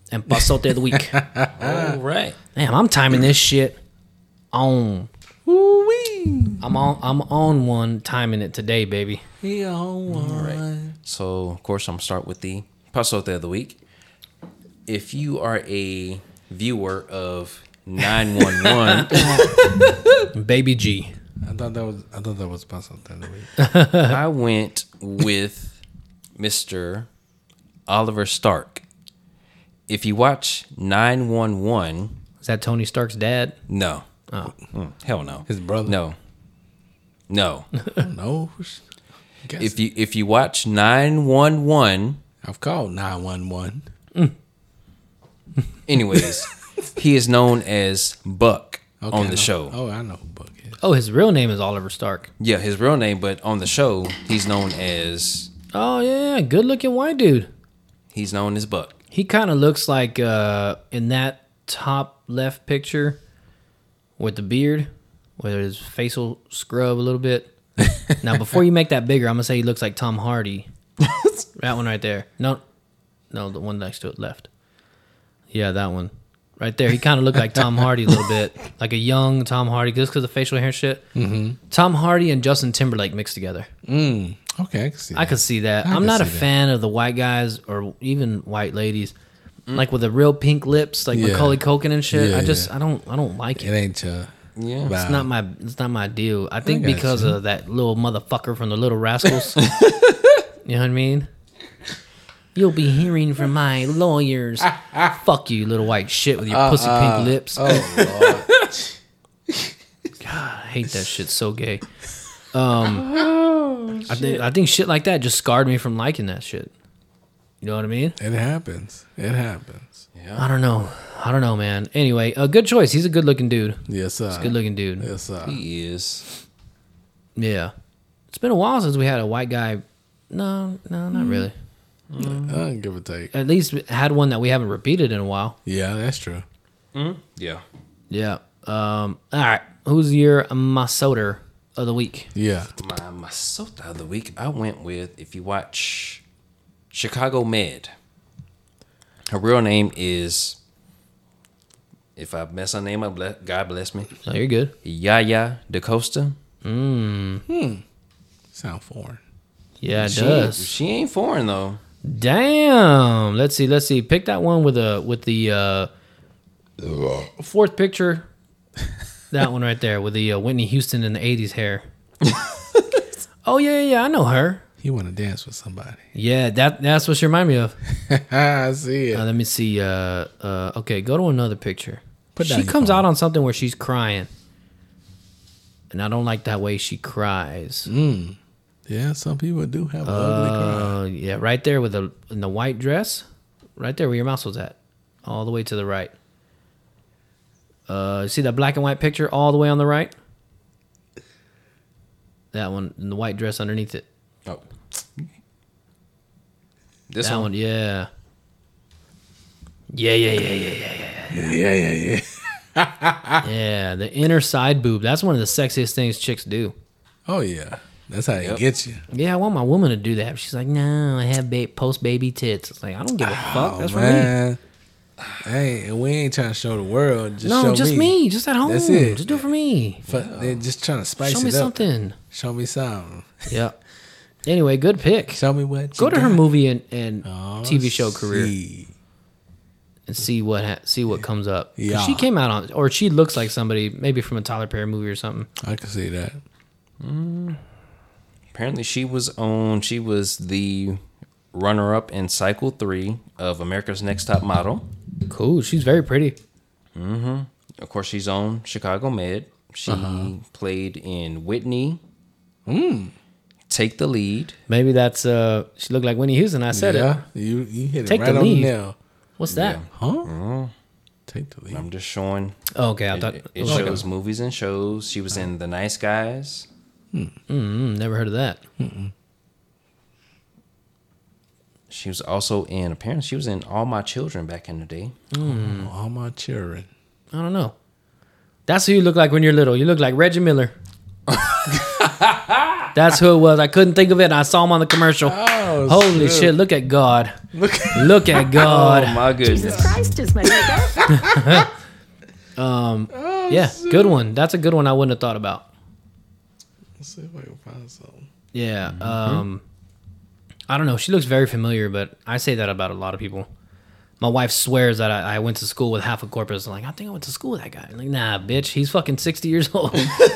Speaker 2: and Pasote of the week.
Speaker 4: All right.
Speaker 2: Damn, I'm timing this shit on. I'm on. I'm on one timing it today, baby.
Speaker 4: Right. So, of course, I'm going to start with the Pasote of the week. If you are a viewer of nine one one,
Speaker 2: Baby G.
Speaker 3: I thought that was I thought that was about something.
Speaker 4: I went with Mister Oliver Stark. If you watch nine one one,
Speaker 2: Is that Tony Stark's dad?
Speaker 4: no.
Speaker 2: Oh,
Speaker 4: Mm, hell no.
Speaker 3: His brother?
Speaker 4: No. No.
Speaker 3: No.
Speaker 4: if you if you watch nine one one,
Speaker 3: I've called nine one one.
Speaker 4: anyways, he is known as Buck
Speaker 3: Okay,
Speaker 4: on
Speaker 3: I
Speaker 4: the
Speaker 3: know.
Speaker 4: show.
Speaker 3: Oh, I know who Buck is.
Speaker 2: oh, his real name is Oliver Stark.
Speaker 4: Yeah, his real name, but on the show, he's known as
Speaker 2: Oh yeah, good looking white dude.
Speaker 4: he's known as Buck.
Speaker 2: He kind of looks like uh, in that top left picture with the beard, where his facial scrub a little bit. Now, before you make that bigger, I'm gonna say he looks like Tom Hardy. That one right there. No, no, the one next to it left. Yeah, that one right there. He kind of looked like Tom Hardy a little bit, like a young Tom Hardy, just because of facial hair and shit. Mm-hmm. Tom Hardy and Justin Timberlake mixed together.
Speaker 3: Mm, okay, I can see that.
Speaker 2: I could see that.
Speaker 3: I
Speaker 2: I'm
Speaker 3: can
Speaker 2: not a
Speaker 3: see that.
Speaker 2: fan of the white guys or even white ladies, like with the real pink lips, like
Speaker 3: Yeah.
Speaker 2: Macaulay Culkin and shit.
Speaker 3: Yeah,
Speaker 2: I just
Speaker 3: yeah.
Speaker 2: I don't I don't like
Speaker 3: It
Speaker 2: it.
Speaker 3: ain't uh
Speaker 4: Yeah.
Speaker 3: wow.
Speaker 2: It's not my it's not my deal. I think
Speaker 3: got
Speaker 2: because
Speaker 3: you.
Speaker 2: of that little motherfucker from the Little Rascals. You know what I mean? You'll be hearing from my lawyers. Fuck you, little white shit with your pussy pink lips.
Speaker 3: Oh Lord.
Speaker 2: I hate that shit. So gay. Um, I think I think shit like that just scarred me from liking that shit. You know what I mean?
Speaker 3: It happens. It happens.
Speaker 2: I don't know. I don't know, man. Anyway, a good choice. He's a good looking dude.
Speaker 3: Yes, sir.
Speaker 2: Good looking dude.
Speaker 3: Yes, sir.
Speaker 4: He is.
Speaker 2: Yeah. It's been a while since we had a white guy. No, no, not really.
Speaker 3: Uh, give or take.
Speaker 2: At least had one that we haven't repeated in a while.
Speaker 3: Yeah, that's true.
Speaker 4: Yeah.
Speaker 2: Yeah. Um. All right. Who's your Masoter of the week?
Speaker 3: Yeah.
Speaker 4: My Masota of the week, I went with, if you watch Chicago Med, her real name is, if I mess her name up, ble- God bless me,
Speaker 2: No, you're good.
Speaker 4: Yaya DaCosta.
Speaker 3: Sound foreign.
Speaker 2: Yeah, it
Speaker 4: She,
Speaker 2: does.
Speaker 4: she ain't foreign, though.
Speaker 2: Damn. Let's see. Let's see. Pick that one with a with the uh, fourth picture. That one right there with the uh, Whitney Houston in the eighties hair. Oh yeah, yeah, yeah. I know her.
Speaker 3: He want to dance with somebody.
Speaker 2: Yeah, that that's what she remind me of.
Speaker 3: I see it.
Speaker 2: Uh, let me see. Uh, uh, okay, go to another picture.
Speaker 3: Put down
Speaker 2: she
Speaker 3: your
Speaker 2: comes
Speaker 3: phone.
Speaker 2: out on something where she's crying, and I don't like that way she cries.
Speaker 3: Yeah, some people do have an ugly cry.
Speaker 2: Uh, yeah, right there with the in the white dress, right there where your mouse was at, all the way to the right. Uh, see that black and white picture all the way on the right? That one, in the white dress underneath it.
Speaker 4: Oh. This
Speaker 2: that
Speaker 4: one?
Speaker 2: one, yeah. Yeah, yeah, yeah, yeah, yeah, yeah.
Speaker 3: Yeah, yeah, yeah.
Speaker 2: Yeah, the inner side boob. That's one of the sexiest things chicks do.
Speaker 3: Oh yeah, that's how
Speaker 4: Yep.
Speaker 3: it gets you.
Speaker 2: Yeah, I want my woman to do that. She's like, no, I have ba- post baby tits. It's like, I don't give a fuck.
Speaker 3: Oh
Speaker 2: That's for me.
Speaker 3: man, hey, we ain't trying to show the world. Just
Speaker 2: No,
Speaker 3: show
Speaker 2: just me. Just at home.
Speaker 3: That's it.
Speaker 2: Just do it for me.
Speaker 3: Fuck, they're just trying to spice
Speaker 2: Show
Speaker 3: it
Speaker 2: me
Speaker 3: up.
Speaker 2: something.
Speaker 3: Show me something.
Speaker 2: Yeah. Anyway, good pick.
Speaker 3: Show me what.
Speaker 2: Go
Speaker 3: you
Speaker 2: to her
Speaker 3: got.
Speaker 2: movie and, and
Speaker 3: Oh,
Speaker 2: T V show career
Speaker 3: see.
Speaker 2: and see what ha- see what comes up. 'Cause
Speaker 3: Yeah.
Speaker 2: She came out on, or she looks like somebody maybe from a Tyler Perry movie or something.
Speaker 3: I can see that.
Speaker 4: Apparently, she was on, she was the runner-up in Cycle three of America's Next Top Model.
Speaker 2: Cool. She's very pretty.
Speaker 4: Of course, she's on Chicago Med. She played in Whitney. Take the Lead.
Speaker 2: Maybe that's uh. She looked like Winnie Houston. I said
Speaker 3: yeah,
Speaker 2: it.
Speaker 3: you you hit
Speaker 2: Take
Speaker 3: it
Speaker 2: the
Speaker 3: right on the
Speaker 2: lead.
Speaker 3: nail.
Speaker 2: What's that?
Speaker 3: Huh? Take the lead.
Speaker 4: I'm just showing.
Speaker 2: Oh, okay, I
Speaker 4: It,
Speaker 2: thought.
Speaker 4: it, it
Speaker 2: okay.
Speaker 4: shows movies and shows. She was in The Nice Guys.
Speaker 2: Mm, never heard of that.
Speaker 4: She was also in, apparently, she was in All My Children back in the day.
Speaker 3: All my children.
Speaker 2: I don't know. That's who you look like when you're little. You look like Reggie Miller. That's who it was. I couldn't think of it. And I saw him on the commercial.
Speaker 3: Oh Oh,
Speaker 2: Holy shit! Look at God. Look at God.
Speaker 4: Oh my goodness.
Speaker 6: Jesus Christ is my nigga.
Speaker 2: Yeah, good one. That's a good one I wouldn't have thought about.
Speaker 3: Let's see if I can find something.
Speaker 2: Yeah. Um, I don't know. She looks very familiar, but I say that about a lot of people. My wife swears that I, I went to school with half a corpus. I'm like, I think I went to school with that guy. I'm like, nah, bitch. He's fucking sixty years old.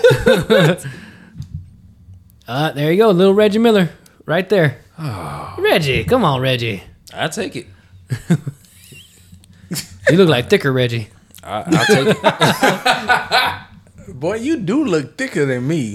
Speaker 2: uh, there you go. Little Reggie Miller. Right there. Oh. Reggie. Come on, Reggie.
Speaker 4: I take it.
Speaker 2: You look like thicker Reggie.
Speaker 4: I, I'll take it.
Speaker 3: Boy, you do look thicker than me.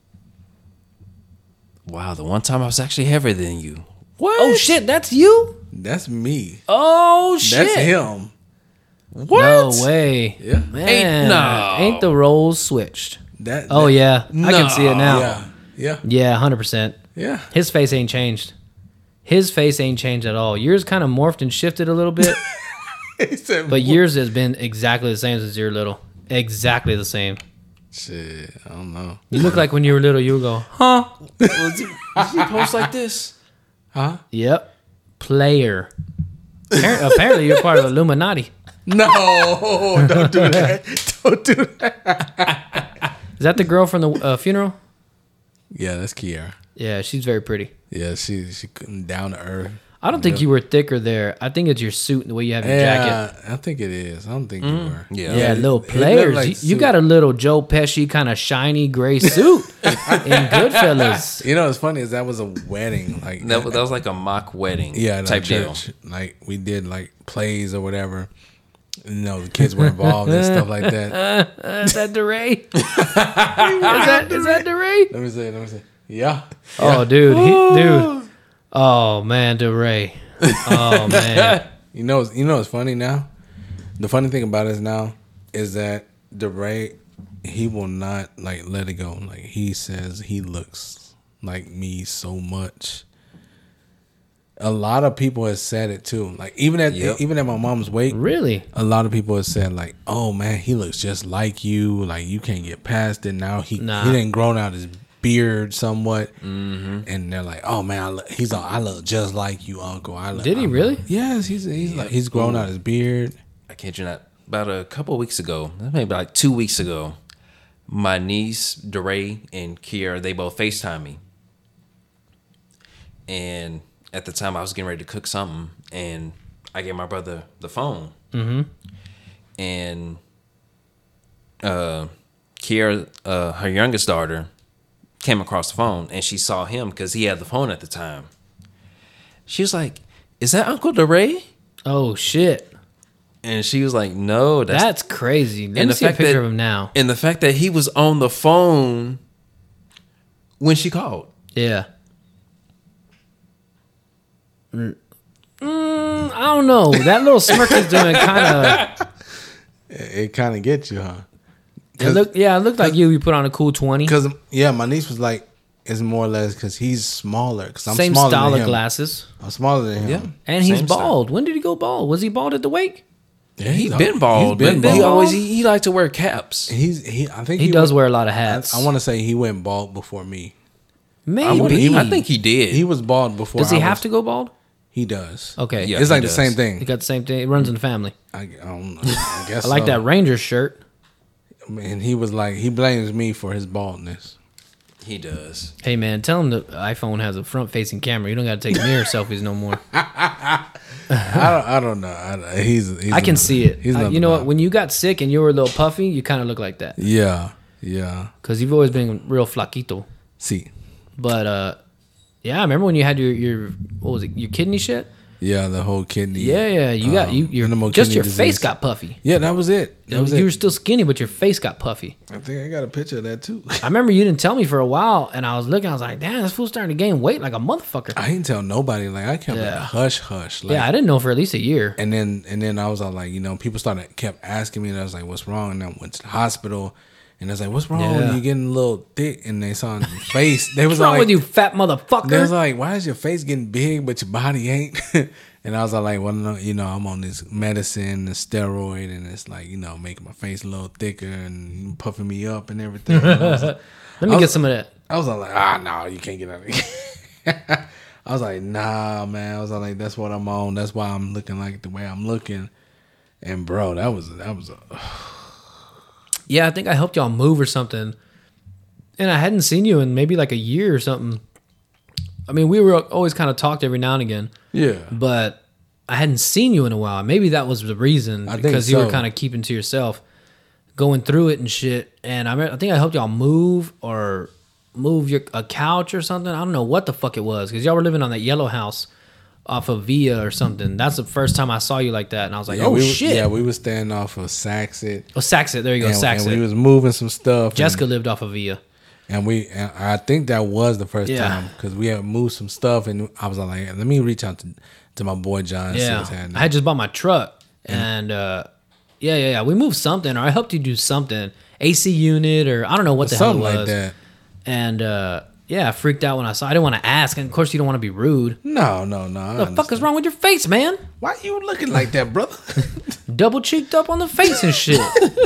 Speaker 4: Wow, the one time I was actually heavier than you.
Speaker 2: What? Oh, shit. That's you?
Speaker 3: That's me.
Speaker 2: Oh, shit.
Speaker 3: That's him.
Speaker 4: What?
Speaker 2: No way.
Speaker 3: Yeah.
Speaker 2: Man,
Speaker 4: Ain't- no.
Speaker 2: Ain't the roles switched.
Speaker 3: That.
Speaker 2: Oh,
Speaker 3: that-
Speaker 2: yeah. I can see it now.
Speaker 3: Yeah. Yeah.
Speaker 2: Yeah, one hundred percent.
Speaker 3: Yeah.
Speaker 2: His face ain't changed. His face ain't changed at all. Yours kind of morphed and shifted a little bit,
Speaker 3: He said,
Speaker 2: but yours has been exactly the same since you were little. Exactly the same.
Speaker 3: shit, I don't know.
Speaker 2: You look like when you were little, you would go, huh?
Speaker 4: Was he, was he post like this?
Speaker 3: Huh?
Speaker 2: Yep. Player. Appar- Apparently, you're part of Illuminati.
Speaker 3: No, don't do that. Don't do that.
Speaker 2: Is that the girl from the uh, funeral?
Speaker 3: Yeah, that's Kiara.
Speaker 2: Yeah, she's very pretty.
Speaker 3: Yeah, she she down to earth.
Speaker 2: I don't think you were thicker there. I think it's your suit and the way you have your jacket.
Speaker 3: Yeah, I think it is. I don't think you were.
Speaker 4: Yeah.
Speaker 2: Yeah,
Speaker 3: it-
Speaker 2: little
Speaker 3: it looked
Speaker 2: players.
Speaker 3: like
Speaker 2: you, you
Speaker 3: suit.
Speaker 2: got a little Joe Pesci kind of shiny gray suit in Goodfellas.
Speaker 3: You know what's funny is that was a wedding. Like
Speaker 4: That, was- that was like a mock wedding
Speaker 3: yeah, at our
Speaker 4: type deal.
Speaker 3: church. Like we did like plays or whatever. You know, the kids were involved and stuff like that.
Speaker 2: Uh, is that DeRay? is that is that DeRay?
Speaker 3: Let me see. Let me see. Yeah.
Speaker 2: Oh, dude, he, dude. Oh man, DeRay. Oh man.
Speaker 3: You know, you know what's funny now? The funny thing about it now is that DeRay, he will not like let it go. Like he says he looks like me so much. A lot of people have said it too. Like even at
Speaker 4: Yep.
Speaker 3: even at my mom's wake,
Speaker 2: Really?
Speaker 3: a lot of people have said like, "Oh man, he looks just like you. Like you can't get past it." Now he
Speaker 2: Nah.
Speaker 3: he didn't grown out his beard somewhat, and they're like, "Oh man, I look, he's all, I look just like you, Uncle." I look,
Speaker 2: Did he
Speaker 3: I'm
Speaker 2: really?
Speaker 3: like, yes, he's he's like he's grown out his beard.
Speaker 4: I kid you not. About a couple of weeks ago, maybe like two weeks ago, my niece, DeRay, and Kiara, they both FaceTime me. And at the time, I was getting ready to cook something, and I gave my brother the phone. Mm-hmm. And uh, Kiara, uh, her youngest daughter, came across the phone, and she saw him because he had the phone at the time. She was like, "Is that Uncle DeRay?"
Speaker 2: Oh shit.
Speaker 4: And she was like, "No, that's."
Speaker 2: That's crazy. Let
Speaker 4: And
Speaker 2: me
Speaker 4: the
Speaker 2: see a
Speaker 4: fact
Speaker 2: picture
Speaker 4: that-
Speaker 2: of him now.
Speaker 4: And the fact that he was on the phone when she called.
Speaker 2: Yeah. Mm, mm, I don't know. That little smirk is doing kind of.
Speaker 3: It, it kind of gets you, huh?
Speaker 2: It look, yeah, it looked like you. You put on a cool twenty.
Speaker 3: Because yeah, my niece was like, "It's more or less because he's smaller. Because I'm
Speaker 2: Same
Speaker 3: smaller
Speaker 2: style
Speaker 3: than
Speaker 2: of
Speaker 3: him.
Speaker 2: glasses,
Speaker 3: I'm smaller than him.
Speaker 4: Yeah.
Speaker 2: and he's
Speaker 4: Same style.
Speaker 2: bald. When did he go bald? Was he bald at the wake?
Speaker 3: Yeah,
Speaker 4: He's
Speaker 3: al-
Speaker 4: been bald,
Speaker 3: He's been
Speaker 4: but he
Speaker 3: bald.
Speaker 4: always he, he liked to wear caps.
Speaker 3: He's he. I think
Speaker 2: He,
Speaker 3: he,
Speaker 2: does
Speaker 3: went-
Speaker 2: wear a lot of hats.
Speaker 3: I, want to say he went bald before me.
Speaker 2: Maybe.
Speaker 4: I,
Speaker 3: he-
Speaker 4: I think he did.
Speaker 3: He was bald before.
Speaker 2: Does he
Speaker 3: I
Speaker 2: have
Speaker 3: was-
Speaker 2: to go bald?
Speaker 3: He does.
Speaker 2: Okay.
Speaker 4: Yeah.
Speaker 3: it's
Speaker 4: he
Speaker 3: like
Speaker 4: does.
Speaker 3: the same
Speaker 2: He
Speaker 3: thing.
Speaker 2: got the same thing. It runs in the family.
Speaker 3: I, I don't know. I guess
Speaker 2: I like
Speaker 3: so.
Speaker 2: that Rangers shirt.
Speaker 3: And he was like, he blames me for his baldness.
Speaker 4: he does.
Speaker 2: Hey man, tell him the iPhone has a front-facing camera. You don't got to take mirror selfies no more.
Speaker 3: I don't. I don't know. I, he's, he's.
Speaker 2: I can see it.
Speaker 3: He's
Speaker 2: I-
Speaker 3: another
Speaker 2: you know what?
Speaker 3: vibe.
Speaker 2: When you got sick and you were a little puffy, you kind of look like that
Speaker 3: Yeah. Yeah.
Speaker 2: because you've always been real flaquito.
Speaker 3: See.
Speaker 2: But uh, yeah, I remember when you had your your what was it? Your kidney shit.
Speaker 3: Yeah. The whole kidney.
Speaker 2: Yeah, yeah. You got
Speaker 3: um,
Speaker 2: you. Your
Speaker 3: animal
Speaker 2: just
Speaker 3: kidney
Speaker 2: your
Speaker 3: disease.
Speaker 2: face got puffy.
Speaker 3: Yeah. That was it. That was
Speaker 2: you
Speaker 3: it.
Speaker 2: were still skinny, but your face got puffy.
Speaker 3: I think I got a picture of that too.
Speaker 2: I remember you didn't tell me for a while, and I was looking. I was like, "Damn, this fool's starting to gain weight like a motherfucker."
Speaker 3: I didn't tell nobody. Like I kept
Speaker 2: Yeah.
Speaker 3: it hush hush. Like,
Speaker 2: yeah, I didn't know for at least a year.
Speaker 3: And then and then I was all like, you know, people started kept asking me, and I was like, "What's wrong?" And I went to the hospital, and I was like, "What's wrong?
Speaker 2: Yeah.
Speaker 3: You getting a little thick?" And they saw in the face. They was
Speaker 2: What's wrong
Speaker 3: like,
Speaker 2: with you, fat
Speaker 3: They was
Speaker 2: motherfucker?
Speaker 3: like, "Why is your face getting big, but your body ain't?" And I was all like, "Well, no, you know, I'm on this medicine, the steroid, and it's like, you know, making my face a little thicker and puffing me up and everything." And I was like,
Speaker 2: Let me
Speaker 3: I
Speaker 2: get
Speaker 3: was-
Speaker 2: some of that.
Speaker 3: I was all like, "Ah, no, you can't get out of here." I was like, nah, man. I was like, that's what I'm on. That's why I'm looking like the way I'm looking. And bro, that was that was a
Speaker 2: Yeah, I think I helped y'all move or something. And I hadn't seen you in maybe like a year or something. I mean, we were always kind of talked every now and again.
Speaker 3: yeah.
Speaker 2: But I hadn't seen you in a while. Maybe that was the reason.
Speaker 3: I think
Speaker 2: because you were
Speaker 3: so.
Speaker 2: kind of keeping to yourself, going through it and shit. And I, re- I think I helped y'all move or move your a couch or something. I don't know what the fuck it was. Because y'all were living on that yellow house off of Via or something. That's the first time I saw you like that. And I was like,
Speaker 3: Yeah,
Speaker 2: oh,
Speaker 3: we,
Speaker 2: shit.
Speaker 3: Yeah, we was standing off of Saxit.
Speaker 2: oh, Saxit. There you go,
Speaker 3: And,
Speaker 2: Saxit.
Speaker 3: and we was moving some stuff.
Speaker 2: Jessica
Speaker 3: and,
Speaker 2: lived off of Via.
Speaker 3: and we, and I think that was the first
Speaker 2: Yeah.
Speaker 3: time because we had moved some stuff, and I was like, let me reach out to, to my boy John. and see
Speaker 2: Yeah,
Speaker 3: what's happening.
Speaker 2: I had just bought my truck, and uh, yeah, yeah, yeah. We moved something, or I helped you do something, A C unit, or I don't know what the
Speaker 3: something
Speaker 2: hell it
Speaker 3: like
Speaker 2: was.
Speaker 3: that.
Speaker 2: And uh, yeah, I freaked out when I saw. I didn't want to ask, and of course, you don't want to be rude.
Speaker 3: No, no, no. I
Speaker 2: What the fuck is
Speaker 3: understand.
Speaker 2: wrong with your face, man?
Speaker 3: Why you looking like that, brother?
Speaker 2: Double cheeked up on the face and shit.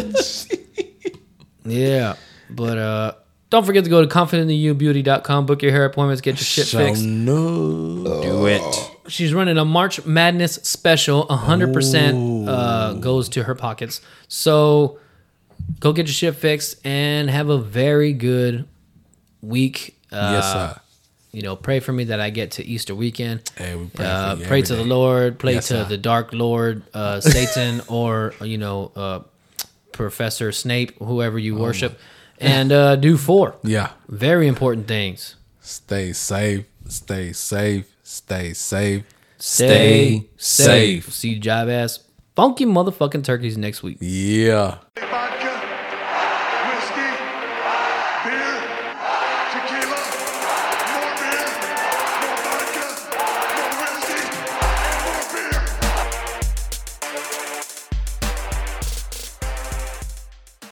Speaker 2: Yeah, but uh, don't forget to go to confident in you beauty dot com, book your hair appointments, get your shit
Speaker 3: so
Speaker 2: fixed.
Speaker 3: no.
Speaker 4: Do it.
Speaker 2: She's running a March Madness special. one hundred percent uh, goes to her pockets. So go get your shit fixed and have a very good week. Uh,
Speaker 3: Yes, sir.
Speaker 2: You know, pray for me that I get to Easter weekend.
Speaker 3: Hey, we pray
Speaker 2: Uh,
Speaker 3: for you
Speaker 2: pray
Speaker 3: every
Speaker 2: to the
Speaker 3: day.
Speaker 2: Lord. Pray
Speaker 3: Yes,
Speaker 2: to
Speaker 3: sir.
Speaker 2: the Dark Lord, uh, Satan, or, you know, uh, Professor Snape, whoever you worship. And uh, do four
Speaker 3: Yeah.
Speaker 2: very important things.
Speaker 3: Stay safe. Stay safe. Stay safe.
Speaker 4: Stay safe.
Speaker 2: See you jive ass funky motherfucking turkeys next week.
Speaker 3: Yeah.